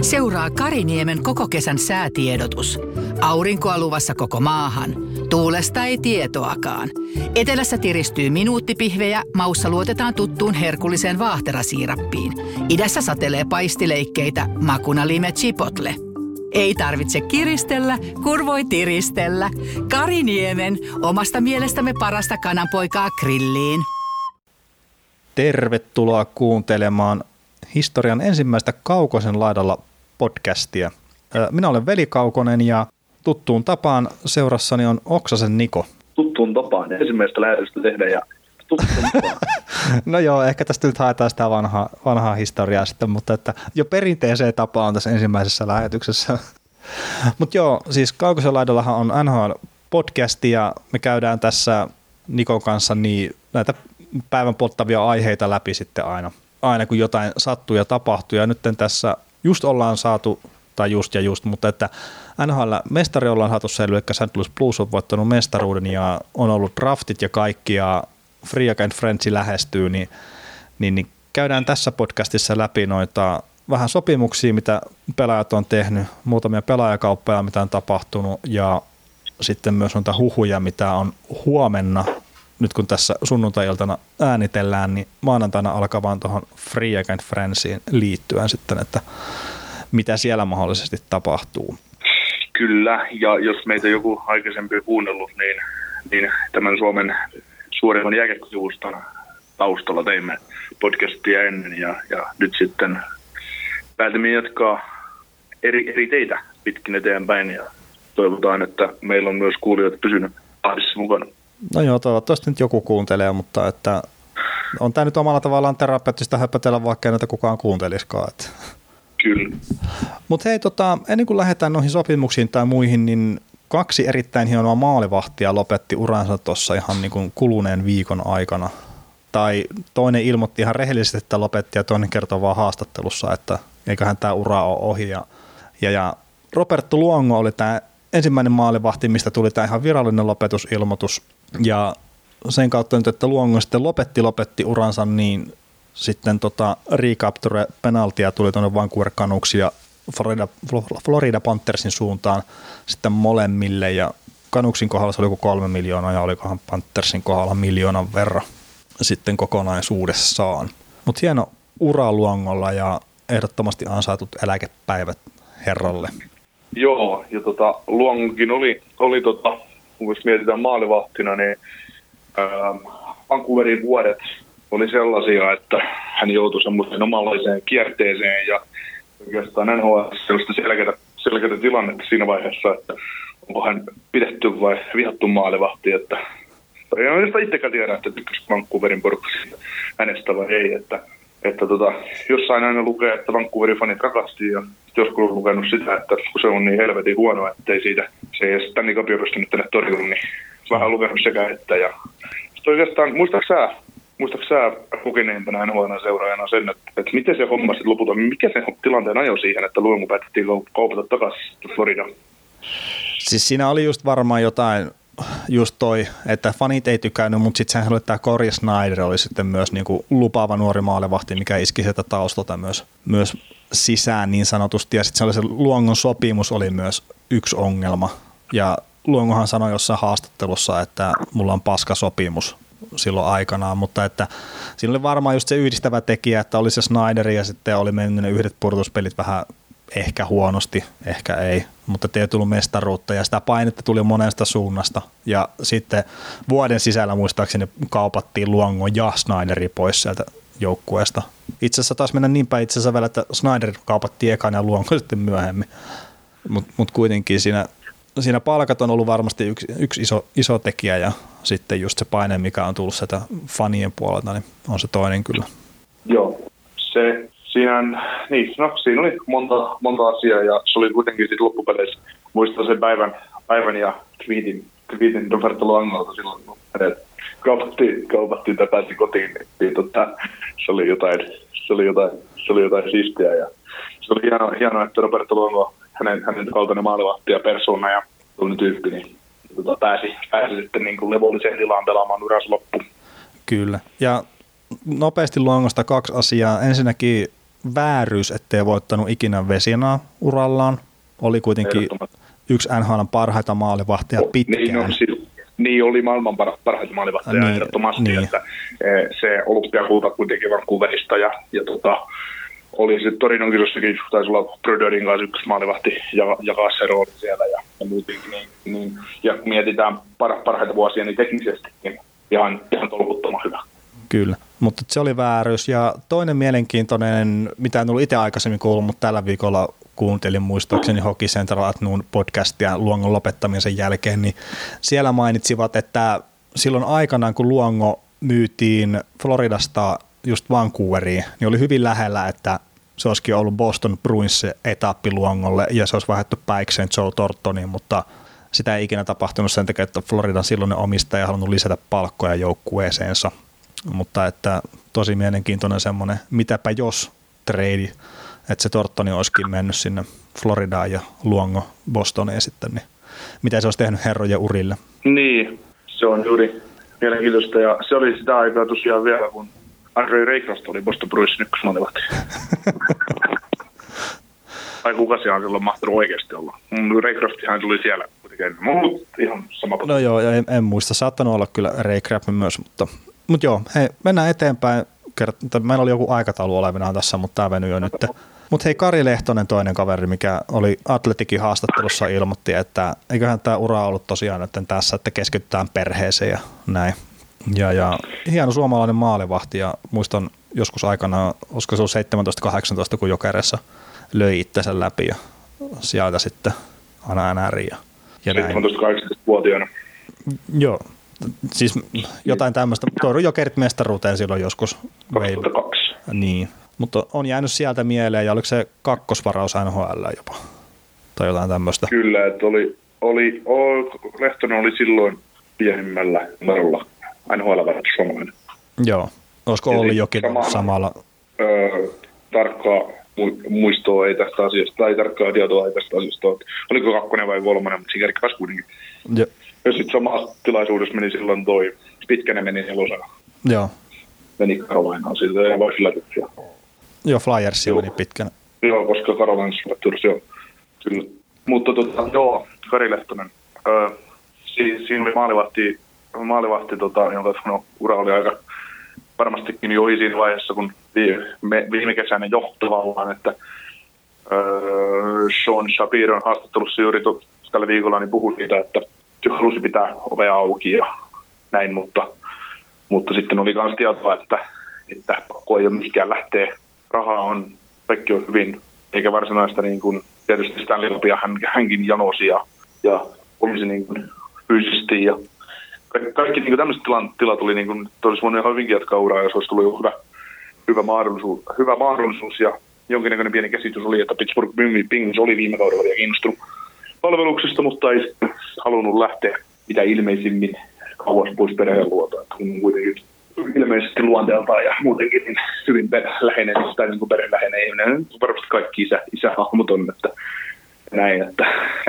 Seuraa Kariniemen koko kesän säätiedotus. Aurinkoa luvassa koko maahan. Tuulesta ei tietoakaan. Etelässä tiristyy minuuttipihvejä, maussa luotetaan tuttuun herkulliseen vaahterasiirappiin. Idässä satelee paistileikkeitä, makuna lime chipotle. Ei tarvitse kiristellä, kun voi tiristellä. Kariniemen, omasta mielestämme parasta kananpoikaa grilliin. Tervetuloa kuuntelemaan historian ensimmäistä Kaukosen laidalla podcastia. Minä olen Veli Kaukonen ja tuttuun tapaan seurassani on Oksasen Niko. Tuttuun tapaan, ensimmäistä lähetystä tehdä ja tuttuun tapaan. No joo, ehkä tästä nyt haetaan sitä vanhaa historiaa sitten, mutta että jo perinteiseen tapaan tässä ensimmäisessä lähetyksessä. Mutta joo, siis Kaukosen laidallahan on NHL-podcasti ja me käydään tässä Nikon kanssa niin näitä päivän polttavia aiheita läpi sitten aina kun jotain sattuu ja tapahtuu. Ja nyt tässä just ollaan saatu, tai just, mutta että NHL-mestari ollaan saatu selville, eli St. Louis Blues on voittanut mestaruuden ja on ollut draftit ja kaikki ja Free Agent Frenzy lähestyy, niin käydään tässä podcastissa läpi noita vähän sopimuksia, mitä pelaajat on tehnyt, muutamia pelaajakauppoja, mitä on tapahtunut ja sitten myös noita huhuja, mitä on huomenna. Nyt kun tässä sunnuntai-iltana äänitellään, niin maanantaina alkavaan tuohon Free Agent Frenzyyn liittyen sitten, että mitä siellä mahdollisesti tapahtuu. Kyllä, ja jos meitä joku aikaisempi kuunnellut, niin tämän Suomen suurimman jääkiekkosivuston taustalla teimme podcastia ennen, ja nyt sitten päätimme jatkaa eri teitä pitkin eteenpäin, ja toivotaan, että meillä on myös kuulijat pysynyt tahdissa mukana. No joo, toivottavasti nyt joku kuuntelee, mutta että on tämä nyt omalla tavallaan terapeuttista höpötellä, vaikka ei näitä kukaan kuunteliskaan. Että. Kyllä. Mutta hei, ennen kuin lähdetään noihin sopimuksiin tai muihin, niin 2 erittäin hienoa maalivahtia lopetti uransa tuossa ihan niin kuin kuluneen viikon aikana. Tai toinen ilmoitti ihan rehellisesti, että lopetti, ja toinen kertoo vaan haastattelussa, että eiköhän tämä ura ole ohi. Ja Roberto Luongo oli tämä ensimmäinen maalivahti, mistä tuli tämä ihan virallinen lopetusilmoitus, ja sen kautta nyt, että Luongo sitten lopetti uransa, niin sitten recapture penaltia tuli tuonne Vancouver Canucksin ja Florida Panthersin suuntaan sitten molemmille, ja Canucksin kohdalla se oli joku 3 miljoonaa, ja olikohan Panthersin kohdalla 1 miljoonan verran sitten kokonaisuudessaan. Mutta hieno ura Luongolla ja ehdottomasti ansaitut eläkepäivät herralle. Joo, ja Luongokin oli kun mietitään maalivahtina, niin Vancouverin vuodet oli sellaisia, että hän joutui semmoiseen omanlaiseen kierteeseen ja oikeastaan NHL sellaista selkeää tilannetta siinä vaiheessa, että onko hän pidetty vai vihattu maalivahti, että en oikeastaan itsekään tiedä, että tykkäsikö Vancouverin porukka hänestä vai ei, että jossain aina lukee, että Vancouverin fanit rakasti ja joskus on lukenut sitä, että kun se on niin helvetin huono, että se ei Stanley Cupia pystynyt tänne torjumaan, niin vähän lukenut sekä että. Ja oikeastaan, muistatko sä kokeneempana NHL-seuraajana sen, että miten se homma sitten lopulta, mikä se tilanteen ajoi siihen, että Luongo päätettiin kaupata takaisin Floridaan? Siis siinä oli just varmaan jotain, just toi, että fanit ei tykännyt, mutta sitten sehän oli tämä Corey Snyder oli sitten myös niinku lupaava nuori maalivahti, mikä iski sieltä taustalta myös sisään niin sanotusti, ja sitten se oli se Luongon sopimus oli myös yksi ongelma, ja Luongohan sanoi jossain haastattelussa, että mulla on paska sopimus silloin aikanaan, mutta että siinä oli varmaan just se yhdistävä tekijä, että oli se Snyder ja sitten oli mennyt ne yhdet pudotuspelit vähän ehkä huonosti, ehkä ei, mutta ei tullut mestaruutta ja sitä painetta tuli monesta suunnasta ja sitten vuoden sisällä muistaakseni kaupattiin Luongo ja Snyderi pois sieltä joukkueesta. Itse asiassa taisi mennä niin päin vielä, että Snyder kaupattiin ekan ja Luongo sitten myöhemmin, mutta kuitenkin siinä palkat on ollut varmasti yksi iso tekijä ja sitten just se paine, mikä on tullut sieltä fanien puolelta, niin on se toinen kyllä. Joo, siinä oli monta asiaa ja se oli kuitenkin sitten loppupeleissä, muistan sen päivän ja tweetin Roberto Luongolta silloin, kun hänet kaupattiin tai pääsi kotiin, niin se oli jotain siistiä ja se oli hienoa, että Roberto Luongo, hänen kaltainen maalivahti ja persoona ja tuollainen tyyppi, niin pääsi sitten niin kuin levolliseen tilaan pelaamaan uransa loppuun. Kyllä, ja nopeasti Luongosta 2 asiaa. Ensinnäkin vääryys, ettei voittanut ikinä Vesinaa urallaan. Oli kuitenkin yksi NHL:n parhaita maalivahtia pitkään. Niin oli maailman parhaita maalivahtia ehdottomasti, niin. Että se olympiakulta kuitenkin Vancouverista ja oli sitten Torinon kisossakin, taisi olla Brodeurin kanssa yksi maalivahti ja Kassero oli siellä ja muutenkin. Niin, ja kun mietitään parhaita vuosia, niin teknisestikin ihan tolkuttoman hyvä. Kyllä, mutta se oli vääryys. Ja toinen mielenkiintoinen, mitä en ollut itse aikaisemmin kuullut, mutta tällä viikolla kuuntelin muistaakseni Hockey Central at Noon podcastia Luongon lopettamisen jälkeen, niin siellä mainitsivat, että silloin aikanaan, kun Luongo myytiin Floridasta just Vancouveriin, niin oli hyvin lähellä, että se olisikin ollut Boston Bruins etappi Luongolle ja se olisi vaihdettu päikseen Joe Thorntoniin, mutta sitä ei ikinä tapahtunut sen takia, että Floridan silloinen omistaja ei halunnut lisätä palkkoja joukkueeseensa. Mutta että tosi mielenkiintoinen semmoinen mitäpä jos trade, että se Thorntoni olisikin mennyt sinne Floridaan ja Luongo Bostoniin sitten, niin mitä se olisi tehnyt herrojen urille? Niin, se on juuri mielenkiintoista ja se oli sitä aikaa tosiaan vielä, kun Andrei Raycroft oli Boston Bruinsin ykkösmaalivahti. Tai kuka siellä on silloin mahtanut oikeasti olla. Raycroftihan tuli siellä kuitenkin, mutta ihan sama. No joo, en muista. Saattanut olla kyllä Raycroft myös, mutta joo, hei, mennään eteenpäin. Meillä oli joku aikataulu olevinaan tässä, mutta tämä venyi jo nyt. Mutta hei, Kari Lehtonen, toinen kaveri, mikä oli Atletikin haastattelussa, ilmoitti, että eiköhän tämä ura ollut tosiaan nyt tässä, että keskitytään perheeseen ja näin. Ja hieno suomalainen maalivahti ja muistan joskus aikana, olisiko se ollut 17-18, kun Jokeressa löi itsensä läpi ja sieltä sitten aina NRI ja näin. 17-18-vuotiaana. Joo, siis jotain tämmöistä. Toiru Jokerit mestaruuteen silloin joskus. 2002. Niin, mutta on jäänyt sieltä mieleen ja oliko se kakkosvaraus NHL jopa tai jotain tämmöistä? Kyllä, että Lehtonen oli silloin pienimmällä numerolla. NHL-vaihtoehto suomalainen. Joo. Olisiko Olli jokin samalla? Tarkkaa muistoa ei tästä asiasta, tai tarkkaa tietoa ei tästä asiasta. Oliko 2 vai 3, mutta siinä kerkkäs kuitenkin. Ja sitten samassa tilaisuudessa meni silloin toi Pitkänen meni 4. Joo. Meni Carolinaan, siitä ei voi yllätyksiä. Joo, Flyersia meni Pitkänen. Joo, koska Carolinassa yllättyisi jo. Kyllä. Mutta joo, Kari Lehtonen. Siinä oli maalivahti, jonka ura oli aika varmastikin jo ohi siinä vaiheessa, kun viime kesänä jo tavallaan, että Sean Shapiron haastattelussa juuri tällä viikolla niin puhui siitä, että halusi pitää ovea auki ja näin, mutta sitten oli myös tietoa, että pakko ei ole mikään lähtee. Rahaa on, kaikki on hyvin, eikä varsinaista niin kuin, tietysti Stanley Cupia hänkin janosi ja olisi niin kuin fyysisesti ja kaikki niin tämmöiset tilat oli niin kuin, olisi voinut ihan hyvinkin jatkaa uraa, jos olisi tullut hyvä mahdollisuus ja jonkinnäköinen pieni käsitys oli, että Pittsburgh Penguins oli viime kaudella vielä kiinnostunut palveluksesta, mutta ei halunnut lähteä mitä ilmeisimmin kauas pois perheen luota, että on kuitenkin ilmeisesti luonteeltaan ja muutenkin niin hyvin perheläheinen tai niin kuin perheläheinen ihminen, varmasti kaikki isähahmot on, että näin, että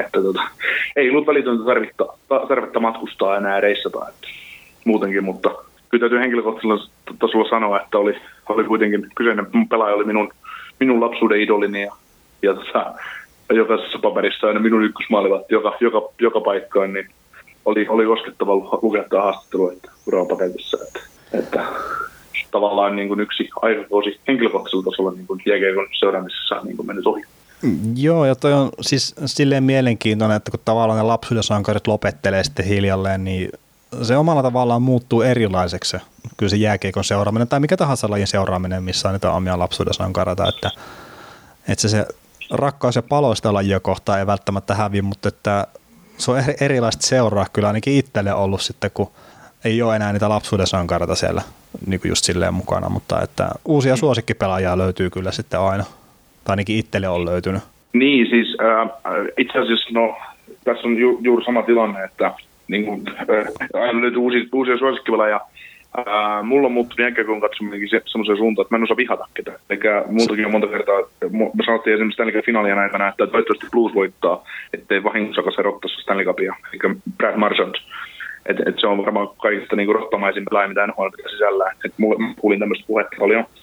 ei ollut välitöntä tarvetta matkustaa enää reissata että muutenkin, mutta kyllä täytyy henkilökohtaisella tasolla sanoa, että oli kuitenkin kyseinen pelaaja oli minun lapsuuden idolini ja jokaisessa paperissa aina minun ykkösmaalivahti joka paikkaan, niin oli koskettava lukea tämä haastattelu, että urapaketissa, että tavallaan niin kuin yksi aikakausi henkilökohtaisella tasolla niin kuin jääkiekon seuraamisessa niin kuin mennyt ohi. Joo, ja toi on siis silleen mielenkiintoinen, että kun tavallaan ne lapsuuden sankarit lopettelee sitten hiljalleen, niin se omalla tavallaan muuttuu erilaiseksi kyllä se jääkiekon seuraaminen tai mikä tahansa lajin seuraaminen, missä on niitä omia lapsuuden sankareita, että se rakkaus ja paloista lajia kohtaan ei välttämättä häviä, mutta että se on erilaista seuraa kyllä ainakin itselle ollut sitten, kun ei ole enää niitä lapsuuden sankareita siellä niin kuin just silleen mukana, mutta että uusia suosikkipelaajia löytyy kyllä sitten aina. Tai ainakin itselle on löytynyt. Niin, siis itse asiassa tässä on juuri sama tilanne, että niin kuin, aina löytyy uusia suosikkipelaajia. Mulla on muuttunut jälkeen katsominenkin semmoiseen suuntaan, että mä en osaa vihata ketään. Eikä multakin on monta kertaa, me sanottiin esimerkiksi Stanley Cup finaalien aikana, että toivottavasti Blues voittaa, ettei vahingossakaan se rottaisi Stanley Cupia, eikä Brad Marchand. Et se on varmaan kaikista niin rohtamaisin pelaaja, mitä NHL pitää sisällään. Mä kuulin tämmöistä puhetta paljon.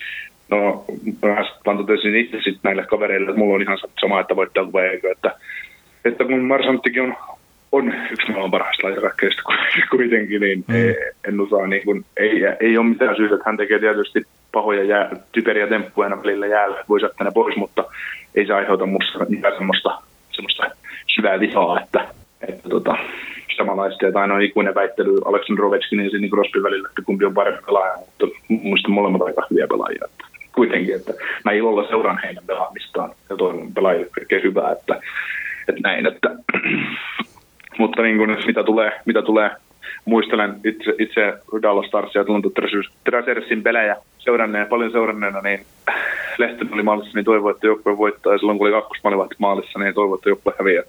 No, mä totesin itse sitten näille kavereille, että mulla on ihan sama, että voittaa vai eikö. Että kun Marsanttikin on yksi maailman parhaista laitarakkeista kuitenkin, niin en osaa, niin kun, ei ole mitään syytä, että hän tekee tietysti pahoja typeriä temppuja aina välillä jäällä, että voisi jättää ne pois, mutta ei se aiheuta musta semmoista syvää vihaa, että samanlaista, että aina on ikuinen väittely Aleksandr Ovechkin ja Sidney Crosbyn välillä, että kumpi on parempi pelaaja, mutta muista molemmat aika hyviä pelaajia. Että kuitenkin, että mä ilolla seuraan heidän pelaamistaan ja toivon pelaajille kaikkea hyvää, että näin, että mutta niin kuin, mitä tulee, muistelen itse Dallas Starsia ja Toronto Tracersin pelejä paljon seuranneena, niin Lehtonen oli maalissa, niin toivoi, että joukkue voittaa, ja silloin kun oli kakkosmaalivahti maalissa, niin toivoi, että joukkue häviää.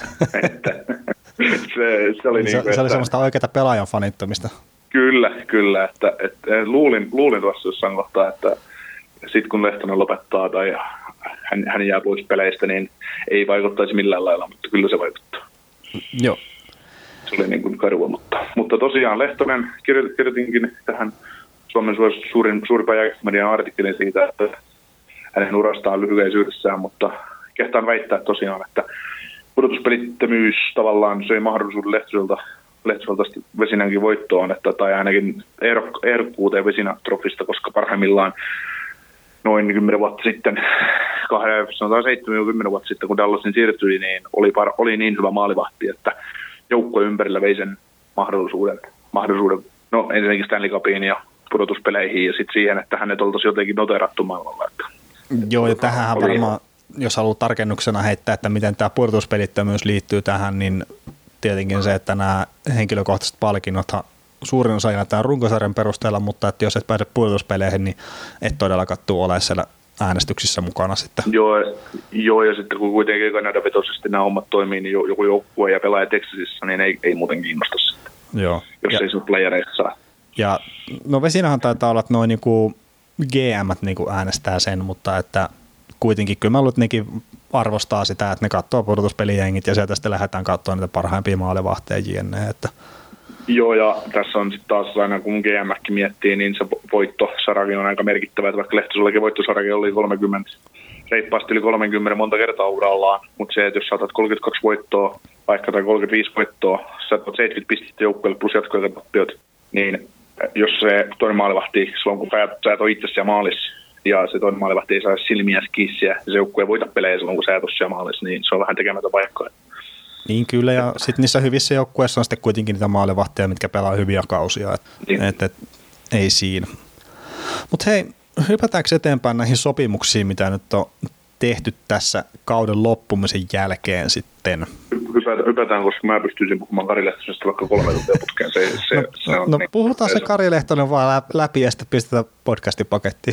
se oli semmoista oikeaa pelaajan fanittumista. Kyllä, että luulin tuossa jossain kohtaa, että sitten kun Lehtonen lopettaa tai hän jää pois peleistä, niin ei vaikuttaisi millään lailla, mutta kyllä se vaikuttaa. Joo. Se oli niin kuin karua, mutta tosiaan Lehtonen, kirjoitinkin tähän Suomen suurimpaan jääkiekkomedian artikkelin siitä, että hänen urastaan lyhyisyydessään, mutta kehtaan väittää tosiaan, että pudotuspelittömyys tavallaan söi mahdollisuuden Lehtoselta Vesinänkin voittoon, tai ainakin ehdokkuuteen Vesinä-trofista, koska parhaimmillaan noin 10 vuotta sitten, 7-10 vuotta sitten, kun Dallasin siirtyi, niin oli niin hyvä maalivahti, että joukkue ympärillä vei sen mahdollisuuden no ensinnäkin Stanley Cupiin ja pudotuspeleihin ja sitten siihen, että hänet oltaisiin jotenkin noteerattu maailmalla. Joo, ja tähän varmaan, jos haluaa tarkennuksena heittää, että miten tämä pudotuspelittömyys liittyy tähän, niin tietenkin se, että nämä henkilökohtaiset palkinnothan suurin osa jaetaan runkosarjan perusteella, mutta että jos et pääse pudotuspeleihin, niin et todellakaan tule olemaan siellä äänestyksissä mukana sitten. Joo, ja sitten kun kuitenkin Kanada-vetoisesti nämä hommat toimii, niin joku joukkue ja pelaaja Texasissa, niin ei muuten kiinnosta sitten. Joo. Jos ei sinut playereissa saa. Ja no Vesinähän taitaa olla, että noin niinku GM:t niinku äänestää sen, mutta että kuitenkin kyllä mä luulen, että nekin arvostaa sitä, että ne katsoo pudotuspelijengit ja sieltä sitten lähdetään katsoa niitä parhaimpia maalevahteja jne. Että joo, ja tässä on sitten taas aina, kun GM:kin miettii, niin se voittosaraki on aika merkittävä, että vaikka Lehtosellakin voittosaraki oli 30, reippaasti yli 30 monta kertaa urallaan, mutta se, että jos saatat 32 voittoa, vaikka tai 35 voittoa, sä otat 70 pistettä joukkueelle plus jatkoille tappiot, niin jos se toinen maalivahti, silloin kun sä et ole itse siellä maalissa, ja se toinen maalivahti ei saa silmiä kissiä, ja se joukkue ei voita pelejä silloin, kun sä et ole siellä maalissa, niin se on vähän tekemätön paikkaa. Niin kyllä, ja sitten niissä hyvissä joukkueissa on sitten kuitenkin niitä maalivahtia, mitkä pelaa hyviä kausia, että ei siinä. Mutta hei, hypätäänkö eteenpäin näihin sopimuksiin, mitä nyt on tehty tässä kauden loppumisen jälkeen sitten? Hypätään, koska mä pystyisin puhumaan Kari Lehtoisesta vaikka 3 tuntia putkeen. No niin, puhutaan se Kari Lehtonen vaan läpi ja sitten pistetään podcastipakettiin.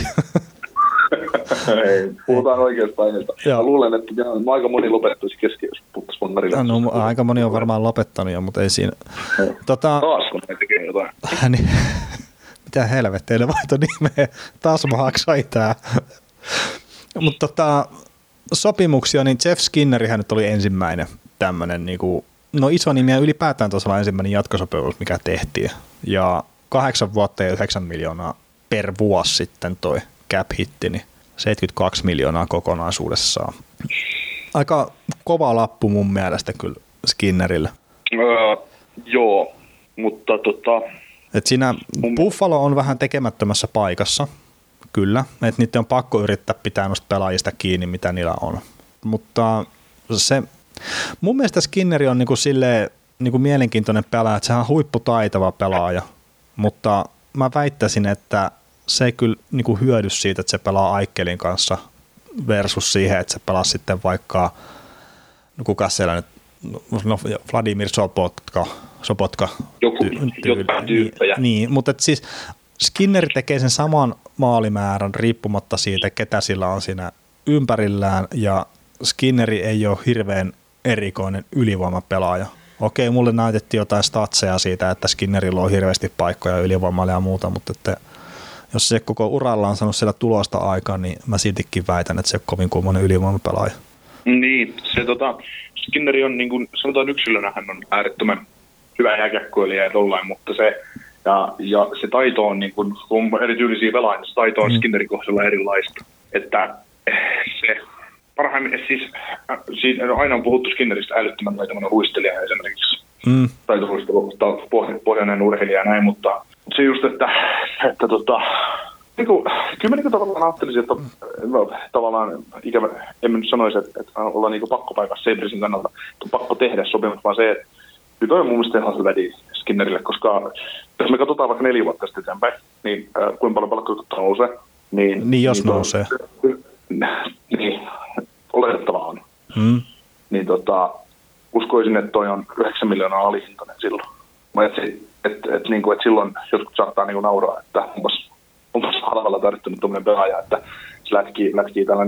Ei, puhutaan oikeasta aineesta. Mä luulen, että aika moni lopettaisi kesken, jos puhuttaisiin mun Kari Lehtoisesta. No, aika moni on varmaan lopettanut jo, mutta ei siinä. Taas kun ne tekee jotain. Niin, mitä helvettiä, ne vaihto nimeä. Taas mä haksai tää. Mutta sopimuksia, niin Jeff Skinnerihän nyt oli ensimmäinen tämmöinen niinku, no iso nimi ja ylipäätään tuossa ensimmäinen jatkosopimus, mikä tehtiin. Ja 8 vuotta ja 9 miljoonaa per vuosi sitten toi cap hitti, niin 72 miljoonaa kokonaisuudessaan. Aika kova lappu mun mielestä kyllä Skinnerille. Joo, mutta et siinä Buffalo on vähän tekemättömässä paikassa, kyllä, että niiden on pakko yrittää pitää noista pelaajista kiinni, mitä niillä on. Mutta se, mun mielestä Skinneri on niinku silleen niinku mielenkiintoinen pelaaja, että sehän on huipputaitava pelaaja, mutta mä väittäisin, että se ei kyllä niinku hyödy siitä, että se pelaa Aikkelin kanssa versus siihen, että se pelaa sitten vaikka, no kuka siellä nyt, no Vladimir Sobotka tyyppejä. Niin, mutta siis Skinneri tekee sen saman maalimäärän riippumatta siitä, ketä sillä on siinä ympärillään, ja Skinneri ei ole hirveän erikoinen ylivoimapelaaja. Okei, mulle näytettiin jotain statseja siitä, että Skinnerillä on hirveästi paikkoja ylivoimalle ja muuta, mutta että jos se koko uralla on saanut siellä tulosta aikaan, niin mä siltikin väitän, että se on kovin kummoinen ylivoimapelaaja. Niin, se Skinneri on, niin kuin sanotaan yksilönä, hän on äärettömän hyvä jääkiekkoilija ja tollain, mutta se Ja se taito on, niin kun on erityylisiä pelaajia, se taito on Skinnerin kohdalla erilaista. Että se parhaimmin, siis aina on puhuttu Skinneristä älyttömän laitamana huistelija esimerkiksi. Taitohuistelu, pohjoinen urheilija ja näin, mutta se just, että kyllä mä tavallaan ajattelisin, että tavallaan ikävä, en mä nyt sanoisi, että ollaan niin pakkopaikassa Sabresin kannalta, että on pakko tehdä sopimus, vaan se, että kyllä toi on mun mielestä ihan hyvä Skinnerille, koska jos me katsotaan vaikka 4 vuotta sitten eteenpäin, niin kuinka paljon palkkakotta nousee, niin jos nousee. Niin, oletettavaa on. Niin uskoisin, että toi on 9 miljoonaa alihintainen silloin. Että silloin jotkut saattaa niin nauraa, että onpas halvalla tarvittunut tuommoinen pelaaja, että se lätkii tällä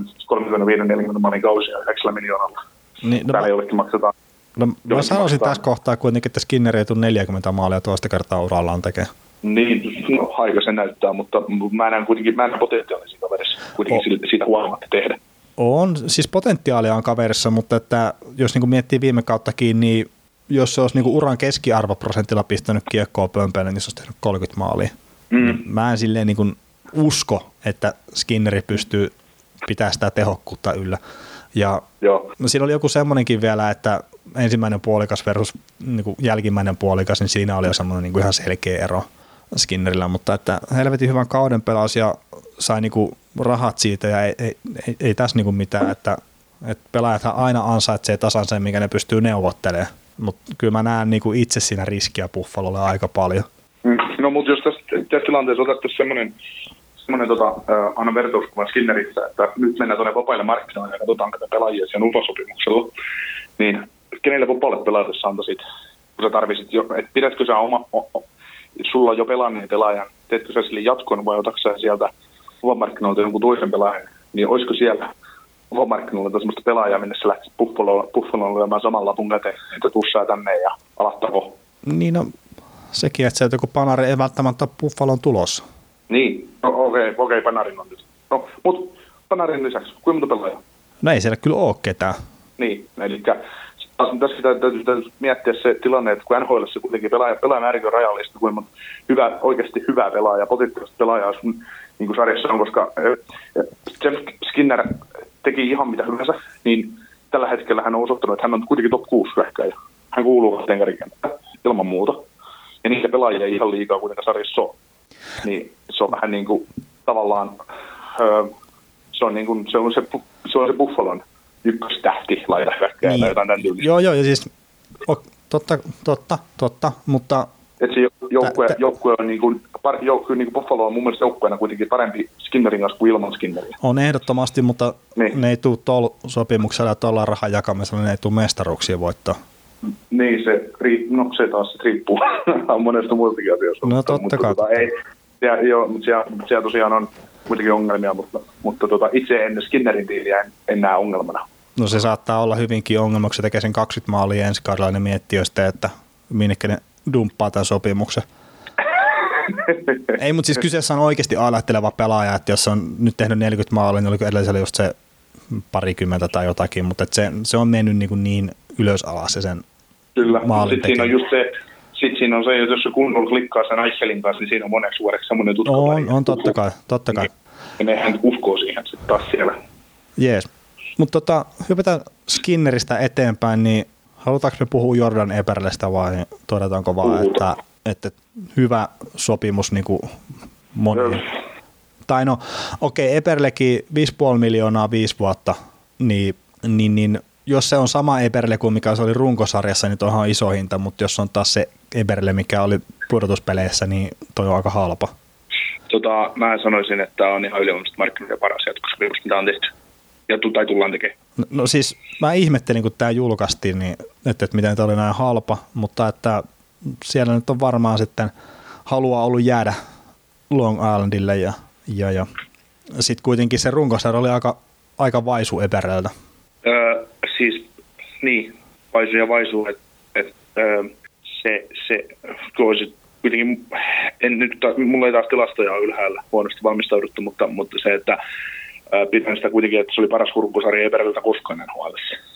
35-40 maalin kausia 9 miljoonalla. Niin, täällä jollekin maksetaan. No, mä sanoisin tässä kohtaa kuitenkin, että Skinneri ei tule 40 maalia toista kertaa urallaan tekemään. Niin, aika se näyttää, mutta mä näen potentiaalisia kaverissa kuitenkin siitä huolimatta tehdä. On, siis potentiaalia on kaverissa, mutta että jos niin miettii viime kauttakin, niin jos se olisi niin uran keskiarvoprosentilla pistänyt kiekkoa pömpeille, niin se olisi tehnyt 30 maalia. Mä en silleen niin usko, että Skinneri pystyy pitämään sitä tehokkuutta yllä. Ja siinä oli joku semmoinenkin vielä, että ensimmäinen puolikas versus niin jälkimmäinen puolikas, niin siinä oli jo semmoinen niin ihan selkeä ero Skinnerillä, mutta että helvetin hyvän kauden pelasi ja sai niin rahat siitä ja ei tässä niin mitään, että pelaajathan aina ansaitsee tasan sen, mikä ne pystyy neuvottelemaan, mutta kyllä mä näen niin itse siinä riskiä Buffalolle aika paljon. No mutta jos tässä tilanteessa otettaisiin semmoinen anna vertauskuva Skinnerissä, että nyt mennään tuonne vapaille markkinoille ja katsotaan tätä pelaajia siellä upasopimuksella, niin kenelle vapaalle pelaajassa antaisit, kun sä tarvisit jo, että pidätkö sä sulla on jo pelanneen pelaajan, teetkö sä sille jatkon vai otatko sä sieltä vapamarkkinoilta jonkun toisen pelaajan, niin olisiko siellä vapamarkkinoilta semmoista pelaajaa, minne sä lähtisit Buffaloon lyömään saman lapun käteen, että tussaa tänne ja alattako? Niin no, sekin, että se joku Panari ei välttämättä ole Buffalon tulossa. Niin, no okei, Panarin on nyt. No, mutta Panarin lisäksi, kuinka monta pelaajaa? No ei siellä kyllä ole ketään. Niin, eli tässä täytyy miettiä se tilanne, että kun NHL:ssä kuitenkin pelaajamäärin on rajallista, kuinka oikeasti hyvää pelaajaa, potentiaalista pelaajaa sun niin sarjassa on, koska Jeff Skinner teki ihan mitä hyvänsä, niin tällä hetkellä hän on osoittanut, että hän on kuitenkin top 6 hyökkääjä. Hän kuuluu kahteen kärkikentään ilman muuta. Ja niitä pelaajia ei ihan liikaa kuitenkaan sarjassa ole. Niin se on vähän niin kuin tavallaan, se on se Buffalon ykköstähti laita hyökkääjä tai jotain tämän tyylistä. Joo, ja siis totta, mutta että se joukkue on niin kuin Buffalo on mun mielestä joukkueena kuitenkin parempi Skinnerin kanssa kuin ilman Skinneriä. On ehdottomasti, mutta ne ei tule tuolla sopimuksella ja tuolla rahan jakamisella, ne ei tule mestaruuksia voittaa. Niin, se taas riippuu monesta muistakin asioista. No totta kai. Siellä tosiaan on kuitenkin ongelmia, mutta itse ennen Skinnerin tiiliä en näe ongelmana. No se saattaa olla hyvinkin ongelma, kun se tekee sen 20 maalia ensi kaudella, niin miettii sitten, että minnekä ne dumppaa tämän sopimuksen. Ei, mutta siis kyseessä on oikeasti aletteleva pelaaja, että jos on nyt tehnyt 40 maalia, niin oliko edellisellä just se parikymmentä tai jotakin, mutta se on mennyt niin ylös alas se sen maalin tekeminen. Kyllä, siinä on just se, sitten siinä on se, että jos se kunnolla klikkaa sen Eichelin kanssa, niin siinä on moneksi vuodeksi semmoinen tutka. On totta kai. Ja nehän uskoo siihen sitten taas siellä. Jees. Mutta hypätään Skinneristä eteenpäin, niin halutaanko me puhua Jordan Eberlestä vai todetaanko vaan, että hyvä sopimus niin kuin moni. Tai no, okei, Eberlekin 5,5 miljoonaa 5 vuotta, niin jos se on sama Eberle kuin mikä se oli runkosarjassa, niin toi on iso hinta, mutta jos on taas se Eberle, mikä oli pudotuspeleissä, niin toi on aika halpa. Mä sanoisin, että on ihan ylivoimaisesti markkinoiden paras jatkosopimus, mitä on tehty. Tai tullaan tekemään. No siis mä ihmettelin, kun tämä julkaistiin, niin, että miten tämä oli näin halpa, mutta että siellä nyt on varmaan sitten halua ollut jäädä Long Islandille ja sitten kuitenkin se runkosarja oli aika vaisu Eberleltä. Siis niin, vaisu, että se kuitenkin, mulla ei taas tilastoja ole ylhäällä, huonosti valmistauduttu, mutta se, että pidän sitä kuitenkin, että se oli paras runkosarja Eberleltä koskaan NHL:ssä.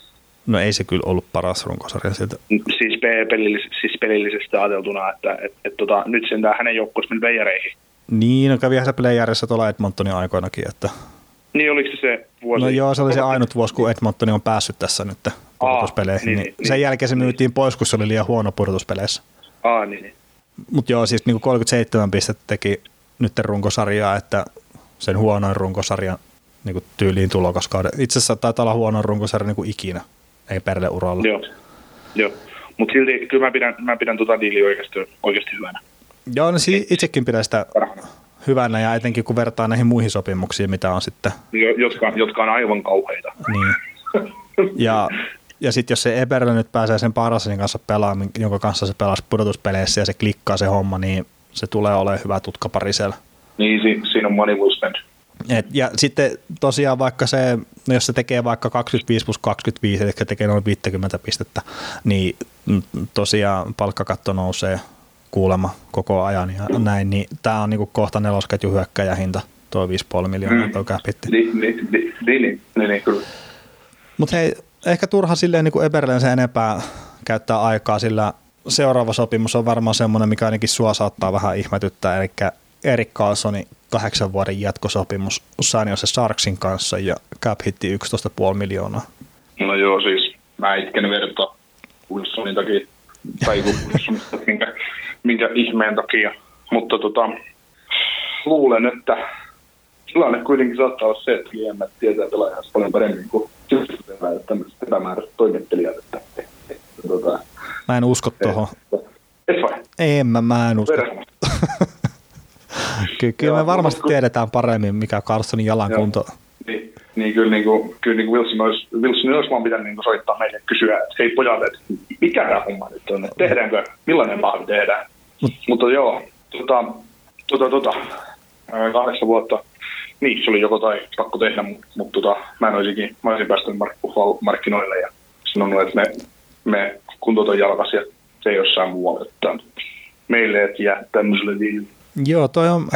No ei se kyllä ollut paras runkosarja siltä. Siis pelillisesti ajateltuna, että nyt sentään hänen joukkueessa meni playereihin. Niin, no kävihän se playerissa tuolla Edmontonin aikoinakin. Että... Niin, oliko se vuosi? No joo, se oli se ainut vuosi, kun Edmontoni on päässyt tässä nyt pudotuspeleihin. Niin. Sen jälkeen se myytiin pois, kun se oli liian huono pudotuspeleissä. Niin. Mutta joo, siis niin 37 pistettä teki nyt runkosarjaa, että sen huonoin runkosarjan niin tyyliin tulokaskauden. Itse asiassa taitaa olla huonoin runkosarja niin ikinä, ei Perle uralla. Joo. Mutta silti kyllä mä pidän tota diiliä oikeasti hyvänä. Joo, no itsekin pidän sitä hyvänä ja etenkin kun vertaa näihin muihin sopimuksiin, mitä on sitten. Jotka on aivan kauheita. Niin. Ja sitten jos se Eberle nyt pääsee sen Parasenin kanssa pelaamaan, jonka kanssa se pelasi pudotuspeleissä ja se klikkaa se homma, niin se tulee olemaan hyvä tutkapari siellä. Niin, siinä on money will spend. Ja sitten tosiaan vaikka se, jos se tekee vaikka 25+25, eli tekee noin 50 pistettä, niin tosiaan palkkakatto nousee kuulemma koko ajan ja näin, niin tämä on niinku kohta nelosketju hyökkäjähinta, tuo 5,5 miljoonaa tuo käpitti. Niin, kyllä. Mutta hei, ehkä turha silleen niin Eberleen se enempää käyttää aikaa, sillä seuraava sopimus on varmaan semmoinen, mikä ainakin sua saattaa vähän ihmetyttää, eli Erik Karlssonin 8 vuoden jatkosopimus San Jose Sharksin kanssa ja cap hitti 11,5 miljoonaa. No joo, siis mä itken verta Wilsonin takia, tai minkä ihmeen takia, mutta luulen, että tilanne kuitenkin saattaa olla se, että GM tietää pelaajasta paljon paremmin kuin tämmöiset epämääräiset toimittelijat. Mä en usko tuohon. Et vai? Mä en usko. Kyllä me varmasti tiedetään paremmin, mikä Karlssonin jalan kunto. Niin kyllä Wilson olisi vaan pitänyt soittaa meille ja kysyä, että hei pojat, että mikä tämä homma nyt on, että tehdäänkö, millainen mahvi tehdään. Mutta joo, 8 vuotta, niin se oli joko tai pakko tehdä, mutta mä olisin päästänyt markkinoille ja sanonut, että me kuntoton jalkas ja se ei jossain muualla, että meille et jää tämmöiselle diilille. Joo,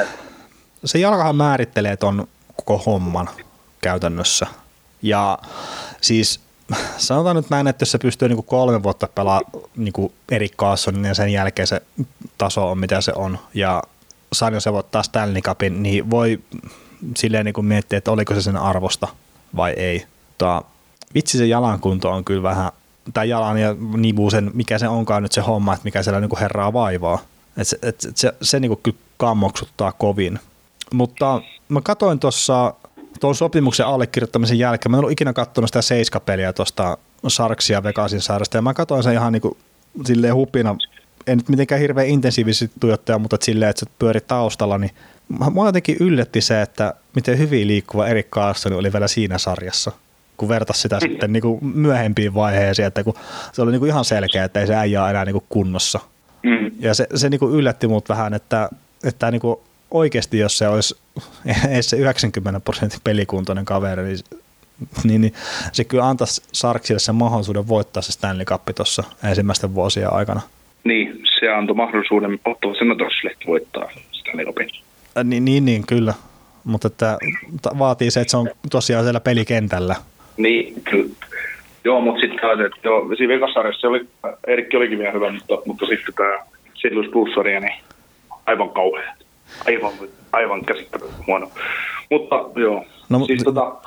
se jalkahan määrittelee ton koko homman käytännössä. Ja siis sanotaan nyt näin, että jos se pystyy niinku 3 vuotta pelaamaan niinku Erik Karlssonin ja sen jälkeen se taso on mitä se on ja San Jose voittaa Stanley Cupin, niin voi silleen niinku miettiä, että oliko se sen arvosta vai ei. Vitsi se jalan kunto on kyllä vähän, tai jalan ja nivuusen, mikä se onkaan nyt se homma, että mikä siellä niinku herraa vaivaa. Se niinku kyllä kammoksuttaa kovin. Mutta mä katsoin tuossa tuon sopimuksen allekirjoittamisen jälkeen, mä en ollut ikinä katsonut sitä seiskapeliä tuosta Sharksin ja Vegasin saaresta, ja mä katsoin sen ihan niinku silleen hupina, en nyt mitenkään hirveän intensiivisesti tuijottaja, mutta silleen, että se pyöri taustalla, niin mua jotenkin yllätti se, että miten hyvin liikkuva Erik Karlsson oli vielä siinä sarjassa, kun vertasi sitä sitten niinku myöhempiin vaiheisiin, että kun se oli niinku ihan selkeä, että ei se äijä ole enää niinku kunnossa. Ja se niinku yllätti mut vähän, että niinku oikeasti, jos se olisi se 90% pelikuntoinen kaveri, niin se kyllä antaisi Sharksille sen mahdollisuuden voittaa se Stanley Cup tuossa ensimmäisten vuosien aikana. Niin, se antoi mahdollisuuden Ottawa Senatorsille voittaa Stanley Cupin. Niin, kyllä. Mutta että vaatii se, että se on tosiaan siellä pelikentällä. Niin, kyllä. Joo, mutta sitten siinä Vegas-sarjassa Erikki olikin vielä hyvä, mutta sitten tämä St. Louis Blues-sarja, niin aivan kauhea. Aivan käsittämättä huono. Mutta joo, siis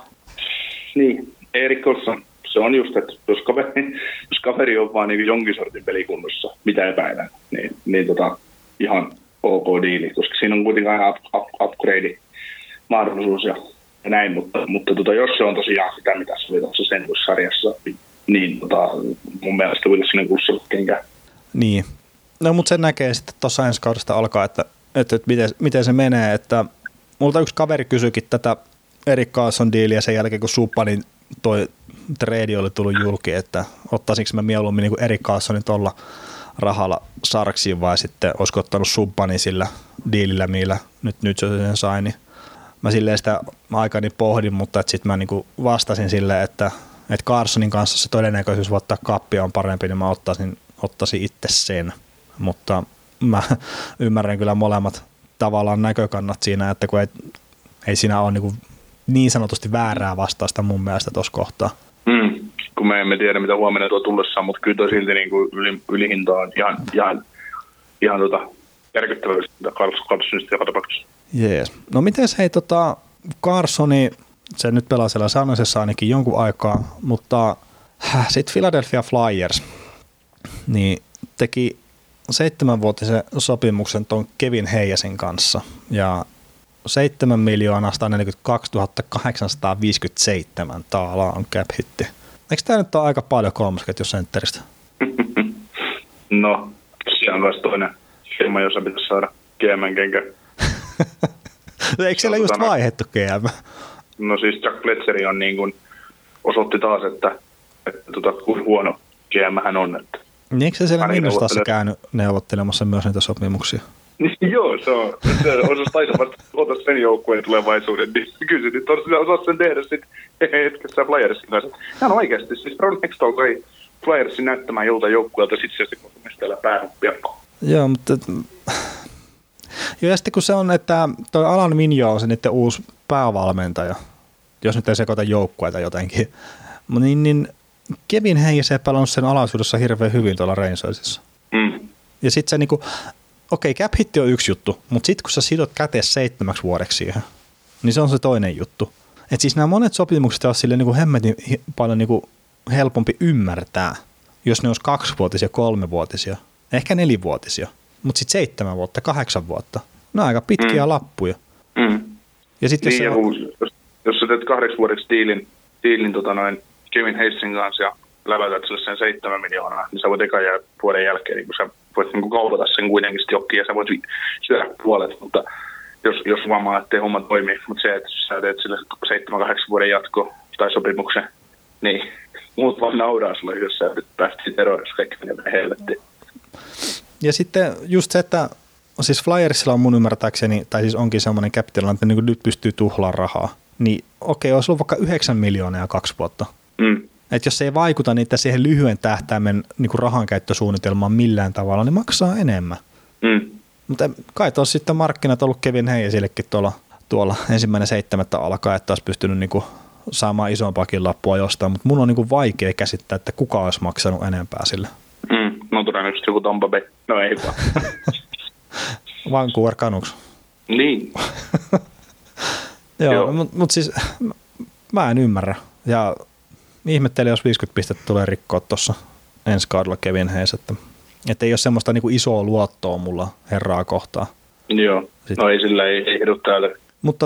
niin, Erik Karlsson, se on just, että jos kaveri on vaan niin jonkin sortin pelikunnossa, mitä epäilän, niin ihan ok diili, koska siinä on kuitenkin aina upgrade-mahdollisuus ja näin, mutta jos se on tosiaan sitä, mitä se oli tuossa St. Louis-sarjassa, niin mun mielestä Wilsonin kuussa kenkään. Niin, no mutta sen näkee sitten tuossa ensi kaudesta alkaa, että miten se menee, että multa yksi kaveri kysyikin tätä Erik Karlsson diiliä sen jälkeen, kun Subbanin toi trade oli tullut julki, että ottaisinko mä mieluummin niin kuin Erik Karlssonin tuolla rahalla Sharksiin vai sitten olisiko ottanut Subbanin sillä diilillä, millä nyt se sen sai, niin mä silleen sitä aikani pohdin, mutta sitten mä niin vastasin silleen, että Karlssonin kanssa se todennäköisyys voittaa kappia on parempi, niin mä ottaisin itse sen, mutta mä ymmärrän kyllä molemmat tavallaan näkökannat siinä, että kun ei siinä ole niin sanotusti väärää vastausta mun mielestä tuossa kohtaa. kun me emme tiedä, mitä huomenna tuo tullessaan, mutta kyllä toi silti niin kuin ylihinta on ihan järkyttävästi Carsonista joka tapauksessa. Jees. No miten hei Carsoni, se nyt pelaa siellä San Josessa ainakin jonkun aikaa, mutta sitten Philadelphia Flyers niin teki 7-vuotisen sopimuksen tuon Kevin Hayesin kanssa ja 7 142 857 taalaa on cap hitti. Eikö tämä nyt ole aika paljon kolmosketjus sentteristä? No, siellä on myös toinen firma, jossa pitäisi saada GM-kenkä. Eikö siellä just vaihdettu GM? No siis Jack Fletcher on niin kuin osoitti taas, että kuin huono GM hän on. Että niin eikö se siellä Minnesotassa käynyt neuvottelemassa myös niitä sopimuksia? Joo, se osasi taisavasti sen joukkueen tulevaisuuden, niin kyllä se nyt osasi sen tehdä sitten hetkessä Flyersin kanssa. Hän on oikeasti, siis Ron Hextall sai Flyersin näyttämään joltain joukkueelta sitten se mistä päähän piakkoon. Joo, mutta ja sitten kun se on, että toi Alan Vigneault on se niiden uusi päävalmentaja, jos nyt ei sekoita joukkueita jotenkin, niin Kevin Hayes ei pelannut sen alaisuudessa hirveän hyvin tuolla Rangersissa. Ja sitten se niinku, okei, cap hitti on yksi juttu, mutta sitten kun sä sidot käteen 7 vuodeksi siihen, niin se on se toinen juttu. Että siis nämä monet sopimukset on silleen niinku hemmetin paljon niinku helpompi ymmärtää, jos ne olisi 2-vuotisia, 3-vuotisia, ehkä 4-vuotisia, mutta sitten 7 vuotta, 8 vuotta. Ne on aika pitkiä lappuja. Ja sitten niin, jos sä teet 8 vuodeksi diilin Kevin Hayesin kanssa ja lävätät sille sen 7 miljoonaa, niin sä voit ekan vuoden jälkeen, niin kun sä voit niin kaupata sen kuitenkin jokkiin ja sä voit syödä puolet, mutta jos huomaa, ettei homma toimi, mutta se, että sä teet sille 7-8 vuoden jatko tai sopimuksen, niin muut vaan nauraa sulle, jos sä päästit eroon, jos kaikki menee helvettiin. Ja sitten just se, että siis Flyersilla on mun ymmärtääkseni, tai siis onkin semmoinen cap-tilanne, että niin nyt pystyy tuhlaamaan rahaa, niin okei, olisi ollut vaikka 9 miljoonaa 2 vuotta. Että jos se ei vaikuta niitä siihen lyhyen tähtäimen niin rahankäyttösuunnitelmaan millään tavalla, niin maksaa enemmän. Mutta kai tuossa sitten markkinat on ollut Kevin Hayesillekin tuolla 1.7. alkaa, että olisi pystynyt niin kuin saamaan isompaakin lappua jostain, mutta mun on niin kuin vaikea käsittää, että kuka olisi maksanut enempää sille. No todennäköisesti joku Tampa Bay. No ei vaan. Vancouver Canucks. Niin. Joo. Mutta siis mä en ymmärrä. Ja ihmettelin, jos 50 pistettä tulee rikkoa tuossa ensi kaudella Kevin Hayes, että ei ole semmoista niinku isoa luottoa mulla herraa kohtaan. Joo, no ei sillä ei edu täällä. Mutta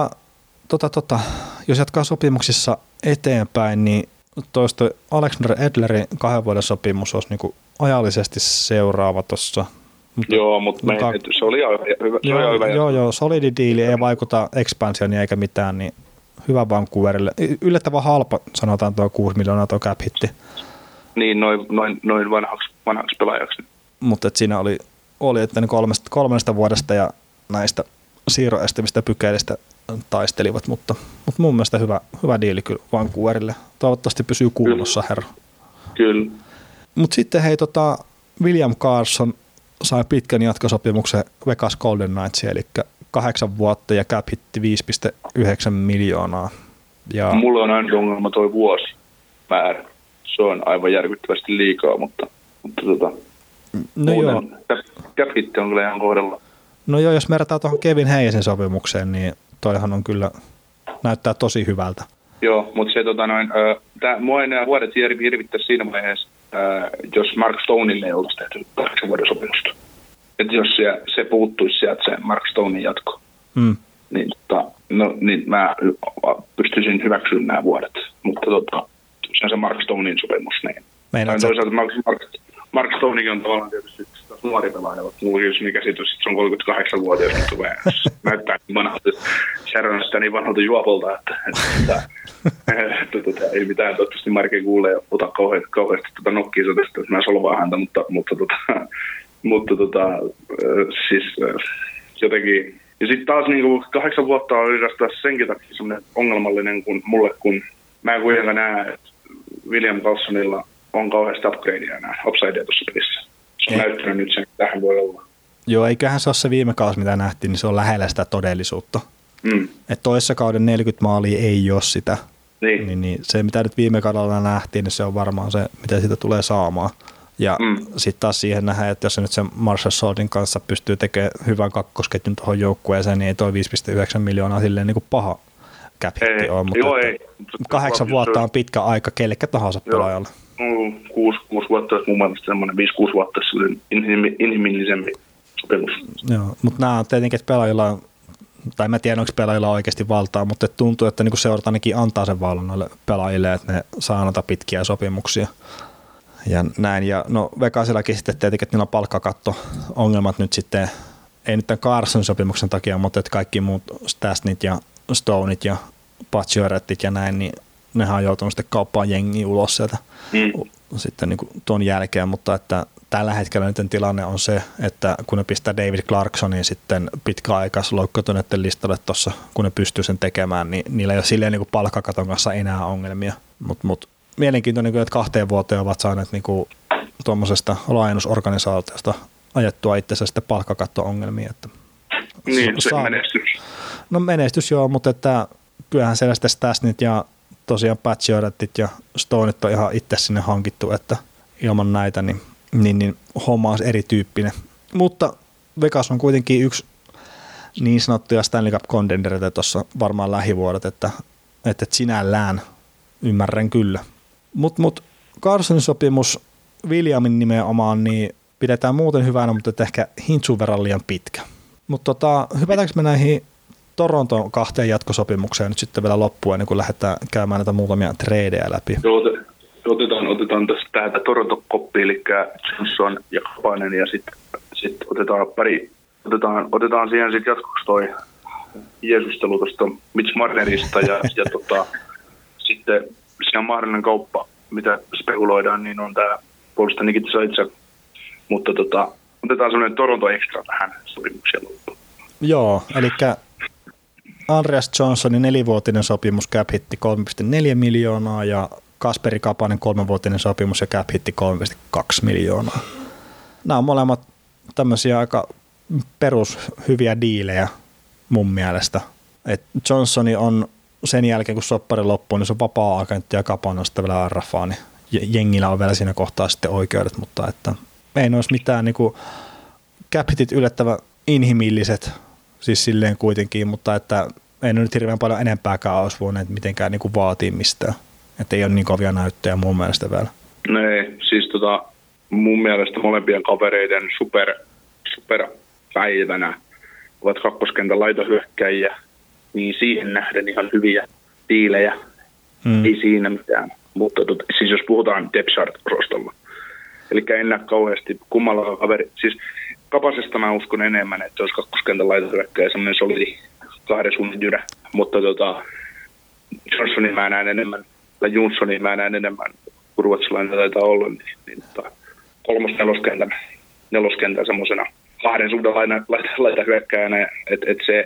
jos jatkaa sopimuksissa eteenpäin, niin toista Alexander Edlerin 2 vuoden sopimus olisi niinku ajallisesti seuraava tuossa. Joo, mutta se oli hyvä. Joo, solidi diili, ei vaikuta expansionia eikä mitään, niin hyvä Vancouverille. Yllättävän halpa, sanotaan tuo 6 miljoonaa tuo cap hitti. Niin, noin vanhaksi pelaajaksi. Mutta siinä oli että ne 3 vuodesta ja näistä siirroestämistä pykälistä taistelivat, mutta mun mielestä hyvä diili kyllä Vancouverille. Toivottavasti pysyy kunnossa, herra. Kyllä. Mutta sitten hei, William Carlson sai pitkän jatkosopimuksen Vegas Golden Knights, eli 8 vuotta ja cap hitti 5,9 miljoonaa. Ja mulla on aina ongelma toi vuosimäärä. Se on aivan järkyttävästi liikaa, mutta no joo. Cap hitti on kyllä ihan kohdalla. No joo, jos verrataan tuohon Kevin Hayesin sopimukseen, niin toihan on kyllä, näyttää tosi hyvältä. Joo, mutta se mua enää vuodet hirvittäisi siinä vaiheessa, jos Mark Stoneille ei oltaisi tehty 8 vuoden sopimusta. Että jos se puuttuisi sieltä se Mark Stonein jatko, niin mä pystyisin hyväksymään nämä vuodet. Mutta se on se Mark Stonein sopimus. Niin. Toisaalta Mark Stonekin on tavallaan tietysti nuori pelaaja. Mulla on sellainen käsitys, että se on 38-vuotias, mutta näyttää niin vanhalta. Sharon sitä niin vanhalta juopolta, että ei mitään. Toivottavasti Mark ei kuule ja ota kauheasti nokkiin sotesta, että mä solvaan häntä, mutta siis jotenkin. Ja sitten taas niin 8 vuotta on oikeastaan senkin takia semmoinen ongelmallinen kuin mulle, kun mä en kuitenkaan näe, että William Carlsonilla on kauheasti upgradea enää upsidea tuossa pelissä. Se on näyttänyt nyt sen, että tähän voi olla. Joo, eiköhän se ole se viime kausi, mitä nähtiin, niin se on lähellä sitä todellisuutta. Että toissa kauden 40 maalia ei ole sitä. Niin se, mitä nyt viime kaudella nähtiin, niin se on varmaan se, mitä siitä tulee saamaan. Ja sitten taas siihen nähdään, että jos se nyt sen Marshall Soldin kanssa pystyy tekemään hyvän kakkosketjun tuohon joukkueeseen, niin ei toi 5,9 miljoonaa silleen niin kuin paha cap-hitti ole. Mutta 8 vuotta on pitkä aika kellekä tahansa pelaajalle. 6 vuotta olisi mun mielestä semmoinen 5-6 vuotta inhimillisempi sopimus. Joo, mutta nämä on tietenkin, että pelaajilla on, tai mä tiedän, onko pelaajilla oikeasti valtaa, mutta tuntuu, että niinku seurat ainakin antaa sen vallan noille pelaajille, että ne saa noita pitkiä sopimuksia ja näin. Ja no Vegasillakin sitten tietenkin, että niillä on palkkakatto-ongelmat nyt sitten, ei nyt tämän Carsonin sopimuksen takia, mutta että kaikki muut Stasnit ja Stoneit ja Paciorettit ja näin, niin nehän on joutunut sitten kauppaan jengiä ulos sieltä sitten niin kuin ton jälkeen, mutta että tällä hetkellä nyt tilanne on se, että kun ne pistää David Clarksonin sitten pitkäaikaisloukkaantuneiden listalle tuossa, kun ne pystyy sen tekemään, niin niillä ei ole silleen niin kuin palkkakaton kanssa enää ongelmia. Mut mielenkiintoinen, että 2 vuoteen ovat saaneet niin kuin tuommoisesta laajennusorganisaatiosta ajettua itsensä sitten palkkakatto-ongelmia. Että niin, se menestys. No menestys joo, mutta että kyllähän siellä sitten Stasnit ja tosiaan Paciorettit ja Stoneit on ihan itse sinne hankittu, että ilman näitä niin homma on erityyppinen. Mutta Vegas on kuitenkin yksi niin sanottuja Stanley Cup contendereita tuossa varmaan lähivuodet, että sinällään ymmärrän kyllä. Mutta Carsonin sopimus Williamin nimenomaan niin pidetään muuten hyvänä, mutta ehkä hintsun verran liian pitkä. Mutta hypätäänkö me näihin Toronton 2 jatkosopimukseen nyt sitten vielä loppuun, ennen kuin lähdetään käymään näitä muutamia tradeja läpi? Joo, otetaan tästä täältä Toronto-koppi, eli Johnson ja Kapanen, ja sitten otetaan siihen sitten jatkoksi toi jeesustelu tuosta Mitch Marnerista, ja sitten siinä on mahdollinen kauppa, mitä spekuloidaan, niin on tämä puolustaja Nikita Zaitsev, mutta otetaan semmoinen Toronto extra tähän sopimukseen loppuun. Joo, eli Andreas Johnsonin 4-vuotinen sopimus cap hitti 3,4 miljoonaa ja Kasperi Kapanen 3-vuotinen sopimus ja cap hitti 3,2 miljoonaa. Nämä on molemmat tämmöisiä aika perushyviä diilejä mun mielestä. Et Johnsoni on sen jälkeen, kun soppari loppuu, niin se on vapaa-agentti ja Kapanen on sitten vielä RFA, niin jengillä on vielä siinä kohtaa sitten oikeudet, mutta että ei ne olisi mitään niinku cap hitit yllättävän inhimilliset, siis silleen kuitenkin, mutta että ei nyt hirveän paljon enempääkään olisi voineet mitenkään niinku vaatia mistään. Että ei ole niin kovia näyttöjä mun mielestä vielä. No ei, siis mun mielestä molempien kavereiden superpäivänä ovat kakkoskentän laitohyökkäjiä, niin siihen nähden ihan hyviä diilejä. Ei siinä mitään. Mutta siis jos puhutaan depth chart-rostolla. Eli en näe kauheasti kummalla kaveri. Siis Kapasesta mä uskon enemmän, että se olisi kakkoskentän laitohyökkäjä, semmoinen solidi 2 suunnin jyrä. Mutta Johnsonin mä näen enemmän, tai Jonssonin mä näen enemmän, kun ruotsalainen taitaa olla, niin 3-4-kentän semmoisena 2 suunnan laitahyökkäjänä, että se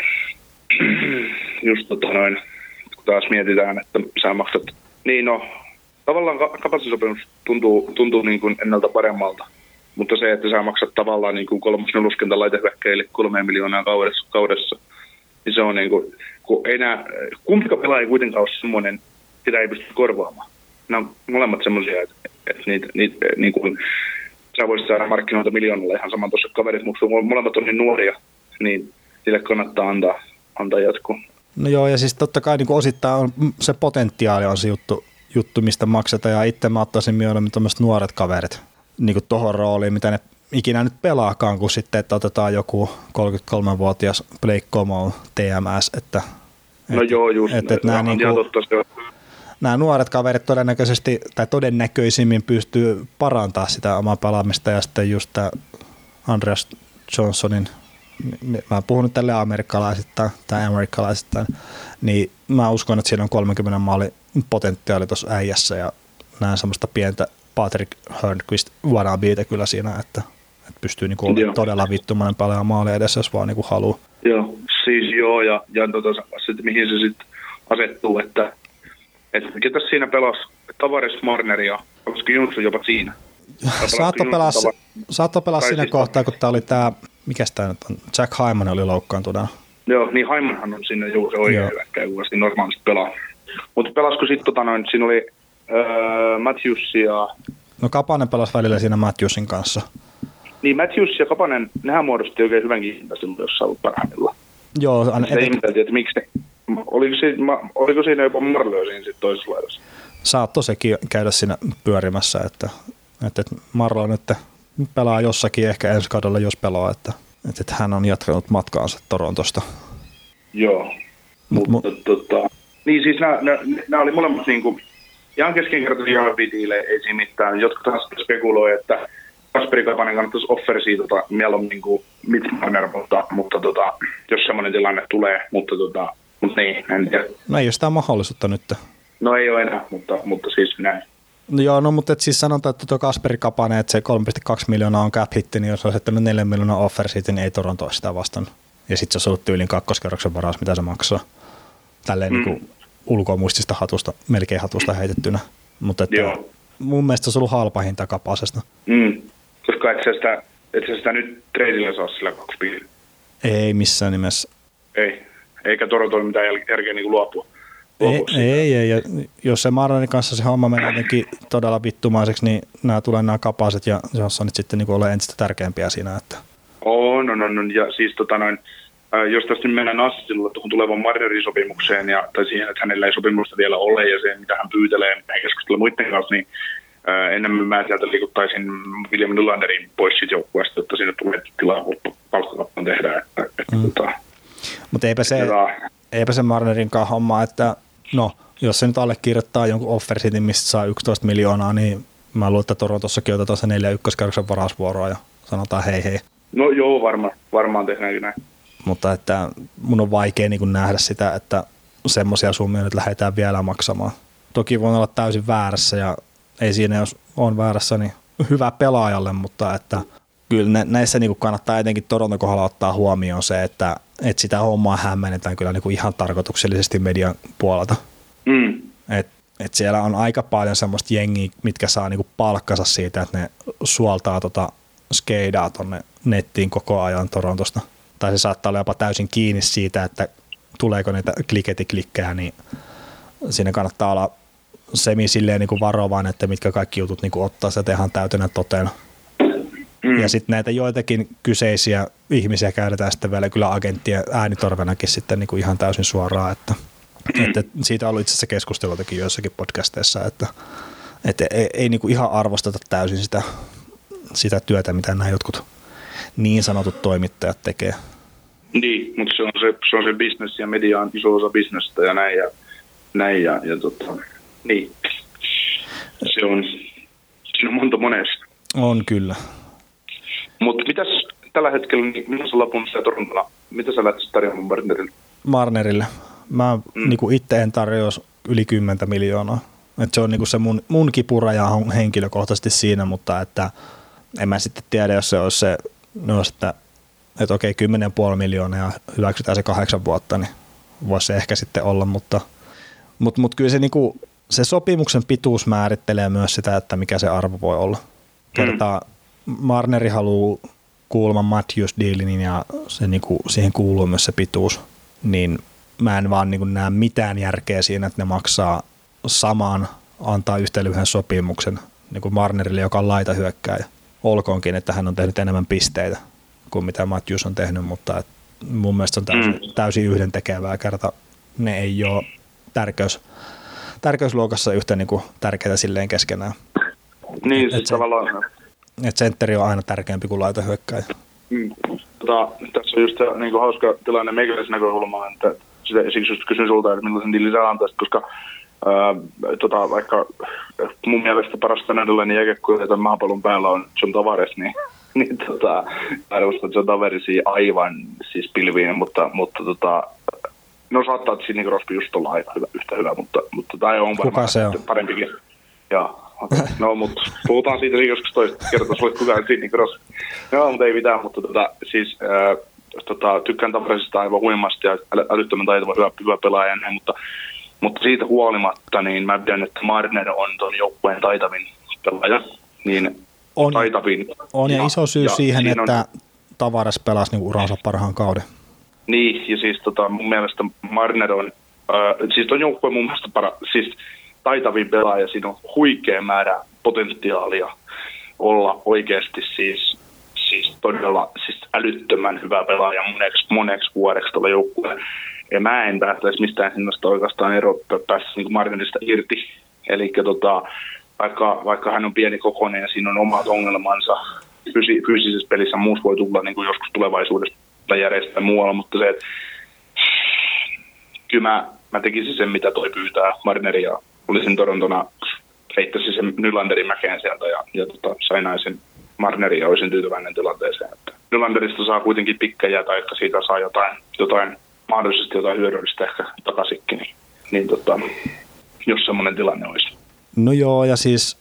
just kun taas mietitään, että sä maksat, niin no, tavallaan kapasiteettisopimus tuntuu niin kuin ennalta paremmalta, mutta se, että sä maksat tavallaan niin kuin 3-4 laitahyökkäjille 3 miljoonaa kaudessa, niin se on niin kuin, kun enää, kumpikaan pelaaja ei kuitenkaan ole semmoinen, sitä ei pysty korvaamaan. Nämä on molemmat semmoisia, että niitä niin kuin, sä voisit saada markkinoita miljoonalla ihan saman tuossa kaverit, mutta molemmat on niin nuoria, niin sille kannattaa antaa jatkoa. No joo, ja siis totta kai niin kuin osittain on, se potentiaali on se juttu, mistä maksetaan, ja itse mä ottaisin mieluummin tämmöiset nuoret kaverit niin kuin tohon rooliin, mitä ne ikinä nyt pelaakaan, kun sitten, että otetaan joku 33-vuotias Blake Comeau TMS, että no joo, just nämä nuoret kaverit todennäköisesti tai todennäköisimmin pystyy parantaa sitä omaa pelaamista, ja sitten just tämä Andreas Johnsonin, mä puhun nyt tälle amerikkalaisittain, niin mä uskon, että siinä on 30 maalin potentiaali tuossa äijässä, ja näen semmoista pientä Patrick Hörnqvist wannabeita kyllä siinä, että pystyy niinku olemaan todella vittumainen paljon maalia edessä, jos vaan niinku haluaa. Joo, siis joo, ja sitten mihin se sitten asettuu, että ketä siinä pelasi Tavares, Marner ja koska Jonsson jopa siinä. Saattoi pelaa siinä kohtaa, kun tää oli tää, mikäs tää nyt on, Jack Hyman oli loukkaantunut. Joo, niin Hymanhan on siinä juuri se oikea hyökkäjä, kun se normaalisti pelaa. Mutta pelasko sitten siinä oli Matthews ja... No Kapanen pelasi välillä siinä Matthewsin kanssa. Niin Matthews ja Kapanen, nehän muodosti oikein hyvänkin hinta silloin jossain ollut parhaimmillaan. Joo. Sitä ihmeteltiin, että miksi ne... Oliko siinä jopa Marlö siinä sitten toisessa laidassa? Saattoi sekin käydä siinä pyörimässä, että Marlo nyt pelaa jossakin ehkä ensi kaudella, jos pelaa, että hän on jatkanut matkaansa Torontosta. Joo, mutta niin siis nämä oli molemmat niinku ihan keskinkertaisia diilejä, ei siinä mitään. Jotkut taas spekuloi, että Kasperi Kapanen kannattaisi offersia mieluummin kuin Mitch Marner, mutta jos semmoinen tilanne tulee, mutta niin, en tiedä. No ei ole sitä mahdollisuutta nyt. No ei ole enää, mutta siis näin. No joo, no mutta siis sanotaan, että tuo Kasperi Kapanen, että se 3,2 miljoonaa on cap hitti, niin jos olisi jättänyt 4 miljoonaa offer siitä, niin ei Toronto ole sitä vastannut. Ja sitten se olisi ollut tyylin kakkoskerroksen varas, mitä se maksaa. Tälleen niin kuin ulkomuistista hatusta, melkein hatusta heitettynä. Mutta mun mielestä se on ollut halpa hinta Kapasesta. Koska et sä sitä nyt treidillä saa sillä 2 miljoonaa. Ei missään nimessä. Ei, eikä Toronto ole mitään järkeä niin luopua. Ei. Ja jos se Marnerin kanssa se homma menee jotenkin todella vittumaiseksi, niin nämä Kapaset ja Johnson nyt sitten niin ole entistä tärkeämpiä siinä. Että. On. Ja siis jos tästä nyt mennään Assisille tuohon tulevan Marnerin sopimukseen, tai siihen, että hänellä ei sopimusta vielä ole, ja se, mitä hän pyytelee, ja keskustella muiden kanssa, niin enemmän mä sieltä liikuttaisin William Nylanderin pois siitä joukkueesta, jotta sinne tulee tilaa palkkakappan tehdä. Mutta eipä se Marnerinkaan homma, että no, jos se nyt allekirjoittaa jonkun offersitin, mistä saa 11 miljoonaa, niin mä luulen, että Torontossakin otetaan se 4 ykköskerroksen varausvuoroa ja sanotaan hei. No joo, varmaan tehdäänkin näin. Mutta että mun on vaikea niin kuin nähdä sitä, että semmoisia summia nyt lähdetään vielä maksamaan. Toki voin olla täysin väärässä ja ei siinä, jos on väärässä, niin hyvä pelaajalle, mutta että kyllä näissä niin kuin kannattaa etenkin Toronton kohdalla ottaa huomioon se, että sitä hommaa hämmennetään kyllä niin kuin ihan tarkoituksellisesti median puolelta. Et siellä on aika paljon semmoista jengiä, mitkä saa niin kuin palkkansa siitä, että ne suoltaa skeidaa tonne nettiin koko ajan Torontosta. Tai se saattaa olla jopa täysin kiinni siitä, että tuleeko niitä klikkejä, niin siinä kannattaa olla silleen niin kuin varovainen, että mitkä kaikki jutut niin kuin ottaa sitä ihan täytänä toteen. Ja sitten näitä joitakin kyseisiä ihmisiä käytetään sitten vielä kyllä agenttien äänitorvenakin sitten niin kuin ihan täysin suoraan, että siitä on ollut itse asiassa keskustelutakin joissakin podcasteissa, että ei niin kuin ihan arvosteta täysin sitä työtä, mitä nämä jotkut niin sanotut toimittajat tekee. Niin, mutta se on se business ja media on iso osa bisnestä ja näin ja niin. Siinä on monta monesta. On kyllä. Mutta mitäs tällä hetkellä, niin mitä sä lapun siellä Torontona, mitä sä lähtisit tarjoamaan Marnerille? Marnerille? Mä niinku itse en tarjoisi yli 10 miljoonaa. Et se on niinku se mun kipuraja on henkilökohtaisesti siinä, mutta että en mä sitten tiedä, jos se olisi se, että okei 10,5 miljoonaa ja hyväksytään se 8 vuotta, niin voisi se ehkä sitten olla, mutta kyllä se, niinku, se sopimuksen pituus määrittelee myös sitä, että mikä se arvo voi olla. Kertaa Marneri haluaa kuuleman Matthews-diilin ja se, niinku, siihen kuuluu myös se pituus, niin mä en vaan niinku näe mitään järkeä siinä, että ne maksaa samaan, antaa yhtä lyhyen sopimuksen niin kuin Marnerille, joka on laitahyökkääjä. Olkoonkin, että hän on tehnyt enemmän pisteitä kuin mitä Matthews on tehnyt, mutta mun mielestä se on täysin yhdentekevää kerta. Ne ei ole tärkeysluokassa yhtä niin kuin tärkeitä silleen keskenään. Niin, tavallaan. Että sentteri on aina tärkeämpi kuin laitahyökkääjä. Tässä on just niin kuin hauska tilanne meikäläisen näkökulmaan, että siksi just kysyn sulta, että millaisen diilin sä antaisit, koska vaikka mun mielestä parasta nähdellä jääkiekkoja tämän maapallon päällä on John Tavares, niin arvostan John Tavarisia aivan siis pilviin, mutta no saattaa, että Sidney Crosby just olla aika yhtä hyvä, mutta tai on varmaan parempikin. Okay. No, mutta puhutaan siitä joskus toista kertaa, jos olet kukaan Sidney Crosby. No, mutta ei mitään, mutta tykkään Tavaresista aivan huimasti ja älyttömän taitava hyvä pelaaja, mutta siitä huolimatta, niin mä pidän, että Marner on ton joukkueen taitavin pelaaja. Niin taitavin. On ja iso syy siihen, että Tavares pelasi niin uransa parhaan kauden. Niin, ja siis mun mielestä Marner on siis ton joukkueen mun mielestä siis taitavin pelaaja, siinä on huikea määrä potentiaalia olla oikeasti siis todella siis älyttömän hyvä pelaaja moneksi vuodeksi tuolla joukkueella. Ja mä en päästäisi mistään hinnasta oikeastaan päästä niin Martinista irti. Eli vaikka hän on pieni kokoinen ja siinä on omat ongelmansa fyysisessä pelissä, muussa voi tulla niin kuin joskus tulevaisuudessa järjestää muualla, mutta se, että kyllä mä tekisin sen, mitä toi pyytää Marneri ja olisin Torontona, heittäisin sen Nylanderin mäkeen sieltä ja sainaisin Marnerin ja olisin tyytyväinen tilanteeseen. Että Nylanderista saa kuitenkin pikkejä tai että siitä saa jotain mahdollisesti jotain hyödyllistä ehkä takaisinkin, niin jos semmoinen tilanne olisi. No joo, ja siis,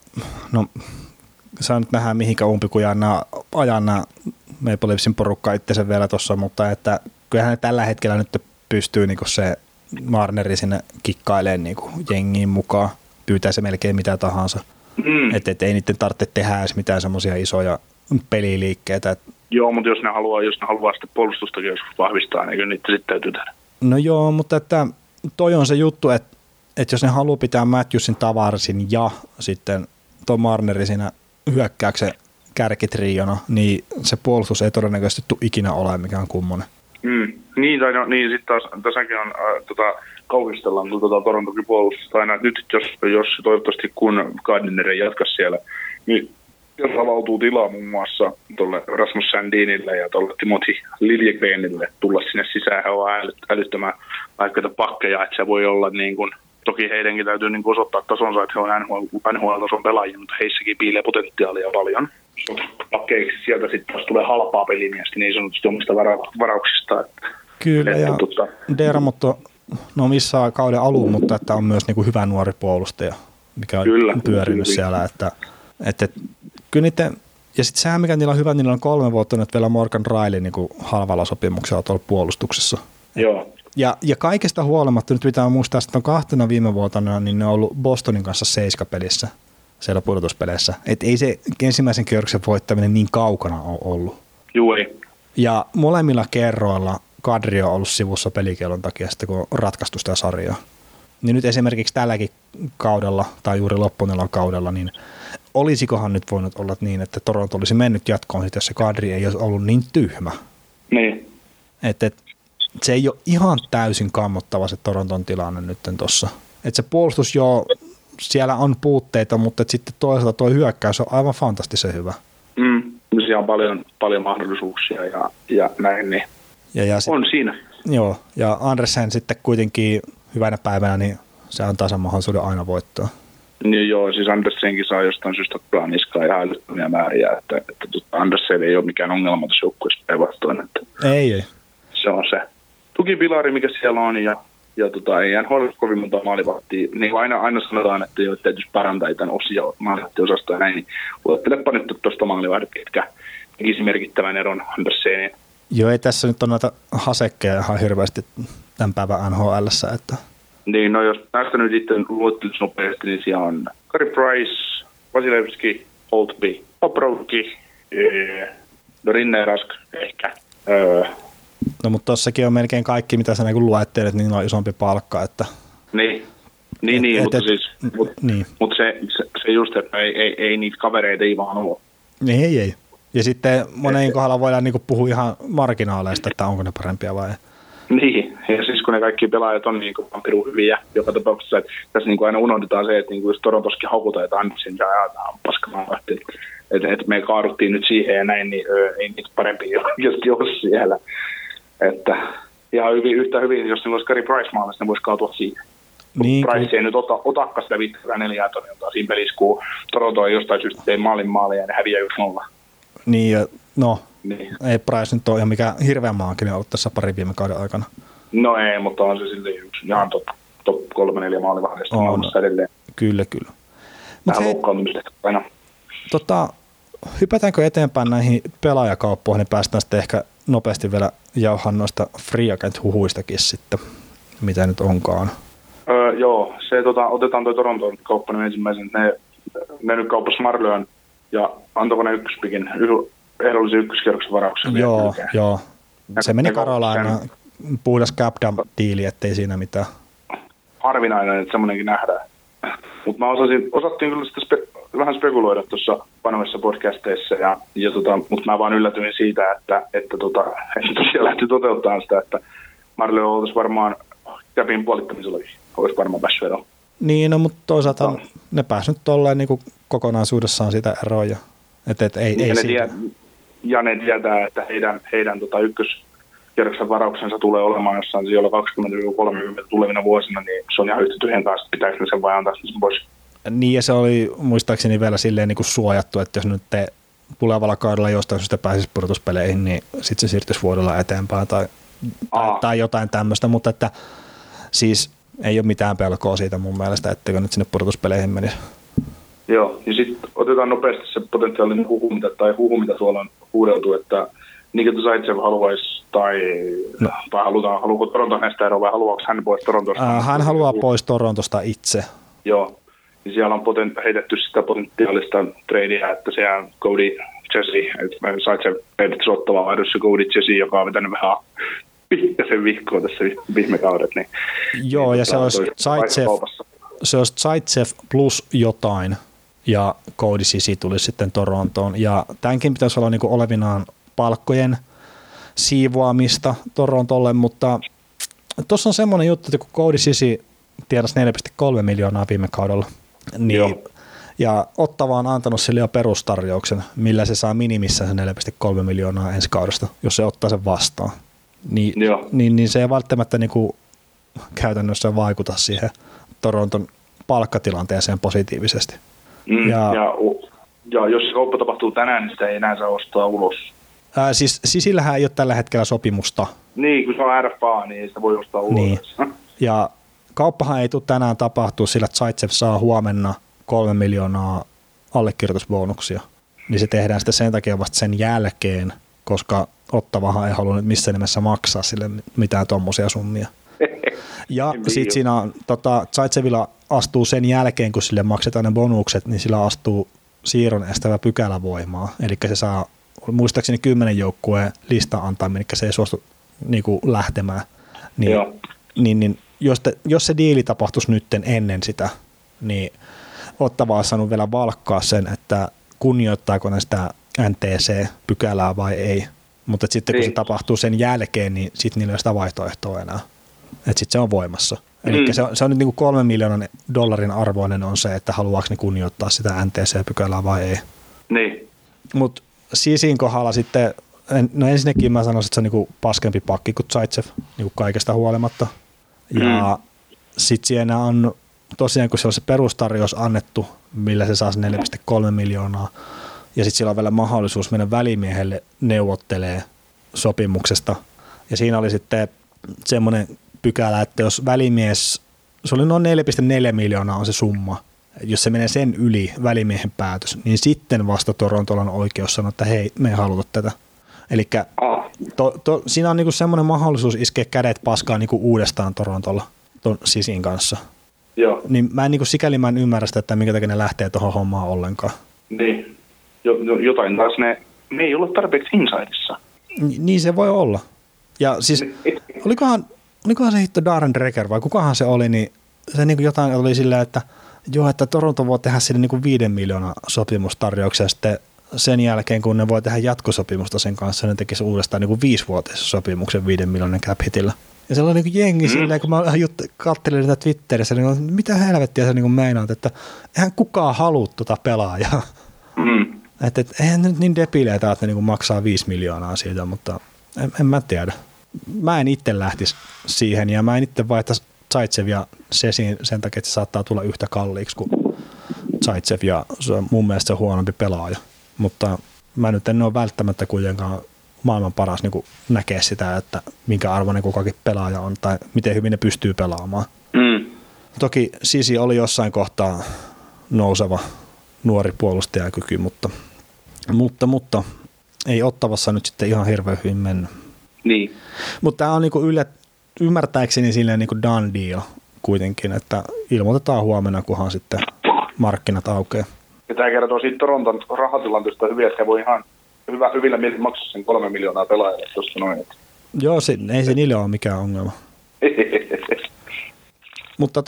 saa nyt nähdä mihinkä umpikujaan ajan nämä Maple Leafsin porukka itse vielä tuossa, mutta että kyllähän ne tällä hetkellä nyt pystyy niinku se Marneri sinne kikkailemaan niinku jengiin mukaan, pyytää se melkein mitä tahansa. Että ei niiden tarvitse tehdä edes mitään semmoisia isoja peliliikkeitä. Joo, mutta jos ne haluaa sitten puolustustakin joskus vahvistaa, niin kyllä niitä sitten täytyy tehdä. No joo, mutta että toi on se juttu, että jos ne haluaa pitää Matthewsin, Tavarsin ja sitten tuon Marneri siinä hyökkäyksen kärkitriona, niin se puolustus ei todennäköisesti tule ikinä ole mikään kummonen. Niin sitten taas tässäkin on kauhistellaan Torontokin puolustusta aina, että nyt jos toivottavasti kun Gardiner ei jatka siellä, niin jos avautuu tilaa muun muassa tuolle Rasmus Sandinille ja tuolle Timothy Liljegrenille tulla sinne sisään, he ovat älyttömän vaikka pakkeja, että se voi olla niin kuin, toki heidänkin täytyy niin kuin osoittaa tasonsa, että he on NHL-tason pelaajia, mutta heissäkin piilee potentiaalia paljon. Pakkeiksi sieltä sitten taas tulee halpaa pelimiestä niin sanotusti omista varauksista. Kyllä, ja Dermot on missään kauden alun, mutta että on myös niin kuin hyvä nuori puolustaja, mikä on pyörinyt siellä. Että kyllä niiden, ja sitten sehän mikä niillä on hyvä, niillä on 3 vuotta nyt vielä Morgan Riley niin kuin halvalla sopimuksella tuolla puolustuksessa. Joo. Ja kaikesta huolimatta, nyt pitää muistaa, että on 2 viime vuotena, niin ne on ollut Bostonin kanssa 7-pelissä siellä pudotuspeleissä. Että ei se ensimmäisen kierroksen voittaminen niin kaukana ole ollut. Joo, ei. Ja molemmilla kerroilla Kadri on ollut sivussa pelikielon takia, sitten kun on ratkaistu sitä sarjaa. Niin nyt esimerkiksi tälläkin kaudella, tai juuri loppuneella kaudella, niin olisikohan nyt voinut olla niin, että Toronto olisi mennyt jatkoon, jos se Kadri ei olisi ollut niin tyhmä. Niin. Että se ei ole ihan täysin kammottava se Toronton tilanne nyt tuossa. Että se puolustus joo, siellä on puutteita, mutta sitten toisaalta tuo hyökkäys on aivan fantastisen hyvä. Siellä on paljon mahdollisuuksia ja näin, niin ja on siinä. Joo, ja Andersen sitten kuitenkin hyvänä päivänä, niin se antaa sen mahdollisuuden aina voittaa. Niin joo, siis Andersenkin saa jostain syystä ottaa niskaa ihan älyttömiä määriä, että Andersen ei ole mikään ongelma tuossa joukkueessa päinvastoin. Ei. Se on se tukipilari, mikä siellä on, ja ei NHL kovin monta maalivahtia. Niin aina sanotaan, että jo täytyisi parantaa tämän maalivahtiosasta ja näin, niin luettelepa nyt tuosta maalivahdit, ketkä tekisi merkittävän eron Anderseniin. Joo, ei tässä nyt ole noita hasekkeja ihan hirveästi tämän päivän NHL:ssä, että niin, no jos näistä nyt itse luettelisi nopeasti, niin siellä on Carey Price, Vasilevski, Holtby, Bobrovski, Rinne Rask ehkä. No mutta tossakin on melkein kaikki, mitä sä niin luettelet, niin on isompi palkka, että mutta se just, että ei niitä kavereita ei vaan ole. Ei. Ja sitten moneen kohdalla voidaan niin puhua ihan marginaaleista, että onko ne parempia vai ei. Niin, ja siis kun ne kaikki pelaajat on niin pirun hyviä joka tapauksessa, että tässä niin aina unohdetaan se, että niin jos Torontoskin haukutaan, että Andersen ja ajataan paskamaan, että me kaaduttiin nyt siihen ja näin, niin ei niitä parempia oikeasti ole siellä. Että ihan yhtä hyvin, jos niillä olisi Carey Price maalissa, ne voisi kaatua siihen. Niin, Price ei nyt otakaan sitä 5-4 tonnia siinä pelissä, kun Toronto ei jostain syystä tee maaleja ja ne häviää 1-0. Niin, niin. Ei Price nyt ole ihan mikään hirveän maaginen ollut tässä parin viime kauden aikana. No ei, mutta on se silleen yksi ihan top 3-4 maalivahdesta maailmassa edelleen. Kyllä. Vähän loukkaantumista aina. Hypätäänkö eteenpäin näihin pelaajakauppoihin, niin päästään sitten ehkä nopeasti vielä jauhaan noista free agent-huhuistakin sitten, mitä nyt onkaan. Joo, otetaan tuo Toronton kauppa ensimmäisen. Ne nyt kauppasi Marleön ja antoiko ne ykköspikin, ehdollisen ykköskierroksen varauksen. Joo. Se meni Carolina, puhdas cap-diili, ettei siinä mitään. harvinainen, että semmoinenkin nähdään. Mutta osattiin kyllä sitä vähän spekuloida tuossa vanhoissa podcasteissa, mutta mä vaan yllätyin siitä, että tosiaan lähti toteuttamaan sitä, että Marley oltaisiin varmaan käpin puolittamisellakin, olisi varmaan päässyt eroon. Niin, no, mutta toisaalta ne pääsivät tolleen niin kokonaisuudessaan sitä eroa. Ja ne tietää, että heidän ykköskierroksen varauksensa tulee olemaan jossain siellä 20-30 tulevina vuosina, niin se on ihan yhtä tyhjän kanssa, että pitääkö ne sen vai antaa sen pois. Niin, ja se oli muistaakseni vielä silleen niin kuin suojattu, että jos nyt te tulevalla kaudella jostain syystä pääsisi pudotuspeleihin, niin sitten se siirtyisi vuodella eteenpäin tai jotain tämmöistä, mutta että siis ei ole mitään pelkoa siitä mun mielestä, etteikö nyt sinne pudotuspeleihin menisi. Joo, ja sitten otetaan nopeasti se potentiaalinen huhu, mitä tuolla on huudeltu, että Nikita Zaitsev haluaisi, haluaako Toronto hänestä eroa vai haluaako hän pois Torontosta? Hän haluaa pois Torontosta itse. Joo, ja siellä on heitetty sitä potentiaalista tradea, että se on Cody Jesse, että Zaitsev heitetty ottavaa vaihdossa Cody Jesse, joka on vetänyt vähän pikkasen vihkoa tässä viime kaudet. Niin, joo, ja se olisi Zaitsev plus jotain, ja Cody Ceci tulisi sitten Torontoon, ja tämänkin pitäisi olla niin kuin olevinaan palkkojen siivoamista Torontolle, mutta tuossa on semmoinen juttu, että kun Cody Ceci tienasi 4,3 miljoonaa viime kaudella, niin, ja Ottava on antanut sille jo perustarjouksen, millä se saa minimissään se 4,3 miljoonaa ensi kaudesta, jos se ottaa sen vastaan. Niin se ei välttämättä niin kuin käytännössä vaikuta siihen Toronton palkkatilanteeseen positiivisesti. Ja jos se kauppa tapahtuu tänään, niin sitä ei enää saa ostaa ulos. Siis Sisillähän ei ole tällä hetkellä sopimusta. Niin, kun se on RFA, niin sitä voi ostaa ulos. Niin. Ja kauppahan ei tule tänään tapahtua sillä, että Zaitsev saa huomenna 3 miljoonaa allekirjoitusbonuksia. Niin se tehdään sitten sen takia vasta sen jälkeen, koska Ottavahan ei halunnut missään nimessä maksaa sille mitään tommosia summia. Ja sitten siinä on, Zaitsevilla astuu sen jälkeen, kun sille maksetaan ne bonukset, niin sillä astuu siirron estävä pykälä voimaan. Eli se saa muistaakseni 10 joukkueen lista antaa, minkä se ei suostu niinku lähtemään. Niin, jos se diili tapahtuisi nytten ennen sitä, niin Ottava olisi saanut vielä valkkaa sen, että kunnioittaako ne sitä NTC-pykälää vai ei. Mutta sitten kun se tapahtuu sen jälkeen, niin sitten niillä ei ole sitä vaihtoehtoa enää. Että sitten se on voimassa. Eli se on nyt niinku $3 miljoonan arvoinen on se, että haluaako ne kunnioittaa sitä NTC-pykälää vai ei. Niin. Mutta Sisin kohdalla sitten, no ensinnäkin mä sanoisin, että se on niinku paskempi pakki kuin Zaitsev niinku kaikesta huolimatta. Ja sitten siinä on tosiaan, kun se on se perustarjous annettu, millä se saa 4,3 miljoonaa, ja sitten sillä on vielä mahdollisuus mennä välimiehelle neuvottelee sopimuksesta. Ja siinä oli sitten semmoinen pykälä, että jos välimies, se oli noin 4,4 miljoonaa on se summa, jos se menee sen yli välimiehen päätös, niin sitten vasta Torontolla on oikeus sanoa, että hei, me ei haluta tätä. Eli siinä on niinku semmoinen mahdollisuus iskeä kädet paskaan niinku uudestaan Torontolla ton Sisin kanssa. Joo. Niin sikäli mä en ymmärrä sitä, että minkä takia ne lähtee tuohon hommaan ollenkaan. Niin. Jotain taas ne ei ole tarpeeksi insideissa. Niin se voi olla. Ja siis olikohan se hitto Darren Dreger vai kukahan se oli, niin se niinku jotain oli silleen, että joo, että Toronto voi tehdä sille niinku 5 miljoonan sopimustarjouksia, sitten sen jälkeen, kun ne voi tehdä jatkosopimusta sen kanssa, ne tekisi uudestaan niinku 5-vuotisen sopimuksen 5 miljoonan cap hitillä. Ja se oli niinku jengi silleen, kun mä katselin sitä Twitterissä, niin mitä helvettiä sä niinku meinaat, että eihän kukaan halua tuota pelaajaa. Että eihän nyt niin debileitä, että ne niinku maksaa 5 miljoonaa siitä, mutta en mä tiedä. Mä en itse lähtisi siihen ja mä en itse vaihtaisi Zaitsev ja Sesin sen takia, että se saattaa tulla yhtä kalliiksi kuin Zaitsev ja se on mun mielestä se huonompi pelaaja. Mutta mä nyt en ole välttämättä kuitenkaan maailman paras niin näkee sitä, että minkä arvoinen kukakin pelaaja on tai miten hyvin ne pystyy pelaamaan. Toki Sisi oli jossain kohtaa nouseva nuori puolustajakyky, mutta ei Ottavassa nyt sitten ihan hirveän hyvin mennyt. Niin. Mutta tämä on niinku ymmärtääkseni silleen niinku done deal kuitenkin, että ilmoitetaan huomenna, kunhan sitten markkinat aukeaa. Ja tämä kertoo siitä Toronton rahatilanteesta hyvin, että he voi ihan hyvillä mielin maksaa sen 3 miljoonaa pelaajalle tuosta noin. Joo, ei se niille ole mikään ongelma. Mutta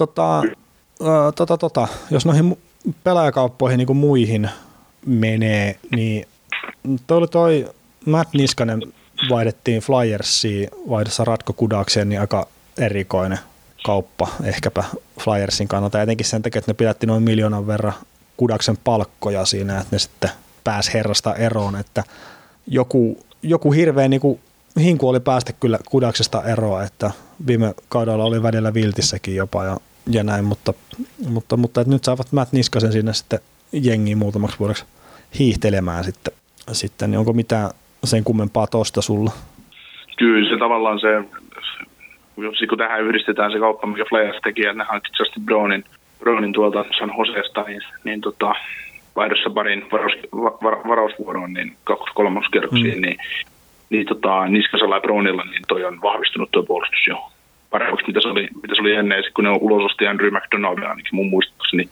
jos noihin pelaajakauppoihin niin kuin muihin menee, niin toi Matt Niskanen vaihdettiin Flyersiin vaihdossa Ratko Kudakseen, niin aika erikoinen kauppa ehkäpä Flyersin kannalta, etenkin sen takia, että ne pidätti noin 1 miljoonan verran Kudaksen palkkoja siinä, että ne sitten pääsi herrasta eroon, että joku hirveä niin kuin hinku oli päästä kyllä Kudaksesta eroon, että viime kaudella oli välillä viltissäkin jopa ja näin, mutta että nyt saavat Matt Niskasen sinne sitten jengiin muutamaksi vuodeksi hiihtelemään sitten, niin onko mitään sen kummempaa tosta sulla? Kyllä se tavallaan se, kun tähän yhdistetään se kauppa, mikä Flyers teki, että ne hankki Justin Brownin tuolta San Joseesta, niin vaihdossa parin varausvuoroon, niin 2-3 kierroksiin, niin Niskasella ja Brownilla, niin toi on vahvistunut tuo puolustus jo paremmaksi, mitä se oli ennen, kun ne on ulososti Andrew McDonald ainakin mun muistukseni.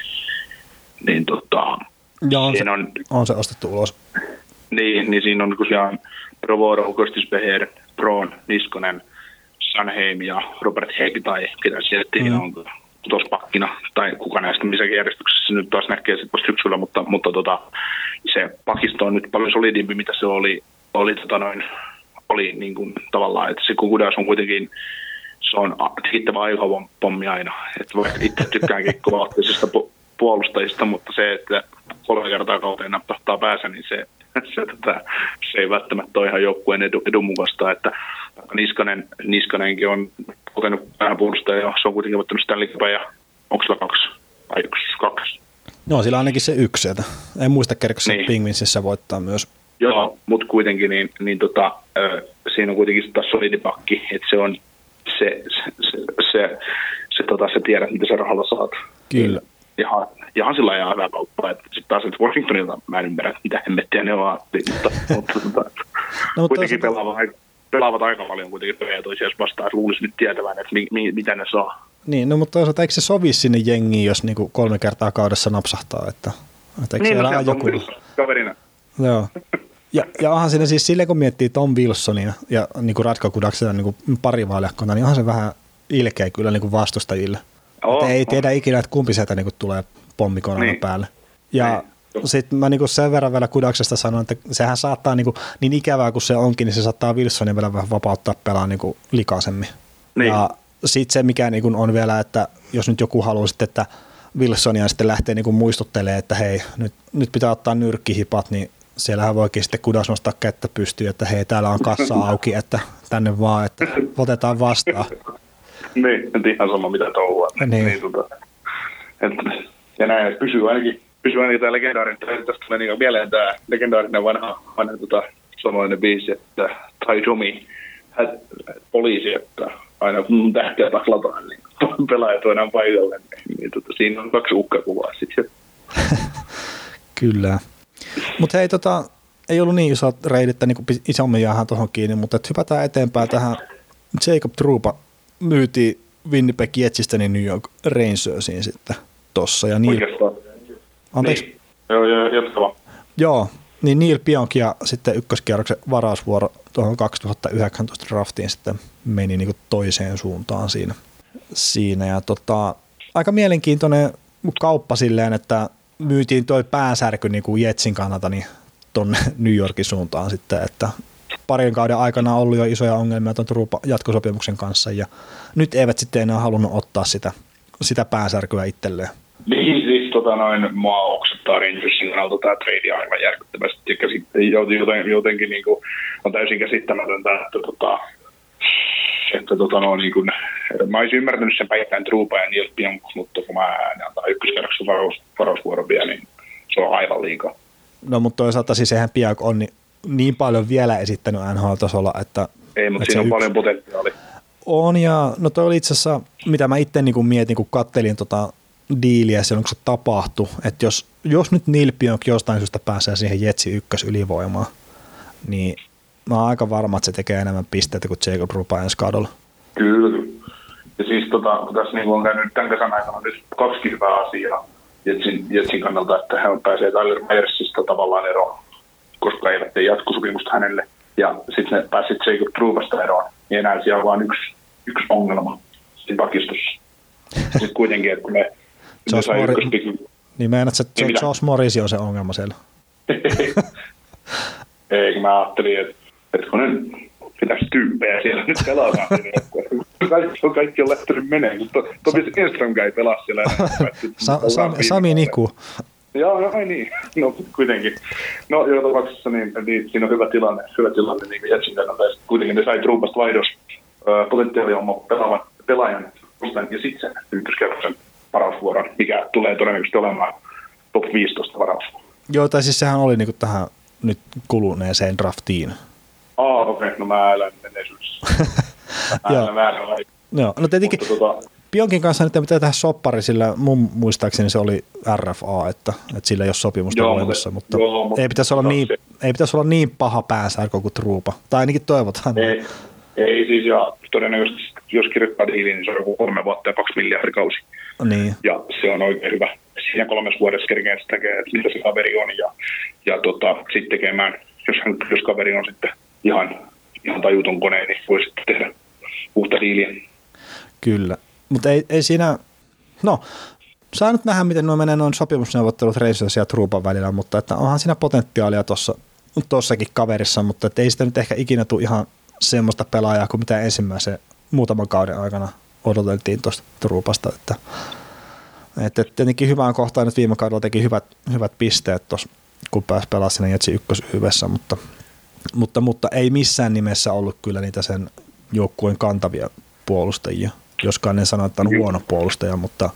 Ja on se ostettu ulos. Niin siinä on tosiaan Provoro, Kostisbeher, Brown, Niskonen, Sanheim ja Robert Hegg tai ketä sieltä on tuossa pakkina, tai kuka näistä missäkin järjestyksessä nyt taas näkee sitten syksyllä, mutta se pakisto on nyt paljon solidimpi, mitä se oli niin kuin tavallaan, että se Kudas on kuitenkin, se on tikittävä aihopommi aina, että vaikka itse tykkäänkin kovaotteisista puolustajista, mutta se, että 3 kertaa kauteen napsahtaa päässä, niin se ei välttämättä ole ihan joukkueen edun mukaista, että Niskanenkin on kokenut vähän puolustajaa ja se on kuitenkin voittanut Stanley Cupia ja onko sillä 2 vai 1? No sillä ainakin se 1, että en muista kerkassa niin. Penguinsissä voittaa myös. Joo, mutta kuitenkin siinä on kuitenkin taas solidipakki, että se on se tiedät, mitä sä rahalla saat. Kyllä. Ihan sillä lailla hyvä kauppa, että sitten taas että Washingtonilta mä en ymmärrä, mitä hemmettiä ne on, mutta kuitenkin pelaavat aika paljon kuitenkin pelejä toisiaan vastaan, että luulisi nyt tietävän, että mitä ne saa. Niin, no mutta toisaalta eikö se sovi sinne jengiin, jos niinku 3 kertaa kaudessa napsahtaa, että eikö niin, siellä on joku kaverina. Joo. Ja onhan siinä siis silleen, kun miettii Tom Wilsonia ja niinku Ratko Kudaksena niinku parivaljakkona, niin onhan se vähän ilkeä kyllä niinku vastustajille. Että ei tiedä ikinä, että kumpi sieltä niinku tulee pommikonana päälle. Ja sitten mä niinku sen verran vielä Kudaksesta sanon, että sehän saattaa niin ikävää kuin se onkin, niin se saattaa Wilsonia vielä vähän vapauttaa pelaa niinku likaisemmin. Niin. Ja sitten se, mikä niinku on vielä, että jos nyt joku haluaa sitten, että Wilsonia sitten lähtee niinku muistuttelemaan, että hei, nyt pitää ottaa nyrkkihipat, niin siellähän voikin sitten Kudas nostaa kättä pystyyn, että hei, täällä on kassa auki, että tänne vaan, että otetaan vastaan. Niin, en ihan sama mitä touhua. Niin. Ja näin, pysyy ainakin tämä legendaarinen, tästä tulee niin mieleen tämä legendaarinen vanha suomalainen biisi, että Tai Domi, poliisi, että aina kun tähtiä taklataan, niin pelaajat voidaan paikalle. Niin, siinä on 2 uhkakuvaa sitten. Kyllä. Mutta hei, ei ollut niin isot reidit, niin kuin isommin jäähän tuohon kiinni, mutta hypätään eteenpäin tähän. Jacob Trouba myytiin Winnipeg Jetsistä niin New York Rangersiin sitten tossa. Ja anteeksi? Niin. Joo, jatkava. Joo, niin Neil Pionkia sitten ykköskierroksen varausvuoro tuohon 2019 draftiin sitten meni niin kuin toiseen suuntaan siinä. Ja aika mielenkiintoinen kauppa silleen, että myytiin toi päänsärky niin kuin Jetsin kannalta niin tuonne New Yorkin suuntaan sitten, että parin kauden aikana on ollut jo isoja ongelmia tuon Trouba jatkosopimuksen kanssa ja nyt eivät sitten enää halunnut ottaa sitä päänsärkyä itselleen. Niin, siis mua oksettaa Rangersin kannalta tämä trade aivan järkyttävästi ja jotenkin niin kuin, on täysin käsittämätöntä, että niin kuin, mä olisin ymmärtänyt sen päittäin Trouba ja Neil Pionk, mutta kun mä antaa ykköskerroksen varausvuoron vielä, niin se on aivan liikaa. No mutta toisaalta siis eihän Pionk on niin paljon vielä esittänyt NHL-tasolla, että ei, mutta siinä on paljon potentiaalia. On, ja no toi oli itse asiassa, mitä mä itse niin mietin, kun kattelin diiliä silloin, kun se tapahtui, että jos nyt Neil Pionk jostain syystä pääsee siihen Jetsin ykkösylivoimaan, niin mä oon aika varma, että se tekee enemmän pisteitä kuin Jacob Trouba ensi kaudella. Kyllä. Ja siis tässä niin on käynyt tämän kesän aikana nyt 2 hyvää asiaa Jetsin kannalta, että hän pääsee Tyler Myersista tavallaan eroon, koska eivät tee jatkosopimusta hänelle. Ja sitten ne pääsivät Jacob Troubasta eroon, niin enää siellä on vain yksi ongelma siinä pakistossa. Sitten kuitenkin, että kun ne sai ykköspikin. Niin meinaat, että Josh Morris on se ongelma siellä? Ei, kun mä ajattelin, että kun ne pitäisi tyyppejä siellä nyt pelataan. Kaikki on lähtenyt menee, mutta Tobias Enström ei pelaa siellä enää. Sami Niku. Joo, ai niin. No kuitenkin. No joka tapauksessa niin siinä on hyvä tilanne niin kuin Jetsin kannalta. Kuitenkin ne sai Truupasta vaihdos potentiaaliomman pelaajan ja sitten sen ykköskerroksen varausvuoron, mikä tulee todennäköisesti olemaan top 15 varausvuoro. Joo, tai siis sehän oli niinku tähän nyt kuluneeseen draftiin. Okei. No mä elän menneisyydessä. Mä elän väärällä. Joo, no tietenkin Pionkin kanssa nyt pitää tehdä soppari, sillä mun muistaakseni se oli RFA, että sillä ei ole sopimusta voimassa, mutta ei pitäisi olla niin paha päänsärkö kuin Truupa, tai ainakin toivotaan. Ei siis, ja todennäköisesti jos kirjoittaa diiliin, niin se on joku 3 vuotta ja 2 miljardia kausi. Niin. Ja se on oikein hyvä. Siinä 3 vuodessa kerkeen se tekee, että mitä se kaveri on, ja sitten tekemään, jos kaveri on sitten ihan tajuton koneen, niin voi sitten tehdä uutta diiliä. Kyllä. Mutta ei siinä, no saa nyt nähdä, miten nuo menee noin sopimusneuvottelut Rangers ja Truupan välillä, mutta että onhan siinä potentiaalia tossakin kaverissa, mutta ei sitä nyt ehkä ikinä tule ihan semmoista pelaajaa kuin mitä ensimmäisen muutaman kauden aikana odoteltiin tuosta Truupasta, että tietenkin hyvään kohtaan nyt viime kaudella teki hyvät pisteet tuossa, kun pääsi pelaamaan siinä Jetsin ykkösyhdessä, mutta ei missään nimessä ollut kyllä niitä sen joukkueen kantavia puolustajia. Joskaan en sano, että on huono puolustaja, mutta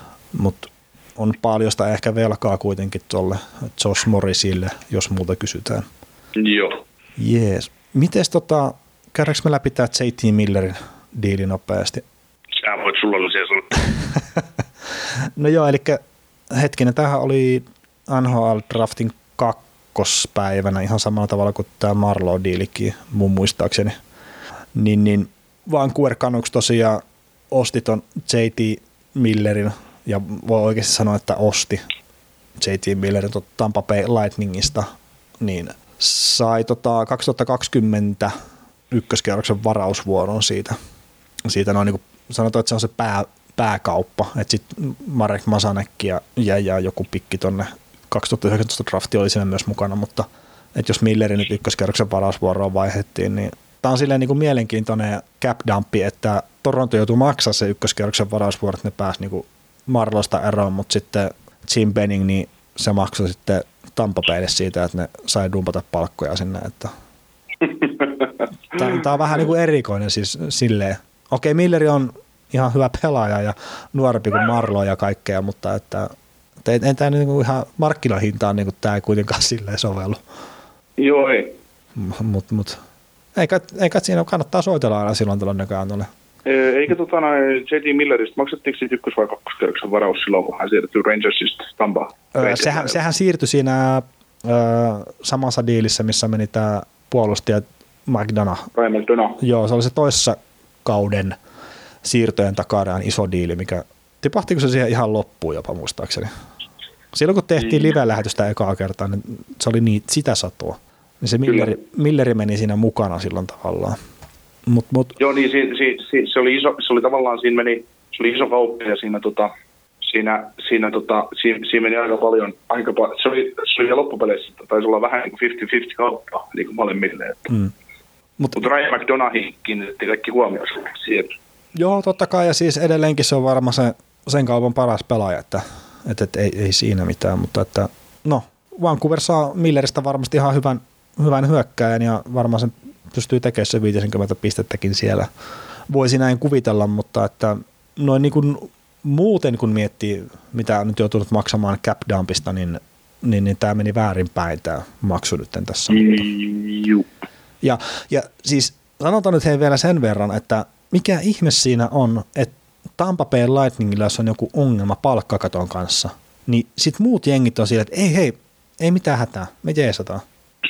on paljosta ehkä velkaa kuitenkin tuolle Josh Morrisille, jos muuta kysytään. Joo. Jees. Mites käydäänkö me läpi tämä JT Millerin diili nopeasti? Sä voit, sulla oli siellä sanoa. No joo, eli hetkinen, tämähän oli NHL Draftin 2. päivänä ihan samalla tavalla kuin tämä Marlowe-diilikin mun muistaakseni. Niin Vancouver Canucks tosiaan osti ton JT Millerin, ja voi oikeasti sanoa, että osti JT Millerin Tampa Bay Lightningista, niin sai 2020 ykköskierroksen varausvuoron siitä noin niin kuin sanotaan, että se on se pääkauppa, että sitten Marek Masanek ja joku pikki tonne 2019 drafti oli siinä myös mukana, mutta että jos Millerin nyt ykköskierroksen varausvuoroon vaihdettiin, niin tämä on silleen niin kuin mielenkiintoinen cap-dumpi, että Toronto joutuu maksaa se ykköskierroksen varausvuoro, että ne pääsi niin kuin Marlosta eroon, mutta sitten Jim Benning, niin se maksoi sitten Tampa Baylle siitä, että ne sai dumpata palkkoja sinne. Että tämä on vähän niin kuin erikoinen siis silleen. Okei, Milleri on ihan hyvä pelaaja ja nuorempi kuin Marlowe ja kaikkea, mutta että ei tämä niin kuin ihan markkinahintaan niin kuin tämä ei kuitenkaan silleen sovellu. Joo, ei. Mut. Eikä siinä kannattaa soitella aina silloin tällä näköjään tuolle. Eikä JT Milleristä, maksettiinko siitä ykkös- vai kakkoskerroksen varaus silloin, kun hän siirtyi Rangersista Tampaan? Sehän siirtyi siinä samassa diilissä, missä meni tämä puolustaja McDonough. Ryan McDonough. Joo, se oli se toissa kauden siirtojen takana iso diili, mikä tipahtiko se siihen ihan loppuun jopa muistaakseni. Silloin kun tehtiin live-lähetystä ekaa kertaa, niin se oli sitä satoa. Niin se Milleri meni siinä mukana silloin tavallaan. Joo, niin se oli iso, se oli tavallaan siinä oli iso kauppa ja siinä meni aika paljon se oli loppupeleissä, taisi olla vähän niin kuin 50-50 kauppa niin kuin molemmille. Mutta Ryan McDonaghin kiinnitti kaikki huomioon siihen. Joo, totta kai, ja siis edelleenkin se on varmaan sen kaupan paras pelaaja, että ei siinä mitään, mutta että no, Vancouver saa Milleristä varmasti ihan hyvän hyökkääjän ja varmaan sen pystyy tekemään se 50 pistettäkin siellä. Voisi näin kuvitella, mutta että noin niin kuin muuten kun miettii, mitä on nyt joutunut maksamaan cap-dumpista, niin tämä meni väärinpäin tämä maksu nyt tässä. Ja siis sanotaan nyt vielä sen verran, että mikä ihme siinä on, että Tampa Bay Lightningilla, jos on joku ongelma palkkakaton kanssa, niin sitten muut jengit on siellä, että ei mitään hätää, me jeesataan.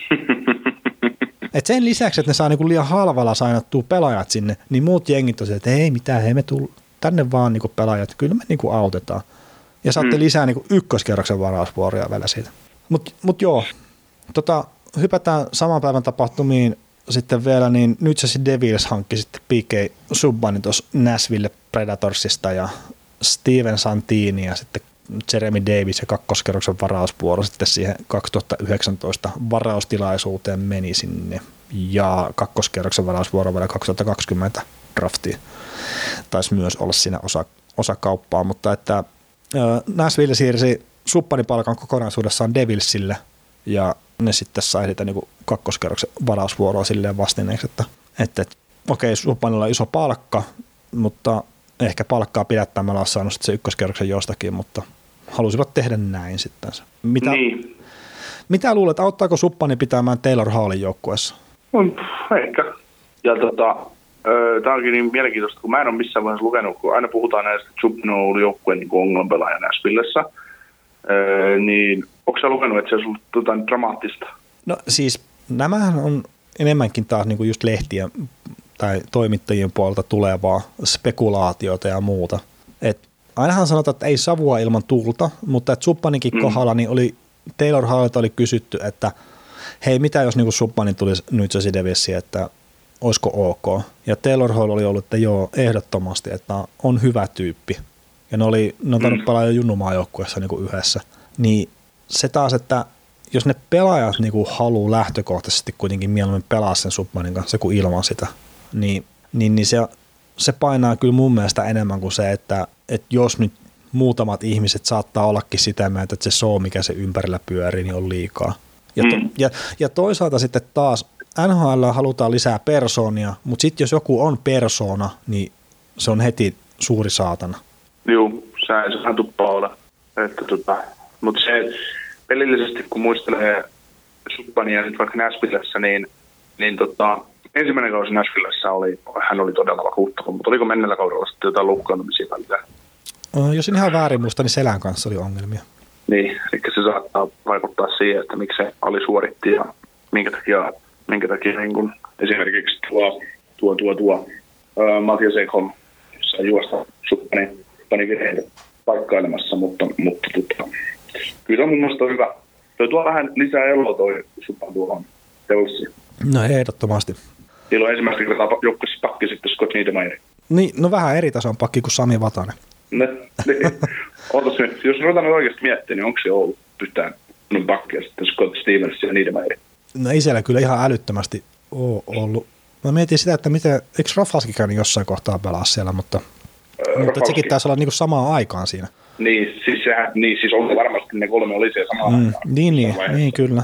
Et sen lisäksi, että ne saa niinku liian halvalla sainattua pelaajat sinne, niin muut jengit on siellä, että ei mitään, hei me tuu tänne vaan niinku pelaajat, kyllä me niinku autetaan. Ja saatte lisää niinku ykköskerroksen varausvuoroja vielä siitä. Mut joo, hypätään saman päivän tapahtumiin sitten vielä, niin nyt se Devils hankki sitten PK Subbanin tuossa Nashville Predatorsista ja Steven Santini ja sitten Jeremy Davis ja kakkoskerroksen varausvuoro sitten siihen 2019 varaustilaisuuteen meni sinne ja kakkoskerroksen varausvuoro vielä 2020 draftiin taisi myös olla siinä osa kauppaa, mutta että Nashville siirsi suppanipalkan kokonaisuudessaan Devilsille ja ne sitten sai sitä niin kakkoskerroksen varausvuoroa silleen vastineeksi, että okei, suppanilla on iso palkka, mutta ehkä palkkaa pidättämällä olisi saanut se ykköskerroksen jostakin, mutta halusivat tehdä näin sitten. Mitä luulet, auttaako Suppani pitämään Taylor Hallin joukkueessa? Ehkä. Ja tämä onkin niin mielenkiintoista, kun mä en ole missään vaiheessa lukenut, kun aina puhutaan näistä, että Suppani on ollut joukkueen niin ongelmapelaaja Nashvillessä, niin onko sä lukenut, että se on ollut jotain dramaattista? No siis nämähän on enemmänkin taas niin kuin just lehtien tai toimittajien puolelta tulevaa spekulaatiota ja muuta. Et ainahan sanotaan, että ei savua ilman tuulta, mutta että Suppaninkin kohdalla niin oli Taylor Hallilta oli kysytty, että hei, mitä jos niin Suppanin tulisi nyt se Devilsiin, että olisiko ok. Ja Taylor Hall oli ollut, että joo, ehdottomasti, että on hyvä tyyppi. Ja ne on tainnut pelaa jo junnumaajoukkueessa niin yhdessä. Niin se taas, että jos ne pelaajat niin haluaa lähtökohtaisesti kuitenkin mieluummin pelaa sen Suppanin kanssa kuin ilman sitä, niin se painaa kyllä mun mielestä enemmän kuin se, että jos nyt muutamat ihmiset saattaa ollakin sitä mieltä, että se show, mikä se ympärillä pyörii, niin on liikaa. Ja toisaalta sitten taas NHL halutaan lisää persoonia, mutta sitten jos joku on persoona, niin se on heti suuri saatana. Joo, sehän tuppaa olla. Mutta se pelillisesti, kun muistelee Suppania nyt vaikka Nashvillessä, niin ensimmäinen kausi Nashvillessä hän oli todella vakuuttava, mutta oliko mennellä kaudella sitten jotain loukkaantumisia välillä? Jos en ihan väärin muista, niin selän kanssa oli ongelmia. Niin, eli se saattaa vaikuttaa siihen, että miksi se alisuoritti ja minkä takia niin kun esimerkiksi tuo Matias Ekholm sai juosta Suppanin virheitä paikkailemassa, mutta kyllä on mun mielestä hyvä. Tuo vähän lisää eloa toi Suppan tuohon Devilsiin. No ehdottomasti. Niillä on ensimmäistä kertaa joukkueessa pakki sitten Scott Niedermayer. Niin, no vähän eri tason pakki kuin Sami Vatanen. Ootas nyt, jos ruvetaan oikeasti miettimään, niin onko se ollut yhtään pakkia sitten Scott Stevens ja Niedermayer? No ei siellä kyllä ihan älyttömästi ole ollut. Mä mietin sitä, että eikö Rafalski käynyt jossain kohtaa pelaa siellä, mutta sekin taisi olla niinku samaan aikaan siinä. Niin, siis on varmasti ne kolme oli siellä samaan aikaan. Niin kyllä.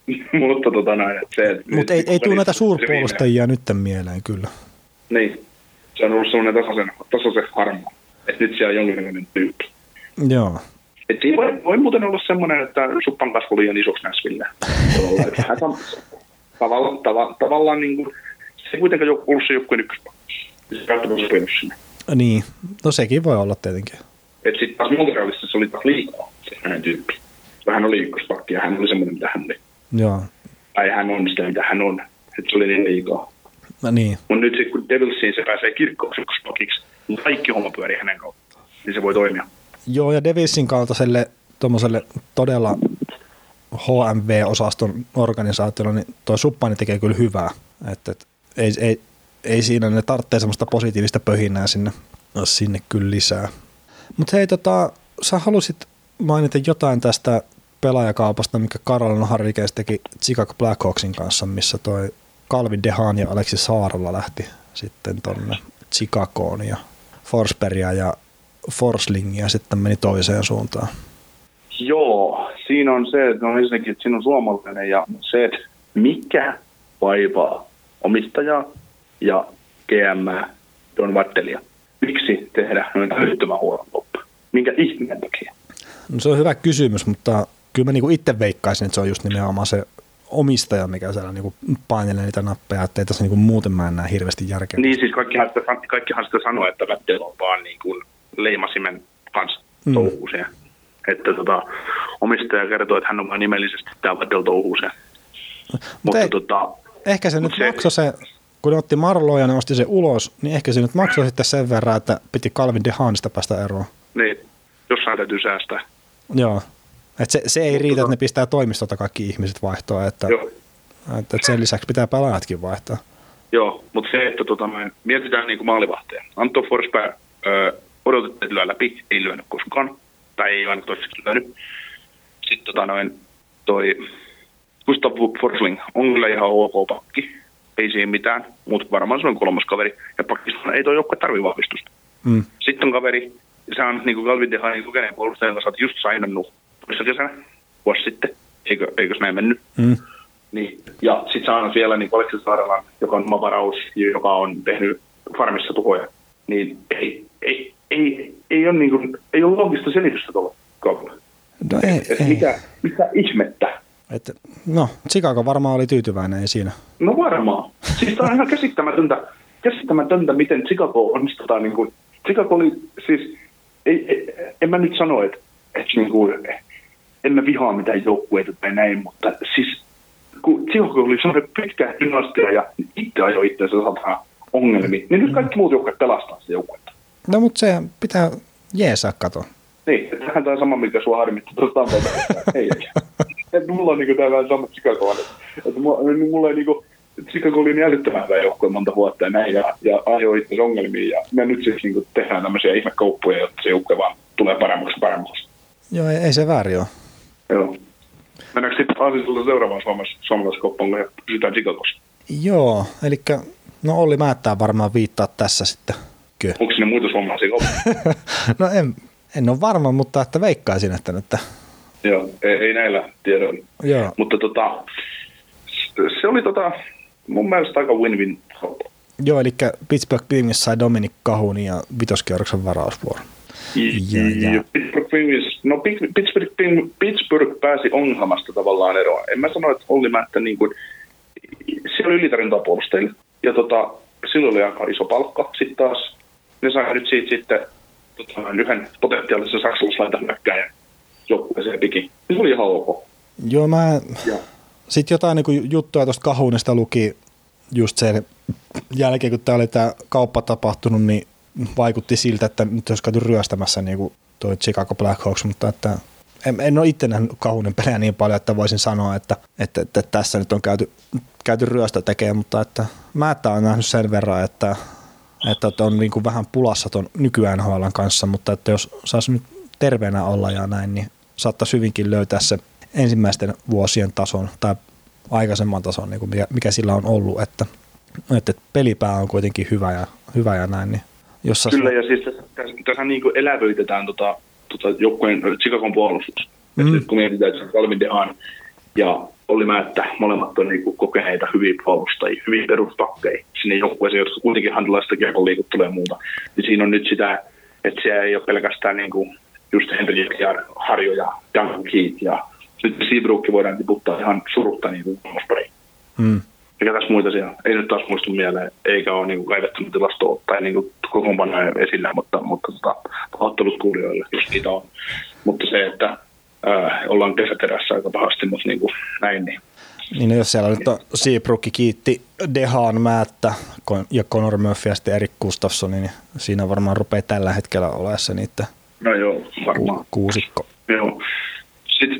Mutta ei tule näitä suurpuolustajia nytten mieleen kyllä. Niin, se on ollut sellainen tasaisen harmaa, että nyt siellä on jonkinlainen tyyppi. Joo. Et siinä voi muuten olla semmoinen, että Suppan kasvu oli liian isoksi Nashville. Tavallaan niin kuin, se ei kuitenkaan ollut se joukkueen ykköspakki. Se käyttämällä sopinut sinne. Niin, no sekin voi olla tietenkin. Että sitten taas Montrealissa se oli taas liikaa, se hänen tyyppi. Hän oli ykköspakki ja hän oli semmoinen, mitä hän oli. Joo. Tai hän on sitä, mitä hän on. Että se oli niin liikaa. No niin. Mutta nyt sitten kun Devilsiin se pääsee kirkkoon ykköspakiksi, niin kaikki homma pyörii hänen kautta. Niin se voi toimia. Joo, ja Devilsin kaltaiselle tuommoiselle todella HMV-osaston organisaatiolla, niin toi Suppani tekee kyllä hyvää. Että ei siinä, ne tarvitsee semmoista positiivista pöhinää sinne kyllä lisää. Mutta hei, sä halusit mainita jotain tästä pelaajakaupasta, mikä Carolina Hurricanes teki Chicago Blackhawksin kanssa, missä toi Calvin DeHaan ja Alexis Saarolla lähti sitten tonne Chicagoon ja Forsbergia ja Forslingia sitten meni toiseen suuntaan. Joo, siinä on se, että ensinnäkin, että siinä on suomalainen ja se, että mikä vaivaa omistajaa ja GM Don Vattelia. Miksi tehdä noin älyttömän huonon loppu? Minkä ihmeen takia? No se on hyvä kysymys, mutta kyllä mä niinku itse veikkaisin, että se on just nimenomaan se omistaja, mikä siellä niinku painelee niitä nappeja, ettei tässä niinku muuten mä en näe hirveästi järkeä. Niin siis kaikkihan sitä sanoo, että Vattel on vaan niinku leimasimen kanssa touhuuseen. Että omistaja kertoo, että hän on vain nimellisesti tämä Vattel touhuuseen. Mutta ehkä se nyt maksoi se, kun ne otti Marloa ja ne osti se ulos, niin ehkä se nyt maksoi sitten sen verran, että piti Calvin DeHaanista päästä eroon. Niin, jossain täytyy säästää. Joo, että se ei riitä, että ne pistää toimistolta kaikki ihmiset vaihtoa, että sen lisäksi pitää pelaajatkin vaihtaa. Joo, mutta se, että mietitään niin kuin maalivahteja. Anton Forsberg odotettiin, että lyö läpi, ei lyönyt koskaan, tai ei aina toiseksi lyönyt. Sitten toi Gustav Forsling on kyllä ihan ok pakki, ei siinä mitään, mutta varmaan se on kolmas kaveri, ja pakkista ei toi joukkue tarvitse vahvistusta. Sitten on kaveri, se on niin kuin Calvin DeHaanin kokeneen puolustajan kanssa, että just sainannut toissa kesänä, vuosi sitten, eikös näin mennyt. Niin, ja sitten se on vielä niin Aleksi Saaralan, joka on oma varaus, joka on tehnyt farmissa tuhoja, niin ei ole, niin kuin, ei ole loogista selitystä tuolla kaudella. No ei. Mitä ihmettä? No, Chicago varmaan oli tyytyväinen, ei siinä. No varmaan. Siis tämä on ihan käsittämätöntä, miten Chicago onnistutaan. Niin kuin, Chicago oli siis, en mä nyt sano, että niin kuin, en mä vihaa mitään joukkueita tai näin, mutta siis kun Chicago oli sellainen pitkä dynastia ja itse ajoi itseänsä sataan ongelmia, niin nyt kaikki muut joukkueet pelastaa sitä joukkuetta. No mutta se pitää jeesaa katoa. Niin, tämähän tämä on sama, mikä sua harmittaa tuossa Tampelta. Ei. Että mulla on niinku tää vähän sama Chicago. Että mulla ei niinku, Chicago oli niin älyttömän hyvä joukkue monta vuotta ja näin, ja ajoi itse ongelmiin, ja me nyt siis niinku tehdään tämmöisiä ihmekauppoja, jotta se joukkue vaan tulee paremmaksi. Joo, ei se väärin ole. Joo. Mennäänkö sitten Aasisilta seuraavaan suomalaiskauppaan, kun pysytään Chicagossa? Joo, eli no Olli Määttää varmaan viittaa tässä sitten. Onko sinne muita suomalaisia kauppoja? No en ole varma, mutta että veikkaisin, että Joo, ei näillä tiedoilla. Joo. Mutta se oli mun mielestä aika win-win kauppa. Joo, eli Pittsburgh Penguins sai Dominic Cahunin ja vitoskierroksen varausvuoron. Ja Pittsburgh pääsi ongelmasta tavallaan eroon. En mä sano, että Olli Määttä niin kuin, siellä oli ylitarjontaa puolustajille. Ja silloin oli aika iso palkka. Sitten taas ne sai nyt siitä sitten yhden potentiaalisen saksalaislaita hyökkääjän joukkueeseen pikin. Se oli ihan ok. Joo, sitten jotain niin juttuja tuosta Kahunista luki just sen jälkeen, kun tämä oli tämä kauppa tapahtunut, niin vaikutti siltä, että nyt olisi käyty ryöstämässä niin kuin toi Chicago Blackhawks, mutta että en ole itse nähnyt Kahunen pelejä niin paljon, että voisin sanoa, että tässä nyt on käyty ryöstö tekemään, mutta että Määttä on nähnyt sen verran, että on niin kuin vähän pulassa tuon nykyään NHL:n kanssa, mutta että jos saisi nyt terveenä olla ja näin, niin saattaisi hyvinkin löytää se ensimmäisten vuosien tason tai aikaisemman tason, niin kuin mikä sillä on ollut, että pelipää on kuitenkin hyvä ja näin. Niin kyllä, ja siis tässä niin kuin elävöitetään joukkueen Chicagon puolustus. Kun mietitään, että Calvin DeHaan ja Olli Määttä, molemmat on niin kuin kokeneita hyviä puolustajia, hyviä peruspakkeja sinne joukkueeseen, jotka kuitenkin handlaista kiekon liikuttelee ja muuta. Niin siinä on nyt sitä, että se ei ole pelkästään niin kuin just Henry ja Harjo ja Duncan Keith ja nyt Seabrook voidaan tiputtaa ihan surutta niin kuin kolmospariin. Eikä tässä muita siellä, ei nyt taas muistu mieleen, eikä ole niin kuin kaivettunut tilastoa tai niin kuin kokoonpanoja esillä, mutta pahoittelut kuulijoille, jos niitä on. Mutta se, että ollaan kesäterässä aika pahasti, mutta niin kuin näin. Niin jos siellä nyt on Seabrook, kiitti Dehaan, Määttä ja Connor Murphy ja sitten Erik Gustafsson, niin siinä varmaan rupeaa tällä hetkellä olemaan se niiden kuusikko. Joo. Sitten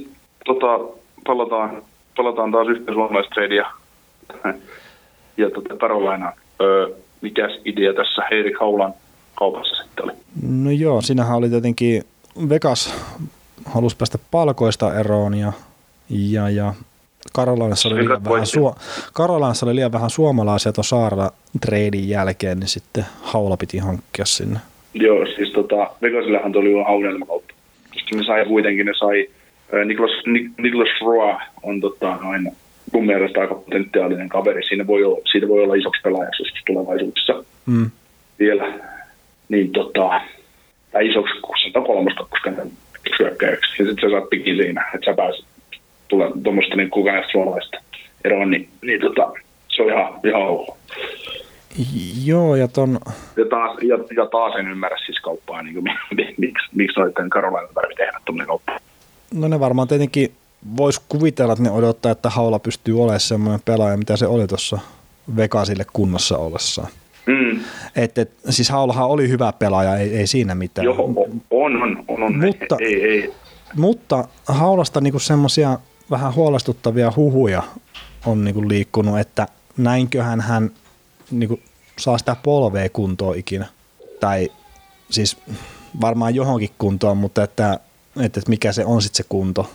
palataan taas yhteen suomalaistreidiä ja Carolina. Mikäs idea tässä Erik Haulan kaupassa sitten oli? No joo, siinähän oli tietenkin Vegas halusi päästä palkoista eroon ja Carolinassa oli liian vähän suomalaisia tuon Saarla treidin jälkeen, niin sitten Haula piti hankkia sinne. Joo, siis Vegasillähän tuli jo unelmakautta. Ne sai Niklas Roy on mun mielestä aika potentiaalinen kaveri. Siitä voi olla isoksi pelaajaksi joskus tulevaisuudessa vielä. Niin tai isoksi 3-2 hyökkäyksi. Ja sitten sä saat pikin siinä, että sä pääset tulemaan tuommoista niin kokonaista suomalaista eroon, niin se on ihan ok. Joo, ja taas en ymmärrä siis kauppaa, niin miksi noiden Carolina tarvitsee tehdä tuommoinen kauppa. No ne varmaan tietenkin voisi kuvitella, että ne odottaa, että Haula pystyy olemaan semmoinen pelaaja, mitä se oli tuossa Vegasille kunnossa ollessaan. Siis Haulahan oli hyvä pelaaja, ei siinä mitään. Joo, on. Mutta Haulasta niinku semmoisia vähän huolestuttavia huhuja on niinku liikkunut, että näinköhän hän niinku saa sitä polvea kuntoon ikinä. Tai siis varmaan johonkin kuntoon, mutta että mikä se on sitten se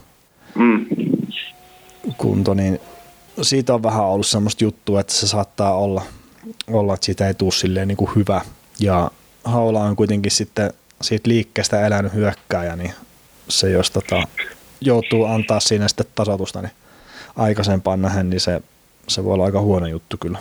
kunto, niin siitä on vähän ollut semmoista juttua, että se saattaa olla että siitä ei tule silleen niin kuin hyvä. Ja Haula on kuitenkin sitten siitä liikkeestä elänyt hyökkääjä, niin se jos joutuu antaa siinä sitten tasoitusta niin aikaisempaan nähen, niin se voi olla aika huono juttu kyllä.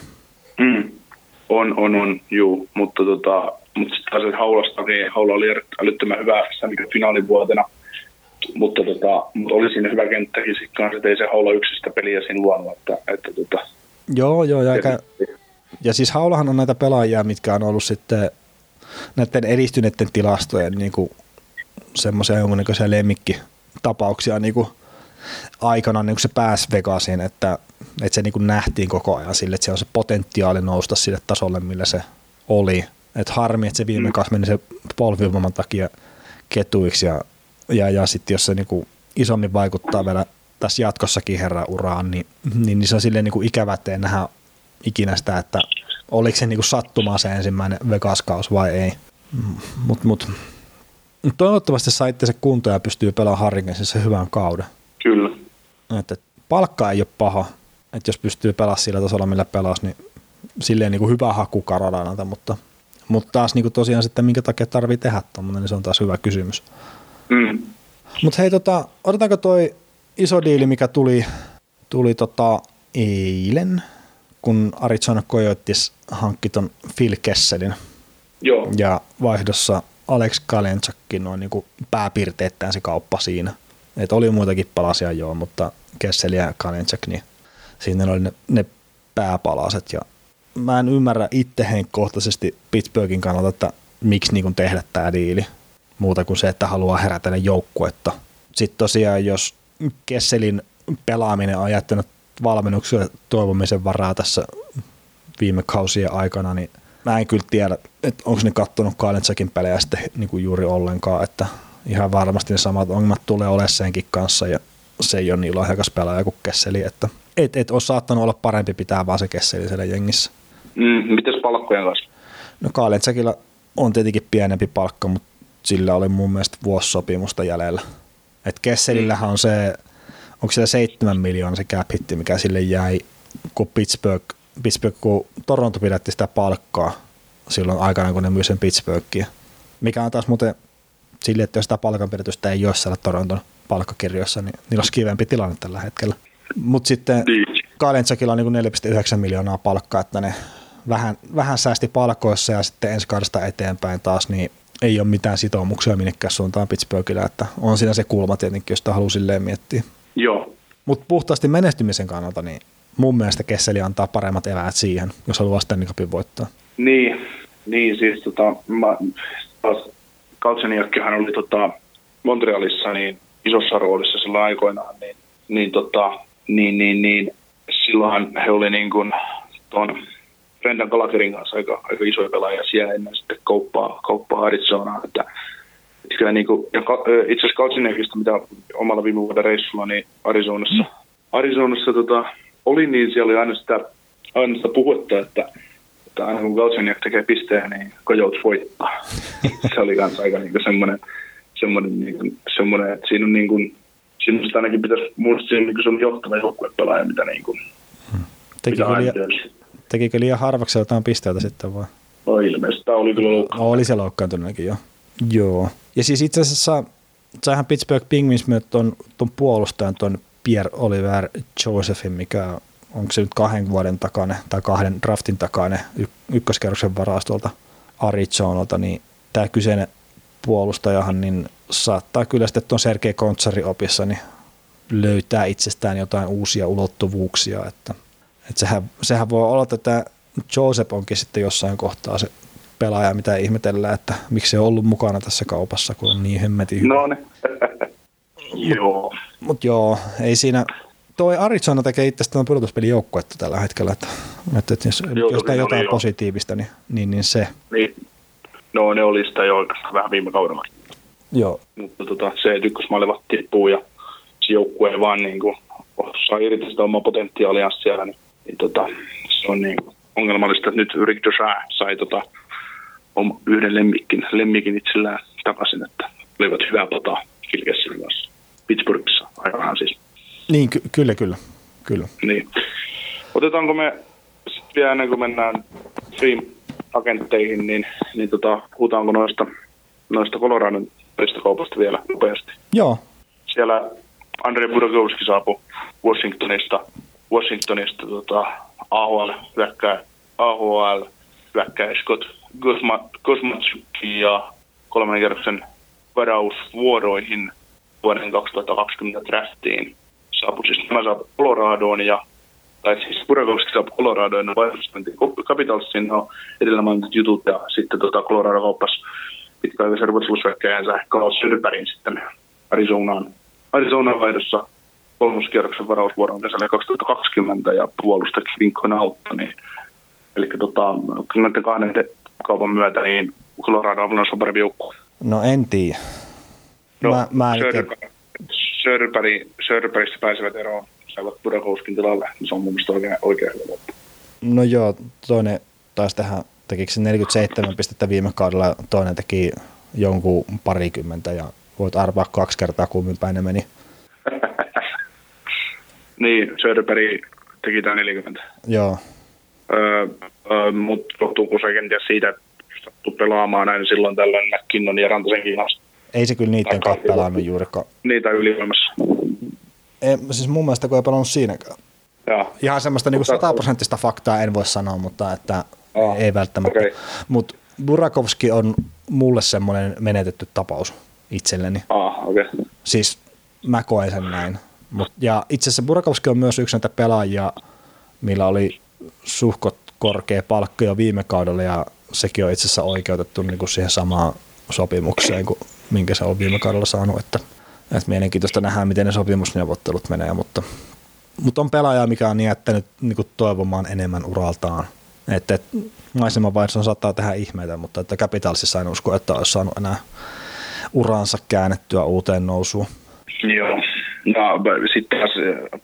On, juu, mutta sitten taas Haulasta, niin Haula oli älyttömän hyvä finaalivuotena, mutta oli siinä hyvä kenttäkin sitten kanssa, että ei se Haula yksistä peliä siinä luonut, että Joo, ja siis Haulahan on näitä pelaajia, mitkä on ollut sitten näiden edistyneiden tilastojen niin kuin semmoisia jonkunnäköisiä lemmikkitapauksia niin kuin aikana niin kuin se pääsi Vegasiin, että se niin kuin nähtiin koko ajan sille, että se on se potentiaali nousta sille tasolle, millä se oli. Että harmi, että se viime kausi meni se polvivamman takia ketuiksi ja sitten jos se niin kuin isommin vaikuttaa vielä tässä jatkossakin herran uraan, niin se on silleen niin kuin ikävä, että ei nähdä ikinä sitä, että oliko se niin kuin sattumaa se ensimmäinen Vegas-kaus vai ei. Mut toivottavasti saitte se kunto ja pystyy pelaamaan Harringensissä hyvän kauden. Kyllä. Että palkka ei ole paha, että jos pystyy pelaamaan sillä tasolla, millä pelasi, niin silleen niin kuin hyvä haku Carolinalta, mutta taas niin kuin tosiaan sitten minkä takia tarvitsee tehdä tommoinen, niin se on taas hyvä kysymys. Mutta hei, odotetaanko toi iso diili, mikä tuli eilen, kun Arizona Coyotes hankki ton Phil Kesselin. Joo. Ja vaihdossa Alex Galchenyukkin on niin pääpiirteittäin se kauppa siinä. Et oli muitakin palasia joo, mutta Kessel ja Galchenyuk, niin siinä oli ne pääpalaset. Ja mä en ymmärrä itse henkkohtaisesti Pittsburghin kannalta, että miksi niin tehdä tämä diili. Muuta kuin se, että haluaa herätellä joukkuetta. Sitten tosiaan, jos Kesselin pelaaminen on jättänyt valmennuksen toivomisen varaa tässä viime kausien aikana, niin mä en kyllä tiedä, että onko ne kattonut Galchenyukin pelejä sitten niin kuin juuri ollenkaan, että ihan varmasti ne samat ongelmat tulee olemaan senkin kanssa ja se ei ole niin lahjakas pelaaja kuin Kesseli, että et ole saattanut olla parempi pitää vaan se Kesseli siellä jengissä. Mites palkkojen kanssa? No Galchenyukilla on tietenkin pienempi palkka, mutta sillä oli mun mielestä vuosisopimusta jäljellä. Et Kesselillähän on se, onko siellä 7 miljoonaa se cap hitti, mikä sille jäi, kun kun Toronto pidätti sitä palkkaa silloin aikana, kun ne myi sen Pittsburghiin. Mikä on taas muuten sille, että jos sitä palkanpidetystä ei ole siellä Toronton palkkakirjoissa, niin niillä olisi kivempi tilanne tällä hetkellä. Mutta sitten Galchenyukilla on niin 4,9 miljoonaa palkkaa, että ne vähän säästi palkoissa ja sitten ensi kaudesta eteenpäin taas, niin ei ole mitään sitoumuksia minnekään suuntaan Pittsburghillä, että on siinä se kulma tietenkin, josta haluaa silleen miettiä. Joo. Mutta puhtaasti menestymisen kannalta, niin mun mielestä Kesseli antaa paremmat eväät siihen, jos haluaa Stanley Cupin voittaa. Niin siis Galchenyukhan oli Montrealissa niin isossa roolissa sillä aikoinaan, niin silloinhan he oli niin kuin tuon Brendan Gallagherin kanssa aika isoja pelaajia siellä ennen sitten kauppaa Arizonaan, että kyllä niin kuin, ja itse asiassa Galchenyukista, mitä omalla viime vuoden reissulla niin Arizonassa oli, niin siellä oli aina sitä puhetta, että aina kun Galchenyuk tekee pisteen, niin Coyotes voittaa. Se oli myös aika niin semmoinen, että siinä on niin kuin, siinä ainakin pitäisi muistaa niin kuin se on johtava joukkuepelaaja, mitä niin kuin Tekikö liian harvaksi jotain pisteitä sitten vai? No ilmeisesti, tämä oli kyllä loukkaantunut. Oli se loukkaantunutkin jo. Joo. Ja siis itse asiassa saihan Pittsburgh Penguins myös ton puolustajan, ton Pierre-Olivier Josephin, mikä onko se nyt 2 vuoden takainen tai 2 draftin takainen ykköskerroksen varastolta Arizonalta, niin tämä kyseinen puolustajahan niin saattaa kyllä sitten tuon Sergei Kontsarin opissa niin löytää itsestään jotain uusia ulottuvuuksia, että sehän voi olla, että tämä Joseph onkin sitten jossain kohtaa se pelaaja, mitä ihmetellään, että miksi se on ollut mukana tässä kaupassa, kun on niin hemmetin hyvä. No ne. Joo. Mutta joo, ei siinä. Toi Arizona tekee itsestään pudotuspelijoukkuetta tällä hetkellä, että jos jostain jotain positiivista, niin se. Niin. No ne oli sitä jo oikeastaan vähän viime kaudella. Joo. Mutta se, että ykkösmaalevat tippuu ja se joukkue vaan niin kuin saa irti sitä omaa potentiaalia siellä, niin se on niin ongelmallista, että nyt Rick Duchamp sai yhden lemmikin itsellään takaisin, että olivat hyvää pataa Kilkessin kanssa. Pittsburghissa aikanaan siis. Niin, kyllä. Niin. Otetaanko me sitten vielä ennen kuin mennään free-agentteihin, niin puhutaanko noista Coloradon kaupasta vielä nopeasti? Joo. Siellä Andrei Burakovsky saapui Washingtonista AHL hyökkää Scott Kosmatsuki ja 3. kierroksen varausvuoroihin vuoden 2020 draftiin. Saapui Coloradoon tai siis Burakovsky saapui Coloradoon ja vaihdosti Capitalsiin edellä mainitut jutut ja sitten Colorado kauppasi pitkäaikaisen ruotsalaishyökkääjänsä Carl Söderbergin sitten Arizonaan vaihdossa 3. kierroksen varausvuoron kesällä 2020 ja puolusta Kevin Connaughton. Eli näiden 2 kaupan myötä niin Colorado on parempi joukkue. No en tiedä. Söderbergistä pääsevät eroon, saivat Burakovskin tilalle, niin se on mun mielestä oikein hyvä loppu. No joo, toinen taisi tekikö se 47 pistettä viime kaudella ja toinen teki jonkun parikymmentä ja voit arvaa 2 kertaa kumminpäin ne meni. Niin, Söderberg teki tämä 40. Joo. Mutta johtuuko se kenties siitä, että sattuu pelaamaan näin silloin tällöin McKinnon ja Rantasenkin kanssa? Ei se kyllä niiden kanssa pelannut juurikaan. Niitä ylivoimassa. Siis mun mielestä kun ei pelannut siinäkään. Jaa. Ihan semmoista niinku 100% faktaa en voi sanoa, mutta että ei välttämättä. Okay. Mutta Burakovsky on mulle semmoinen menetetty tapaus itselleni. Okay. Siis mä koen sen näin. Ja itse asiassa Burakovsky on myös yksi näitä pelaajia, millä oli suhkot korkea palkka jo viime kaudella ja sekin on itse asiassa oikeutettu niin kuin siihen samaan sopimukseen kuin minkä se on viime kaudella saanut, että mielenkiintoista nähdään, miten ne sopimusneuvottelut menee, mutta on pelaaja, mikä on jättänyt niin kuin toivomaan enemmän uraltaan, että maisemanvaihdossa saattaa tehdä ihmeitä, mutta että Capitalsissa en usko, että olisi saanut enää uransa käännettyä uuteen nousuun. Joo, no sitten taas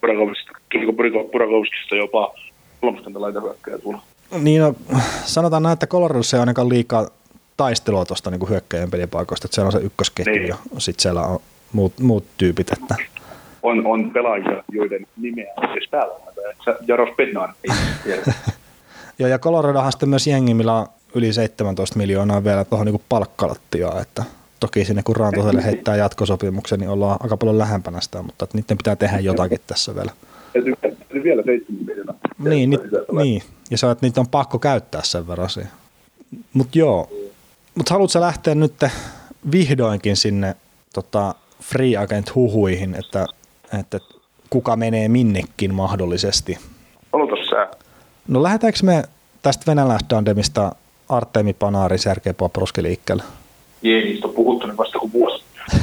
Burakovskista jopa 30 laitahyökkäjä tulla. Niin, no, sanotaan näin, että Coloradossa ei ainakaan liikaa taistelua tuosta niin hyökkäjän pelipaikoista, että siellä on se ykkösketju niin. Ja sitten siellä on muut tyypit. Että on pelaajia, joiden nimeä on edes päällä. Jaros Bednar ei tiedä. Joo, ja Coloradohan sitten myös jengi, millä on yli 17 miljoonaa vielä tuohon niin palkkalattiaan, että toki sinne kun Rantoselle heittää jatkosopimuksen, niin ollaan aika paljon lähempänä sitä, mutta että niiden pitää tehdä jotakin tässä vielä. Vielä 7 miljoonaa. Niin, ja se on, että niitä on pakko käyttää sen verran siihen. Mutta joo, haluatko lähteä nyt vihdoinkin sinne free agent huhuihin, että kuka menee minnekin mahdollisesti? Aloitas sä. No lähdetäänkö me tästä venäläisdandemista Artemi Panarin, Sergei Bobrovsky liikkeelle? Jee, niistä on puhuttu nyt vasta kuin vuosi.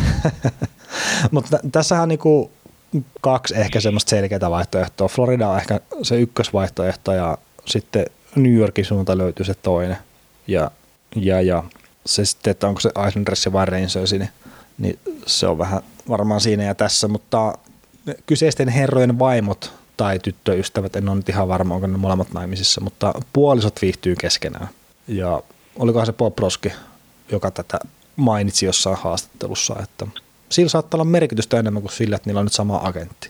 Mutta tässähän on niinku 2 ehkä semmoista selkeää vaihtoehtoa. Florida on ehkä se ykkösvaihtoehto ja sitten New Yorkin suunta löytyy se toinen. Ja se sitten, että onko se Islanders vai Rangers, niin se on vähän varmaan siinä ja tässä, mutta kyseisten herrojen vaimot tai tyttöystävät, en ole nyt ihan varma, onko ne molemmat naimisissa, mutta puolisot viihtyy keskenään. Ja olikohan se Bobrovsky, joka tätä mainitsi jossain haastattelussa, että sillä saattaa olla merkitystä enemmän kuin sillä, että niillä on nyt sama agentti.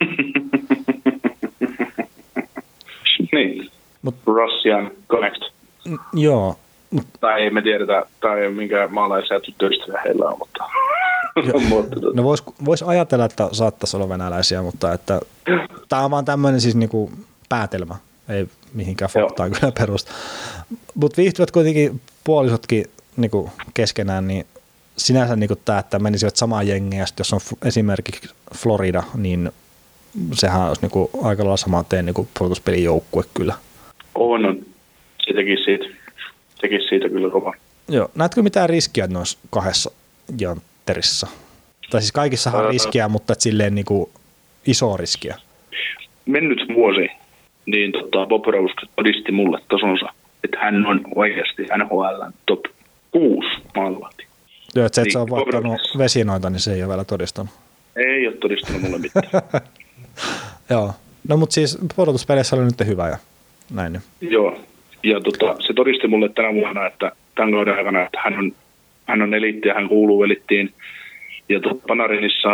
Niin, Russian Connect. Joo. Tai ei me tiedetä, tai minkä maalaisia tyttöystäviä heillä on, mutta no vois ajatella, että saattaisi olla venäläisiä, mutta että tämä on vaan tämmöinen siis niinku päätelmä, ei mihinkään faktaan kyllä perusta. Mutta viihtyvät kuitenkin puolisotkin niinku keskenään, niin sinänsä niinku tämä, että menisivät samaan jengiä, ja jos on esimerkiksi Florida, niin sehän olisi niinku aika lailla samaan teen niinku puolustuspelin joukkue kyllä. On. Se tekisi siitä kyllä kova. Joo. Näetkö mitään riskiä noissa 2 jantterissa? Tai siis kaikissahan on riskiä, mutta et silleen niinku iso riskiä. Mennyt vuosi, niin Bobrovsky todisti mulle tasonsa, että hän on oikeasti NHL:n top 6 maalivahti. Joo, että se on vaihtanut vesinoita, niin se ei ole vielä todistanut. Ei ole todistanut mulle mitään. Joo. No mutta siis pudotuspeleissä oli nyt hyvä ja näin. Joo. Ja se todisti mulle tänä vuonna, että tämän kauden aikana, että hän on eliitti ja hän kuuluu elittiin. Ja Panarinissa,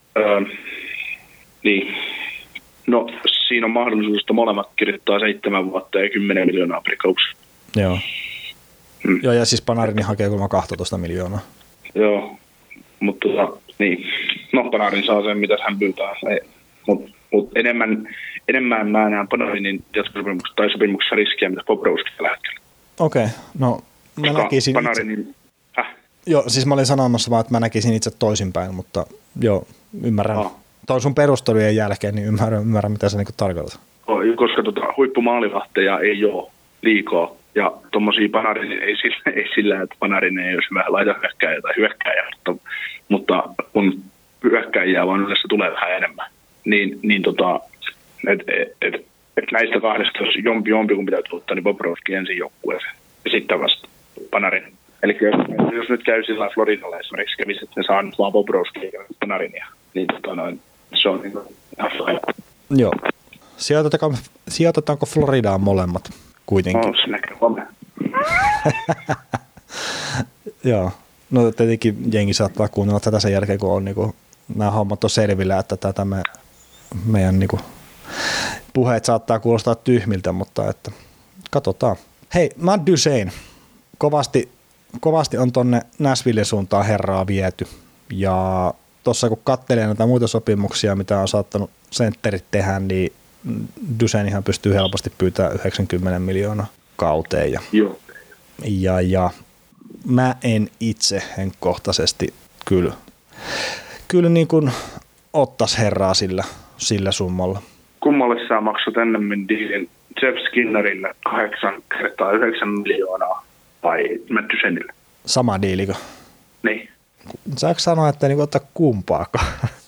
niin, no siinä on mahdollisuus, että molemmat kirjoittaa 7 vuotta ja 10 miljoonaa per kausi. Joo. Joo, ja siis Panarini hakee 12 miljoonaa. Joo, mutta niin. No Panarin saa sen, mitä hän pyytää. Mutta enemmän mä näen Panarinin jatkosopimuksessa tai sopimuksessa riskiä, mitä Bobrovski tällä hetkellä. Okei, no mä näkisin Panarinin, Joo, siis mä olin sanomassa vaan, että mä näkisin itse toisinpäin, mutta joo, ymmärrän. Toi sun perustelujen jälkeen, niin ymmärrän mitä sä niinku tarkoitat. Koska huippumaalivahteja ei ole liikaa. Ja tommosia Panarin ei sillä, että Panarin ei olisi hyvä laitahyökkääjä tai hyökkääjä, mutta kun hyökkääjiä vaan yleensä tulee vähän enemmän, niin näistä kahdesta, jos jompi kun pitää tuottaa, niin Bobrovski ensin joukkueeseen ja sitten vasta Panarin. Eli jos nyt käy sillä Floridalla esimerkiksi kävisi, että ne saa nyt vaan Bobrovski ja Panarinia, niin se on niin ihan fine. Joo. Sijoitetaanko Floridaan molemmat kuitenkin? No, se näkee huomenna. Joo. No tietenkin jengi saattaa kuunnella tätä sen jälkeen, kun on niinku, nämä hommat on selvillä, että tätä meidän niinku, puheet saattaa kuulostaa tyhmiltä, mutta että katsotaan. Hei, Matt Duchene. Kovasti on tonne Nashvillen suuntaan herraa viety. Ja tuossa kun katselee näitä muita sopimuksia, mitä on saattanut sentterit tehdä, niin Duchenehan pystyy helposti pyytämään 90 miljoonaa kauteen. Joo. Ja mä en itse henkkohtaisesti kyllä niin kuin ottais herraa sillä summalla. Kummalle sä maksat ennemmin diilin Jeff Skinnerille 8 kertaa 9 miljoonaa vai Matt Duchenelle? Sama diilikö? Niin. Saanko sanoa, että niin ottaa kumpaakaan?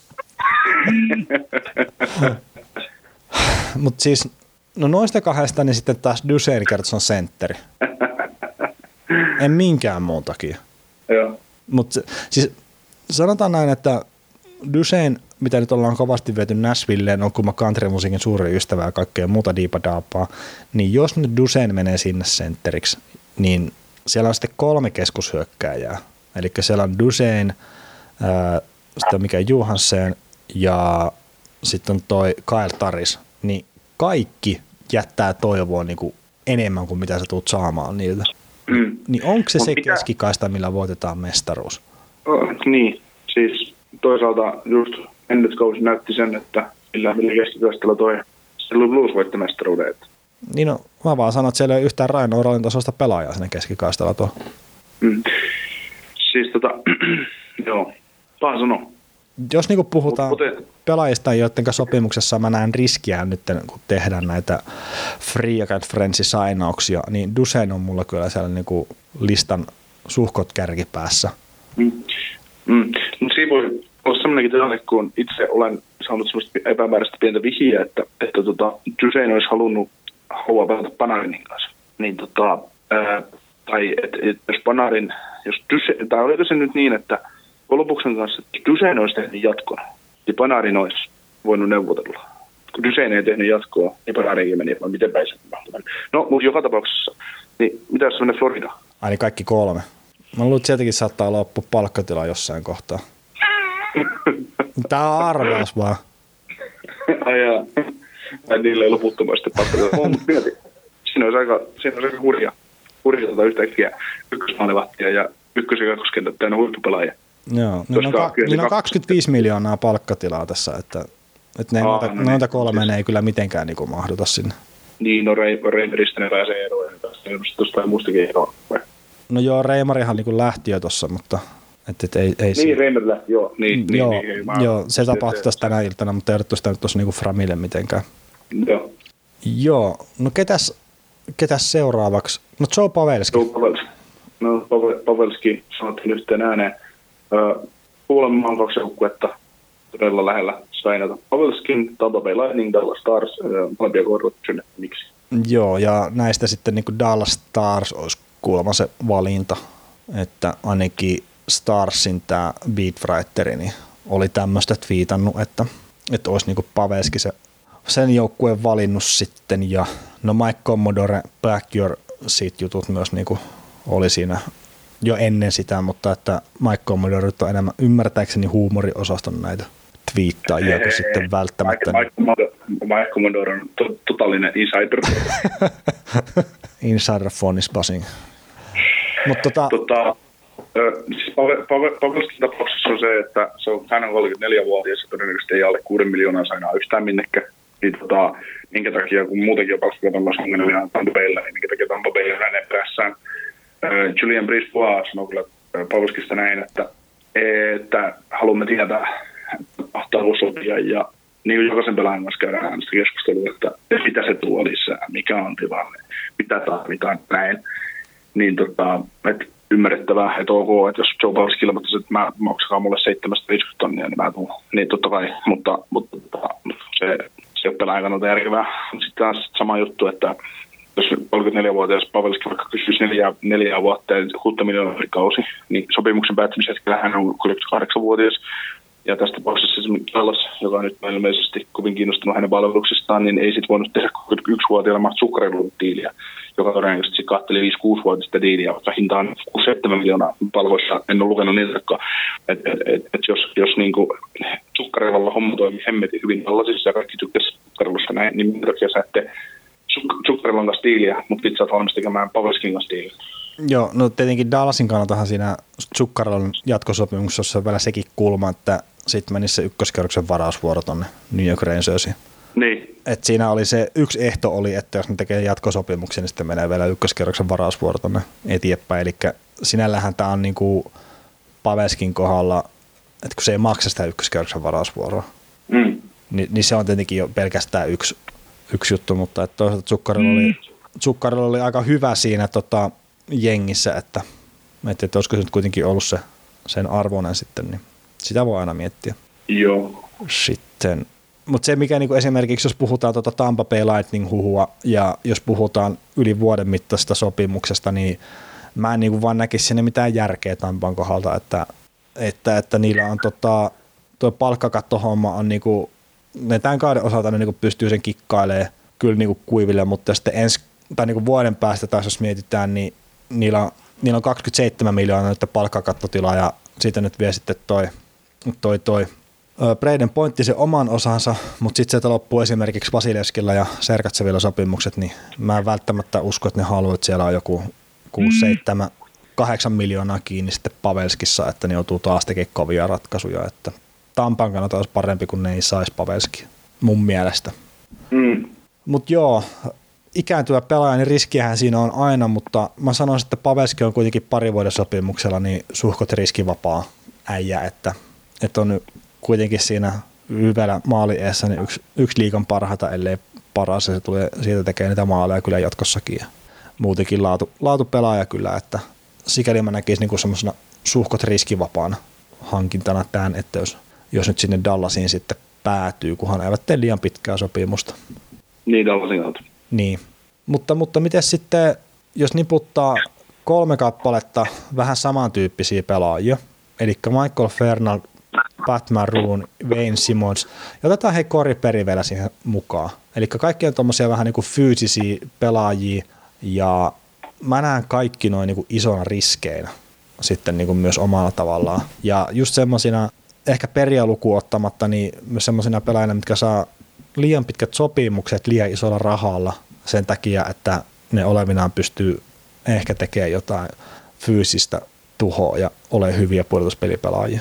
Mutta siis, no noista kahdesta, niin sitten taas Duchene kertoo sentteri. En minkään muun takia. Joo. Mutta siis sanotaan näin, että Duchene, mitä nyt ollaan kovasti viety Nashvilleen, on kun mä countrymusiikin suuri ystävä ja kaikkea muuta diipadaapaa, niin jos nyt Duchene menee sinne sentteriksi, niin siellä on sitten 3 keskushyökkääjää. Eli siellä on Duchene, sitten mikä Johansson ja sitten toi Kyle Taris, niin kaikki jättää toivoa niin kuin enemmän kuin mitä sä tulet saamaan niiltä. Niin onko se keskikaista, millä voitetaan mestaruus? Niin, siis toisaalta just ennätyskausi näytti sen, että millä keskikaistalla toi St. Blues voitti mestaruuden. Niin no, mä vaan sanon, että siellä ei ole yhtään Ryan O'Reillyn tasoista pelaajaa sinne keskikaistalla tuo. Siis joo, vaan sano. Jos niinku puhutaan pelaajista, joiden sopimuksessa mä näen riskiä nyt, kun tehdään näitä free agent friendsi-sainauksia, niin Duchene on mulla kyllä siellä niinku listan suhkot kärkipäässä. Mutta siinä voi olla sellainenkin tilanne, kun itse olen saanut semmoista epämääräistä pientä vihjeä, että Duchene olisi haluaa pelata Panarinin kanssa. Niin tai jos Panarin, tai oliko se nyt niin, että Kolopuksen kanssa, että Duchene olisi tehnyt jatkoa, niin Panarin olisi voinut neuvotella. Kun Duchene ei tehnyt jatkoa, niin Panarinkin meni, vai miten päin se tapahtui. No, mutta joka tapauksessa, niin mitä jos menee Floridaan? Ai niin kaikki 3. Mä luulen, että sieltäkin saattaa loppua palkkatila jossain kohtaa. Tää on arvaus vaan. Ai niille ei loputtomasti palkkatila. Siinä olisi aika hurja yhtäkkiä ykkösmaalivahtia ja ykkös- ja kakkoskentät täynnä huippupelaajia. Joo, niin on 25 miljoonaa palkkatilaa tässä, että noita 3 ei kyllä mitenkään niin mahduta sinne. Niin, no Reimeristä ne pääsee eroon, ja tuosta tai muustakin eroon. No joo, Reimarihan niin lähti jo tuossa, mutta ei niin, Reimer lähti, joo. Joo, se tapahtui tässä tänä iltana, mutta ei odottu sitä nyt tuossa niin Framille mitenkään. Joo. Joo, no ketäs seuraavaksi? No Joe Pavelski. No Pavelski sanottiin yhteen ääneen. Kuulemma on 2 joukkuetta todella lähellä sainata. Pavelskin, Tampa Bay Lightning, Dallas Stars, molempia korvattuja, miksi? Joo, ja näistä sitten niin kuin Dallas Stars olisi kuulemma se valinta, että ainakin Starsin tämä beatwriteri niin oli tämmöistä twiitannut, että olisi niin kuin Pavelski sen joukkueen valinnut sitten, ja no Mike Commodore, Back Your Seat jutut myös niin kuin oli siinä jo ennen sitä, mutta että Mike Commodore on enemmän ymmärtääkseni huumoriosaston näitä twiittaajia kuin sitten välttämättä. Mike Commodore on totaalinen insider. Insider phone is buzzing. Siis Pavelskin tapauksessa on se, että hän on 34-vuotias ja todennäköisesti ei alle 6 miljoonaa sainaa yhtään minnekään. Niin minkä takia, kun muutenkin on palkkakatolla ongelmia Tampa Baylla, niin minkä takia Tampa Bay on hänen perässään. Julien Brisebois sanoi kyllä Pavelskista näin, että haluamme tietää talousoppia ja niin kuin jokaisen pelaajan kanssa käydään äänestä keskustelua, että mitä se tuo lisää, mikä on tilanne, mitä tarvitaan, näin. Niin että ymmärrettävää, että ok, että jos Joe Pavelski ilmoittaisi, että mä maksakaa mulle 750 tonnia, niin mä tuun. Niin totta kai, mutta se ei ole pelaajan kannalta järkevää. Sitten taas sama juttu, että jos 34-vuotias Pavelski vaikka kysyisi 4 vuotta ja 6 miljoonaa kausi, niin sopimuksen päättymisen hetkellä hän on 38-vuotias. Ja tässä tapauksessa esimerkiksi Dallas, joka on nyt ilmeisesti kovin kiinnostunut hänen palveluksistaan, niin ei sitten voinut tehdä 31-vuotiailla Zuccarellon diiliä, joka todennäköisesti katteli 5-6-vuotista diiliä, vaikka hinta on 6-7 miljoonaa palvoissa. En ole lukenut niitä, että jos niinku Zuccarellolla homma toimii hemmetin hyvin Dallasissa ja kaikki tykkäsivät Zuccarellosta näin, niin minkä takia sä ette Zuccarellon kanssa diiliä, mutta sitten sä oot valmis tekemään Pavelskin kanssa diiliä. Joo, no tietenkin Dallasin kannaltahan siinä Zuccarellon jatkosopimuksessa on vielä sekin kulma, että sitten menisi se ykköskerroksen varausvuoro tonne New York Rangersiin. Niin. Et siinä oli se yksi ehto oli, että jos ne tekee jatkosopimuksen, niin sitten menee vielä ykköskerroksen varausvuoro tonne eteenpäin. Eli sinällähän tämä on niinku Pavelskin kohdalla, että kun se ei maksa sitä ykköskerroksen varausvuoroa, niin se on tietenkin jo pelkästään yksi juttu, mutta että toisaalta Zuccarello oli aika hyvä siinä jengissä, että olisiko se nyt kuitenkin ollut sen arvoinen sitten, niin sitä voi aina miettiä. Joo. Sitten, mutta se mikä niinku esimerkiksi, jos puhutaan Tampa Bay Lightning-huhua ja jos puhutaan yli vuoden mittaisesta sopimuksesta, niin mä en niinku vaan näkisi sinne mitään järkeä Tampan kohdalta, että niillä on tuo palkkakattohomma on niinku, ne tämän kauden osalta ne niinku pystyy sen kikkailemaan kyllä niinku kuiville, mutta sitten niinku vuoden päästä taas jos mietitään, niin niillä on 27 miljoonaa nyt palkkakattotila ja siitä nyt vie sitten toi Braden pointti sen oman osansa, mutta sitten sieltä loppuu esimerkiksi Vasilevskilla ja Sergatsevilla sopimukset, niin mä en välttämättä usko, että ne haluaa, että siellä on joku 6, 7, 8 miljoonaa kiinni sitten Pavelskissa, että ne joutuu taas tekemään kovia ratkaisuja, että Tampan kannalta olisi parempi, kun ne ei saisi Pavelskia, mun mielestä. Mutta joo, ikääntyvä pelaaja, niin riskiähän siinä on aina, mutta mä sanoisin, että Pavelski on kuitenkin parin vuoden sopimuksella niin suhkot riskivapaa äijä, että on kuitenkin siinä hyvällä maalieessä niin yksi liigan parhaita, ellei paras, ja se tulee siitä tekee niitä maaleja kyllä jatkossakin. Ja muutenkin laatu pelaaja kyllä, että sikäli mä näkisin niin semmoisena suhkot riskivapaana hankintana tämän, että jos nyt sinne Dallasiin sitten päätyy, kunhan eivät tee liian pitkää sopimusta. Niin, Dallasin kautta. Niin, mutta miten sitten, jos niputtaa 3 kappaletta vähän samantyyppisiä pelaajia, eli Michael Fernald, Pat Maroon, Wayne Simmonds, ja otetaan Corey Perry vielä siihen mukaan. Eli kaikki on tommosia vähän niin kuin fyysisiä pelaajia, ja mä näen kaikki noin niin kuin isona riskeinä sitten niin kuin myös omalla tavallaan. Ja just semmosina, ehkä Perryä lukuun ottamatta, niin myös semmosina pelaajina, mitkä saa liian pitkät sopimukset liian isolla rahalla sen takia, että ne olevinaan pystyy ehkä tekemään jotain fyysistä tuhoa ja ole hyviä pudotuspelipelaajia.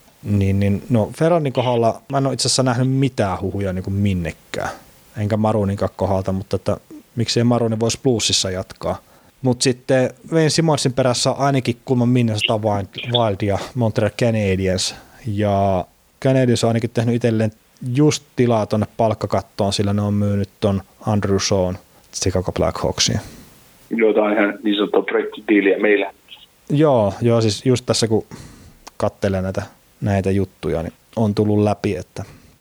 No Ferrandin kohdalla mä en ole itse asiassa nähnyt mitään huhuja niin kuin minnekään, enkä Marooninkaan kohdalta, mutta että miksei Maroonin voisi Bluesissa jatkaa. Mutta sitten Wayne Simmondsin perässä on ainakin kulman Minnesota Wild ja Montreal Canadiens, ja Canadiens on ainakin tehnyt itselleen just tilaa tuonne palkkakattoon, sillä ne on myynyt ton Andrew Shawn Chicago Blackhawksiin. Joo, tämä on ihan niin sanottua break-dealia meillä. Joo, siis just tässä kun katselee näitä juttuja, niin on tullut läpi, että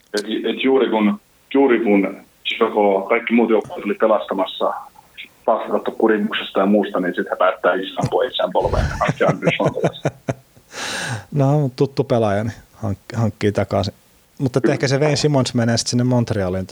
juuri kun Chicago, kaikki muut joukkueet oli pelastamassa palkkakattokurimuksesta ja muusta, niin sitten he päättää ampua itseään polveen. No, tuttu pelaaja, niin hankkii takaisin. Mutta ehkä se Wayne Simmonds menee sitten sinne Montrealiin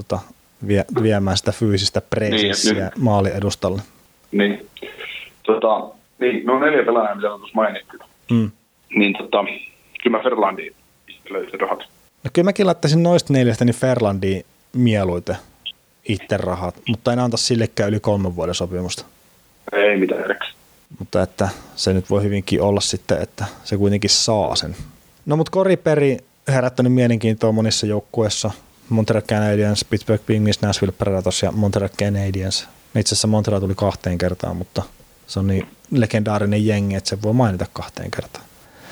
viemään sitä fyysistä presissiä maali edustalle. Niin. Niin, no 4 pelaajaa, mitä tuossa mainittiin. Niin kyllä mä Ferlandiin löysin rahat. No kyllä mäkin laittaisin noista 4 niin Ferlandiin mieluiten itse rahat, mutta en anta sillekään yli 3 vuoden sopimusta. Ei mitään edeksi. Mutta että se nyt voi hyvinkin olla sitten, että se kuitenkin saa sen. No mutta Corey Perry herättänyt mielenkiintoa monissa joukkueissa. Montreal Canadiens, Pittsburgh Penguins, Nashville Predators ja Montreal Canadiens. Itse asiassa Montreal tuli 2 kertaa, mutta se on niin legendaarinen jengi, että se voi mainita 2 kertaa.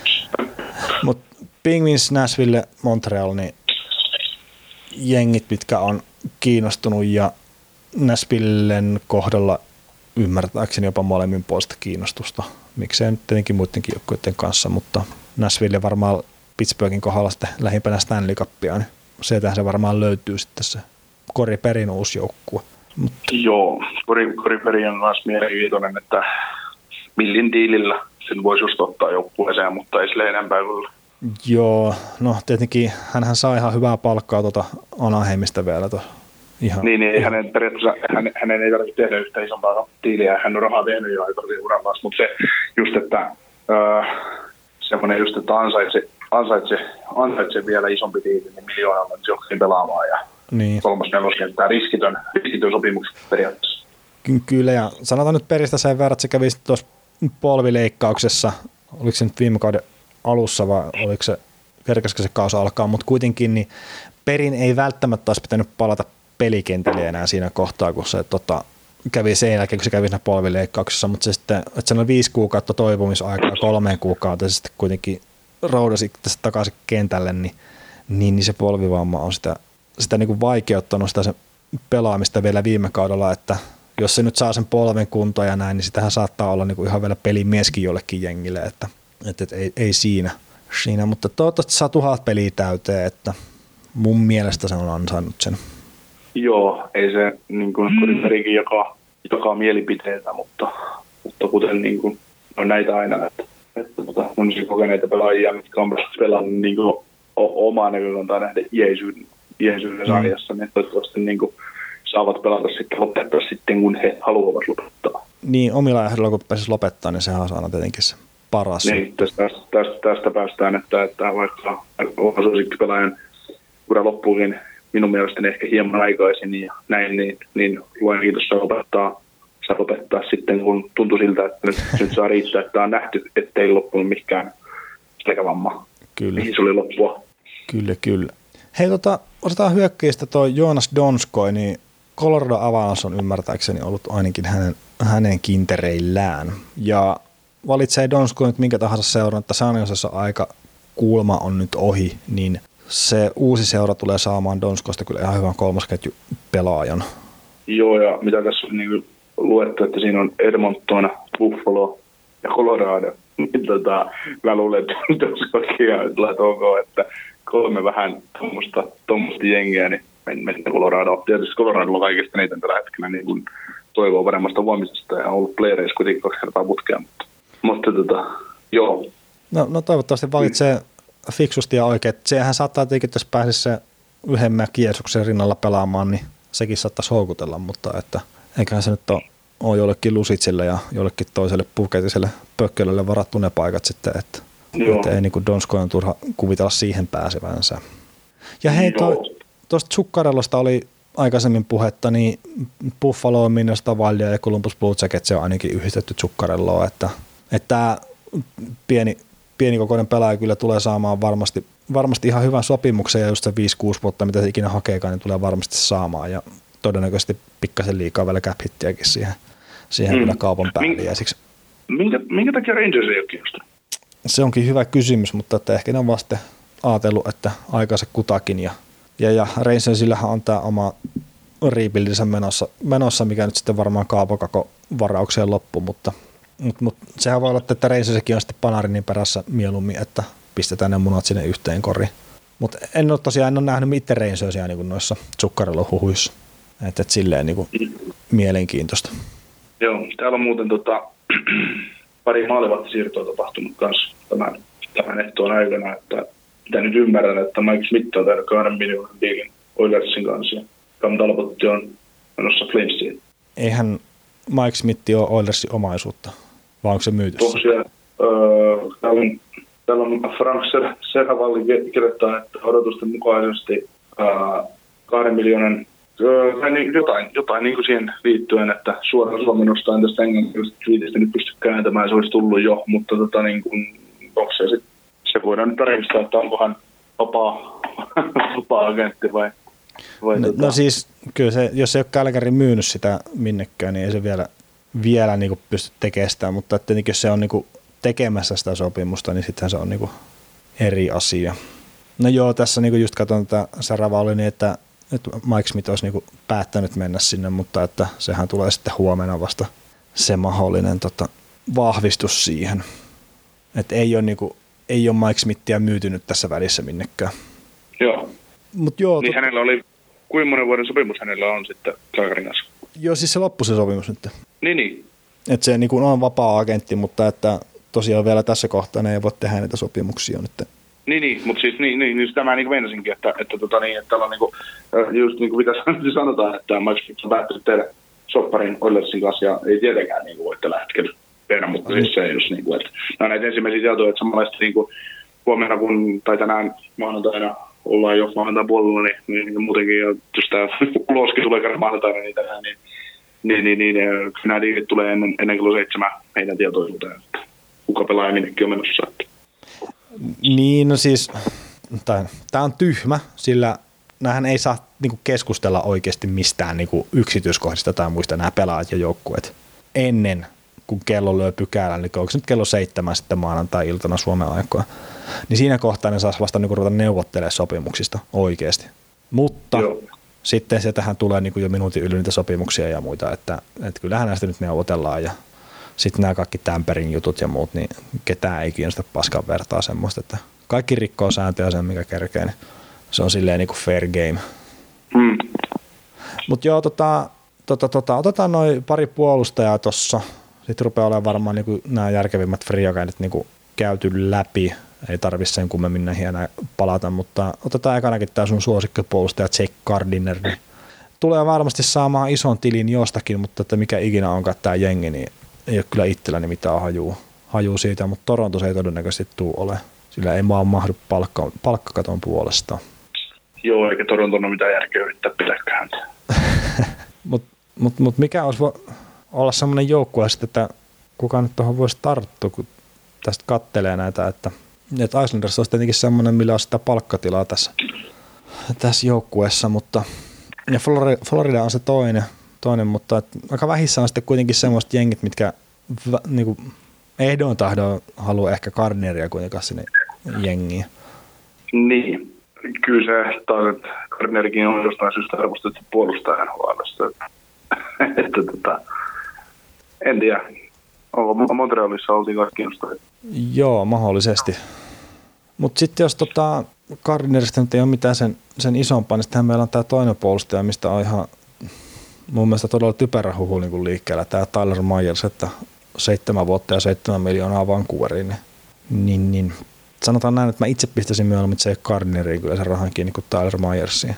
Mutta Penguins, Nashville, Montreal, niin jengit, mitkä on kiinnostunut ja Nashvillen kohdalla ymmärtääkseni jopa molemmin puolesta kiinnostusta. Miksei nyt tietenkin muidenkin joukkueiden kanssa, mutta Nashville varmaan Pittsburghin kohdalla sitten lähimpänä Stanley Cupia, niin sieltähän se varmaan löytyy sitten se Corey Perryn uusi joukkue. Joo, Corey Perry on myös mielenkiintoinen, että millin diilillä sen voisi just ottaa joukkueeseen, mutta ei sille enempää kyllä. Joo, no tietenkin hänhän saa ihan hyvää palkkaa Anaheimista vielä. Niin, hänen ei tarvitse tehdä yhtä isompaa diiliä, hän on rahaa tehnyt jo aika uran kanssa, mutta se just, että semmoinen just, että ansaitsee vielä isompi diili, niin miljoonalla se johtaa pelaamaan ja niin. 3-4 kenttää riskitön sopimukset periaatteessa. Kyllä, ja sanotaan nyt Peristä sen verran, että se kävi tuossa polvileikkauksessa, oliko se nyt viime kauden alussa vai oliko se, kerkäskö se kausi alkaa, mutta kuitenkin niin Perin ei välttämättä olisi pitänyt palata pelikentälle enää siinä kohtaa, kun se kävi sen jälkeen, kun se kävi siinä polvileikkauksessa, mutta se sitten, että se on 5 kuukautta toipumisaikaa, 3 kuukautta, ja sitten kuitenkin roudasi tästä takaisin kentälle, niin se polvivamma on sitä niin kuin vaikeuttanut sitä se pelaamista vielä viime kaudella, että jos se nyt saa sen polven kuntoon ja näin, niin sitähän saattaa olla niin kuin ihan vielä pelimieskin jollekin jengille, että ei siinä, mutta toivottavasti saa 1000 peliä täyteen, että mun mielestä se on ansainnut sen. Joo, ei se niin kuin Corey Perrykin jakaa mielipiteitä, mutta kuten niin kuin, on näitä aina, että on siis kokeneita pelaajia, mitkä on pelannut niin kuin omaa näkökantaa nähdä iäisyyden sarjassa, niin toivottavasti niin kuin saavat pelata sitten lopettaa sitten, kun he haluavat lopettaa. Niin, omilla ehdoilla kun pääsisi lopettaa, niin sehän on aina tietenkin se paras. Niin, tästä päästään, että vaikka suosikkipelaajan ura loppuukin minun mielestäni ehkä hieman aikaisin ja näin, niin luen kiitos saa lopettaa sitten, kun tuntui siltä, että nyt saa riittää, että on nähty, ettei loppunut mikään selkävamma. Kyllä. Mihin se oli loppua. Kyllä. Hei, otetaan hyökkäistä toi Joonas Donskoi, niin Colorado Avalanche on ymmärtääkseni ollut ainakin hänen kintereillään. Ja valitsee Donskoi nyt minkä tahansa seuran, että San Josessa aika kulma on nyt ohi, niin se uusi seura tulee saamaan Donskoista kyllä ihan hyvän kolmosketju pelaajan. Joo, ja mitä tässä on niin luettu, että siinä on Edmonton, Buffalo ja Colorado. Mä luulen, että Donskoikin tulee ok, että 3 vähän tuommoista jengiä, niin mennään Colorado. Tietysti Colorado on kaikista niitä tällä hetkellä niin kuin toivoo paremmasta huomisesta ja on ollut playereissa kuitenkin 2 kertaa putkea, mutta joo. No toivottavasti valitsee fiksusti ja oikein. Sehän saattaa tietenkin, jos pääsisi se yhden Kiesuksen rinnalla pelaamaan, niin sekin saattaisi houkutella, mutta että eiköhän se nyt ole jollekin Lusitsille ja jollekin toiselle puhkeitiselle pökkölölle varattu ne paikat sitten, että ei niin kuin Donskoi on turha kuvitella siihen pääsevänsä. Ja hei, tuosta Zuccarellosta oli aikaisemmin puhetta, niin Buffalo, Minnesota Wild ja Columbus Blue Jackets, se on ainakin yhdistetty Zuccarelloa, että pienikokoinen pelaaja kyllä tulee saamaan varmasti ihan hyvän sopimuksen ja just se 5-6 vuotta, mitä se ikinä hakeekaan, niin tulee varmasti saamaan ja todennäköisesti pikkasen liikaa vielä cap-hittiäkin siihen kyllä kaupan päälle. Minkä takia Rangers ei ole kiinnostunut? Se onkin hyvä kysymys, mutta että ehkä ne on vasta ajatellut, että aikansa kutakin ja Rangersillähän on tämä oma rebuildinsä menossa, mikä nyt sitten varmaan kaapokako varaukseen loppu, mutta sehän voi olla, että Rangersikin on sitten Panarinin perässä mieluummin, että pistetään ne munat sinne yhteen koriin. Mutta en ole nähnyt itse Rangersia niin noissa Zuccarello-huhuissa, että silleen niin kuin mielenkiintoista. Joo, täällä on muuten pari maalivahtisiirtoa tapahtunut kanssa tämän ehtoon aikana, että mitä nyt ymmärrän, että Mike Smith on tehnyt 2 miljoonan diilin Oilersin kanssa ja Cam Talbot on menossa Flamesiin. Eihän Mike Smith ole Oilersin omaisuutta. vai onko se myyty? Täällä on Frank Serhavalli kirjoittaa, että odotusten mukaisesti 2 miljoonan jotain niin kuin siihen liittyen, että suoraan suomennosta en tästä englannilaisesta nyt pysty kääntämään, se olisi tullut jo, mutta niin kuin, onko se voidaan nyt tarkistaa, että onkohan vapaa-agentti vai no siis kyllä se, jos ei ole Calgary myynyt sitä minnekään, niin ei se vielä niin kuin pysty tekemään sitä, mutta että jos se on niin kuin tekemässä sitä sopimusta, niin sittenhän se on niin kuin eri asia. No joo, tässä niin kuin just katson tätä Saravaa oli niin, että Mike Smith olisi niin kuin päättänyt mennä sinne, mutta että sehän tulee sitten huomenna vasta se mahdollinen vahvistus siihen. Että ei ole Mike Smithia myytynyt tässä välissä minnekään. Joo. Mut joo, niin hänellä oli, kuinka monen vuoden sopimus hänellä on sitten Calgaryn kanssa? Joo, siis se loppui se sopimus nyt. Niin. Että se niin kuin on vapaa-agentti, mutta että tosiaan vielä tässä kohtaa ne ei voi tehdä näitä sopimuksia nyt. Niin, mutta siis niin sitä mä niin meinasinkin, että täällä on just niin kuin mitä sanotaan, että Mike Smith on päättänyt tehdä sopparin Oilersin kanssa ja ei tietenkään niin kuin tällä hetkellä tehdä, mutta siis se just niin kuin, että nämä näitä ensimmäisiä tietoja, että samanlaista niin kuin huomenna tai tänään maanantaina ollaan jo maanantain puolella, niin muutenkin, ja jos tämä uloskin tulee kerran maanantaina, niin tänään, niin nämä diilit tulee ennen kello 7 meidän tietoisuuteen, että kuka pelaa ja minnekin on menossa. Niin, no siis, tämä on tyhmä, sillä näähän ei saa niinku keskustella oikeasti mistään niinku yksityiskohdista tai muista nämä pelaajat ja joukkueet ennen kun kello lyö pykälä, niin onko se nyt kello 7 sitten maanantai-iltana Suomen aikaa, niin siinä kohtaa ne saisi vasta niinku ruveta neuvottelemaan sopimuksista oikeasti. Mutta sitten sieltähän tulee niinku jo minuutin yli niitä sopimuksia ja muita, että kyllähän näistä nyt neuvotellaan ja sitten nämä kaikki tämperin jutut ja muut, niin ketään ei kiinnosta paskan vertaa semmoista, että kaikki rikkoo sääntöjä sen, mikä kerkee, niin se on silleen niinku fair game. Mutta joo, otetaan noin pari puolustajaa tossa. Sitten rupeaa olemaan varmaan niinku nämä järkevimmät free agentit niinku käyty läpi. Ei tarvitse sen kummemmin näihin enää palata, mutta otetaan ekanakin tämä sun suosikkipuolustaja Jake Gardiner. Niin tulee varmasti saamaan ison tilin jostakin, mutta että mikä ikinä onkaan tämä jengi, niin ei ole kyllä itselläni mitään hajuu siitä, mutta Toronto ei todennäköisesti tule ole. Sillä ei vaan mahdu palkkakaton puolesta. Joo, eikä Toronton ole mitään järkeä yrittää pitääkään. Mut mikä olisi olla semmoinen joukkue, että kuka nyt tuohon voisi tarttua, kun tästä kattelee näitä, että Islanders olisi tietenkin semmoinen, millä on sitä palkkatilaa tässä joukkueessa, mutta ja Florida on se toinen, mutta aika vähissä on sitten kuitenkin semmoiset jengit, mitkä niinku ehdoin tahdon haluaa ehkä Gardineria kuitenkaan sinne jengiin. Niin, kyllä se taas, että Gardinerikin on jostain syystä arvostettu puolustajan huolesta. En tiedä, onko Montrealissa oltiin kaikki kiinnostavia? Joo, mahdollisesti. Mutta sitten jos Gardinerista nyt ei ole mitään sen isompaa, niin sittenhän meillä on tämä toinen puolustaja, mistä on ihan mun mielestä todella typerä huhu niin liikkeellä, tämä Tyler Myers, että 7 vuotta ja 7 miljoonaa Vancouveriin, niin sanotaan näin, että mä itse pistäisin mieluummin se Gardineriin kyllä sen rahan kiinni kuin Tyler Myersiin.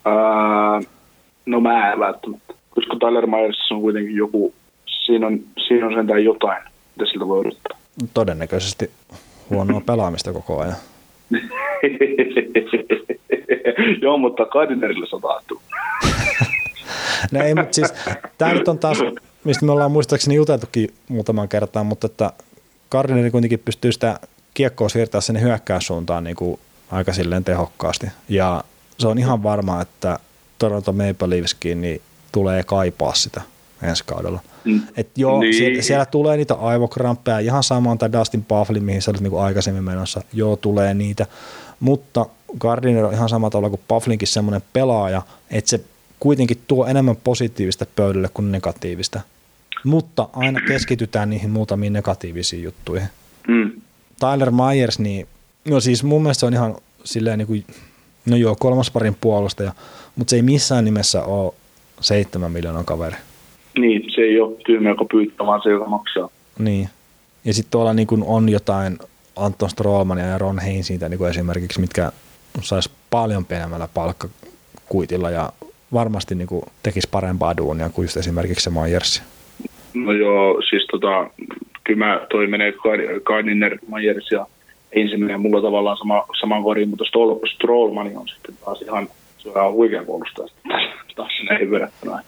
No mä en välttämättä, koska Tyler Myers on kuitenkin joku, siinä on sentään jotain, mitä siltä voi odottaa. Todennäköisesti huonoa pelaamista koko ajan. Joo, mutta Gardinerille se on taattu. No ei, mutta siis tämä nyt on taas, mistä me ollaan muistaakseni juteltukin muutaman kertaan, mutta että Gardineri kuitenkin pystyy sitä kiekkoa siirtää sinne hyökkäyssuuntaan niin kuin aika silleen tehokkaasti. Ja se on ihan varma, että Toronto Maple Leafskin niin tulee kaipaa sitä ensi kaudella. Että joo, niin. Siellä tulee niitä aivokramppeja, ihan sama on tämä Dustin Byfuglien, mihin sä olet niin kuin aikaisemmin menossa. Joo, tulee niitä, mutta Gardiner on ihan samalla tavalla kuin Byfuglienkin semmoinen pelaaja, että se kuitenkin tuo enemmän positiivista pöydälle kuin negatiivista. Mutta aina keskitytään niihin muutamiin negatiivisiin juttuihin. Tyler Myers, niin no siis mun mielestä se on ihan silleen niin kuin, no joo, 3. parin puolustaja, mutta se ei missään nimessä ole 7 miljoonan kaveri. Niin, se ei ole tyhmä, joka pyytää, vaan se, joka maksaa. Niin. Ja sitten tuolla niin kuin on jotain Anton Strollmania ja Ron Heinsintä niin kuin esimerkiksi, mitkä saisi paljon pienemmällä palkkakuitilla ja varmasti niin kuin tekisi parempaa duunia kuin just esimerkiksi se Myers. No joo, siis kyllä mä toi menee Gardiner, Myers ja ensimmäinen mulla tavallaan saman koriin, mutta Strollman on sitten taas ihan, se on ihan huikea puolustaja taas näihin verrattuna.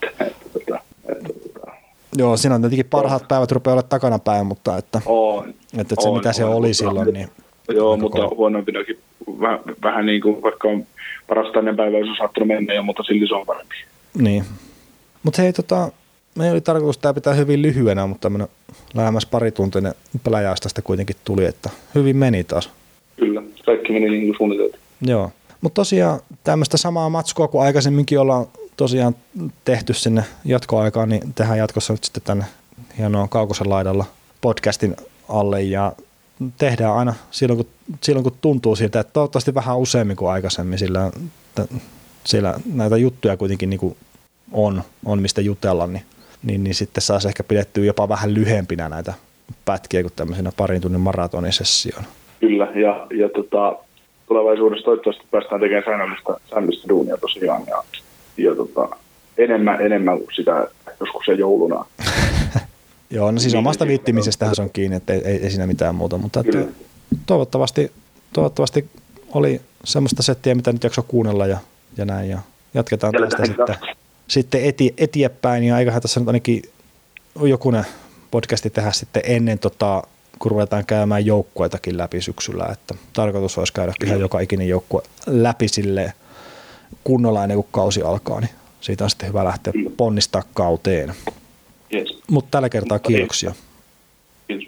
Joo, siinä on tietenkin parhaat päivät rupeaa olla takana päin, mutta että se mitä se oli silloin. Niin joo, mutta huonompinakin vähän niin kuin, vaikka on parasta ennen päivää, jos on saattanut mennä jo, mutta silti se on parempi. Niin. Mutta hei, meillä oli tarkoitus tämä pitää hyvin lyhyenä, mutta tämmöinen lähemmäs parituntinen pläjäys tästä kuitenkin tuli, että hyvin meni taas. Kyllä, kaikki meni niin kuin suunniteltu. Joo, mutta tosiaan tämmöistä samaa matskua kuin aikaisemminkin ollaan tosiaan tehty sinne jatkoaikaan, niin tehdään jatkossa nyt sitten tänne hienoa Kaukosen laidalla podcastin alle ja tehdään aina silloin kun tuntuu siltä, että toivottavasti vähän useammin kuin aikaisemmin, sillä siellä näitä juttuja kuitenkin niin kuin on mistä jutella, niin sitten saisi ehkä pidettyä jopa vähän lyhempinä näitä pätkiä kuin tämmöisenä parin tunnin maratonisessioon. Kyllä, ja tulevaisuudessa toivottavasti päästään tekemään säännöllistä duunia tosiaan, ja enemmän kuin sitä joskus se jouluna. Joo, no siis omasta viittimisestähän se on kiinni, että ei siinä mitään muuta, mutta että toivottavasti oli semmoista settiä, mitä nyt jakso kuunnella ja näin, ja jatketaan tästä sitten eteenpäin, ja eiköhän tässä nyt ainakin jokunen podcasti tehdä sitten ennen kun ruvetaan käymään joukkueitakin läpi syksyllä, että tarkoitus olisi käydä ihan joka ikinen joukkue läpi silleen kunnolla ennen kuin kausi alkaa, niin siitä on sitten hyvä lähteä ponnistaa kauteen. Yes. Mutta tällä kertaa kiitoksia. Kiitos.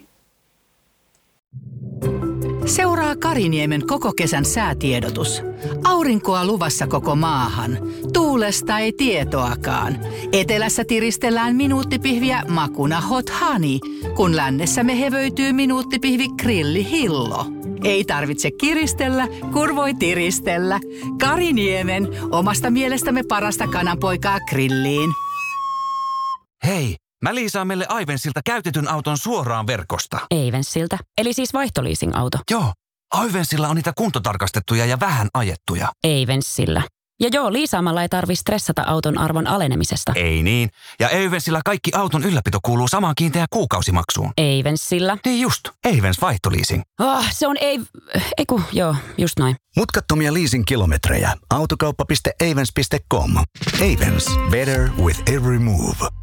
Seuraa Kariniemen koko kesän säätiedotus. Aurinkoa luvassa koko maahan. Tuulesta ei tietoakaan. Etelässä tiristellään minuuttipihviä makuna hot honey, kun lännessä me hevöityy minuuttipihvi grilli hillo. Ei tarvitse kiristellä, kun voi tiristellä. Kariniemen, omasta mielestämme parasta kananpoikaa grilliin. Hei, mä liisaan meille Ivensilta käytetyn auton suoraan verkosta. Ivensiltä? Eli siis vaihtoliising-auto? Joo, Ivensilla on niitä kuntotarkastettuja ja vähän ajettuja. Ivensillä. Ja joo, liisaamalla ei tarvitse stressata auton arvon alenemisesta. Ei niin. Ja Ivensillä kaikki auton ylläpito kuuluu samaan kiinteään kuukausimaksuun. Ivensillä. Niin just, Ivens vaihtoliising. Se on joo, just noin. Mutkattomia leasing-kilometrejä. Autokauppa.avens.com. Avens. Better with every move.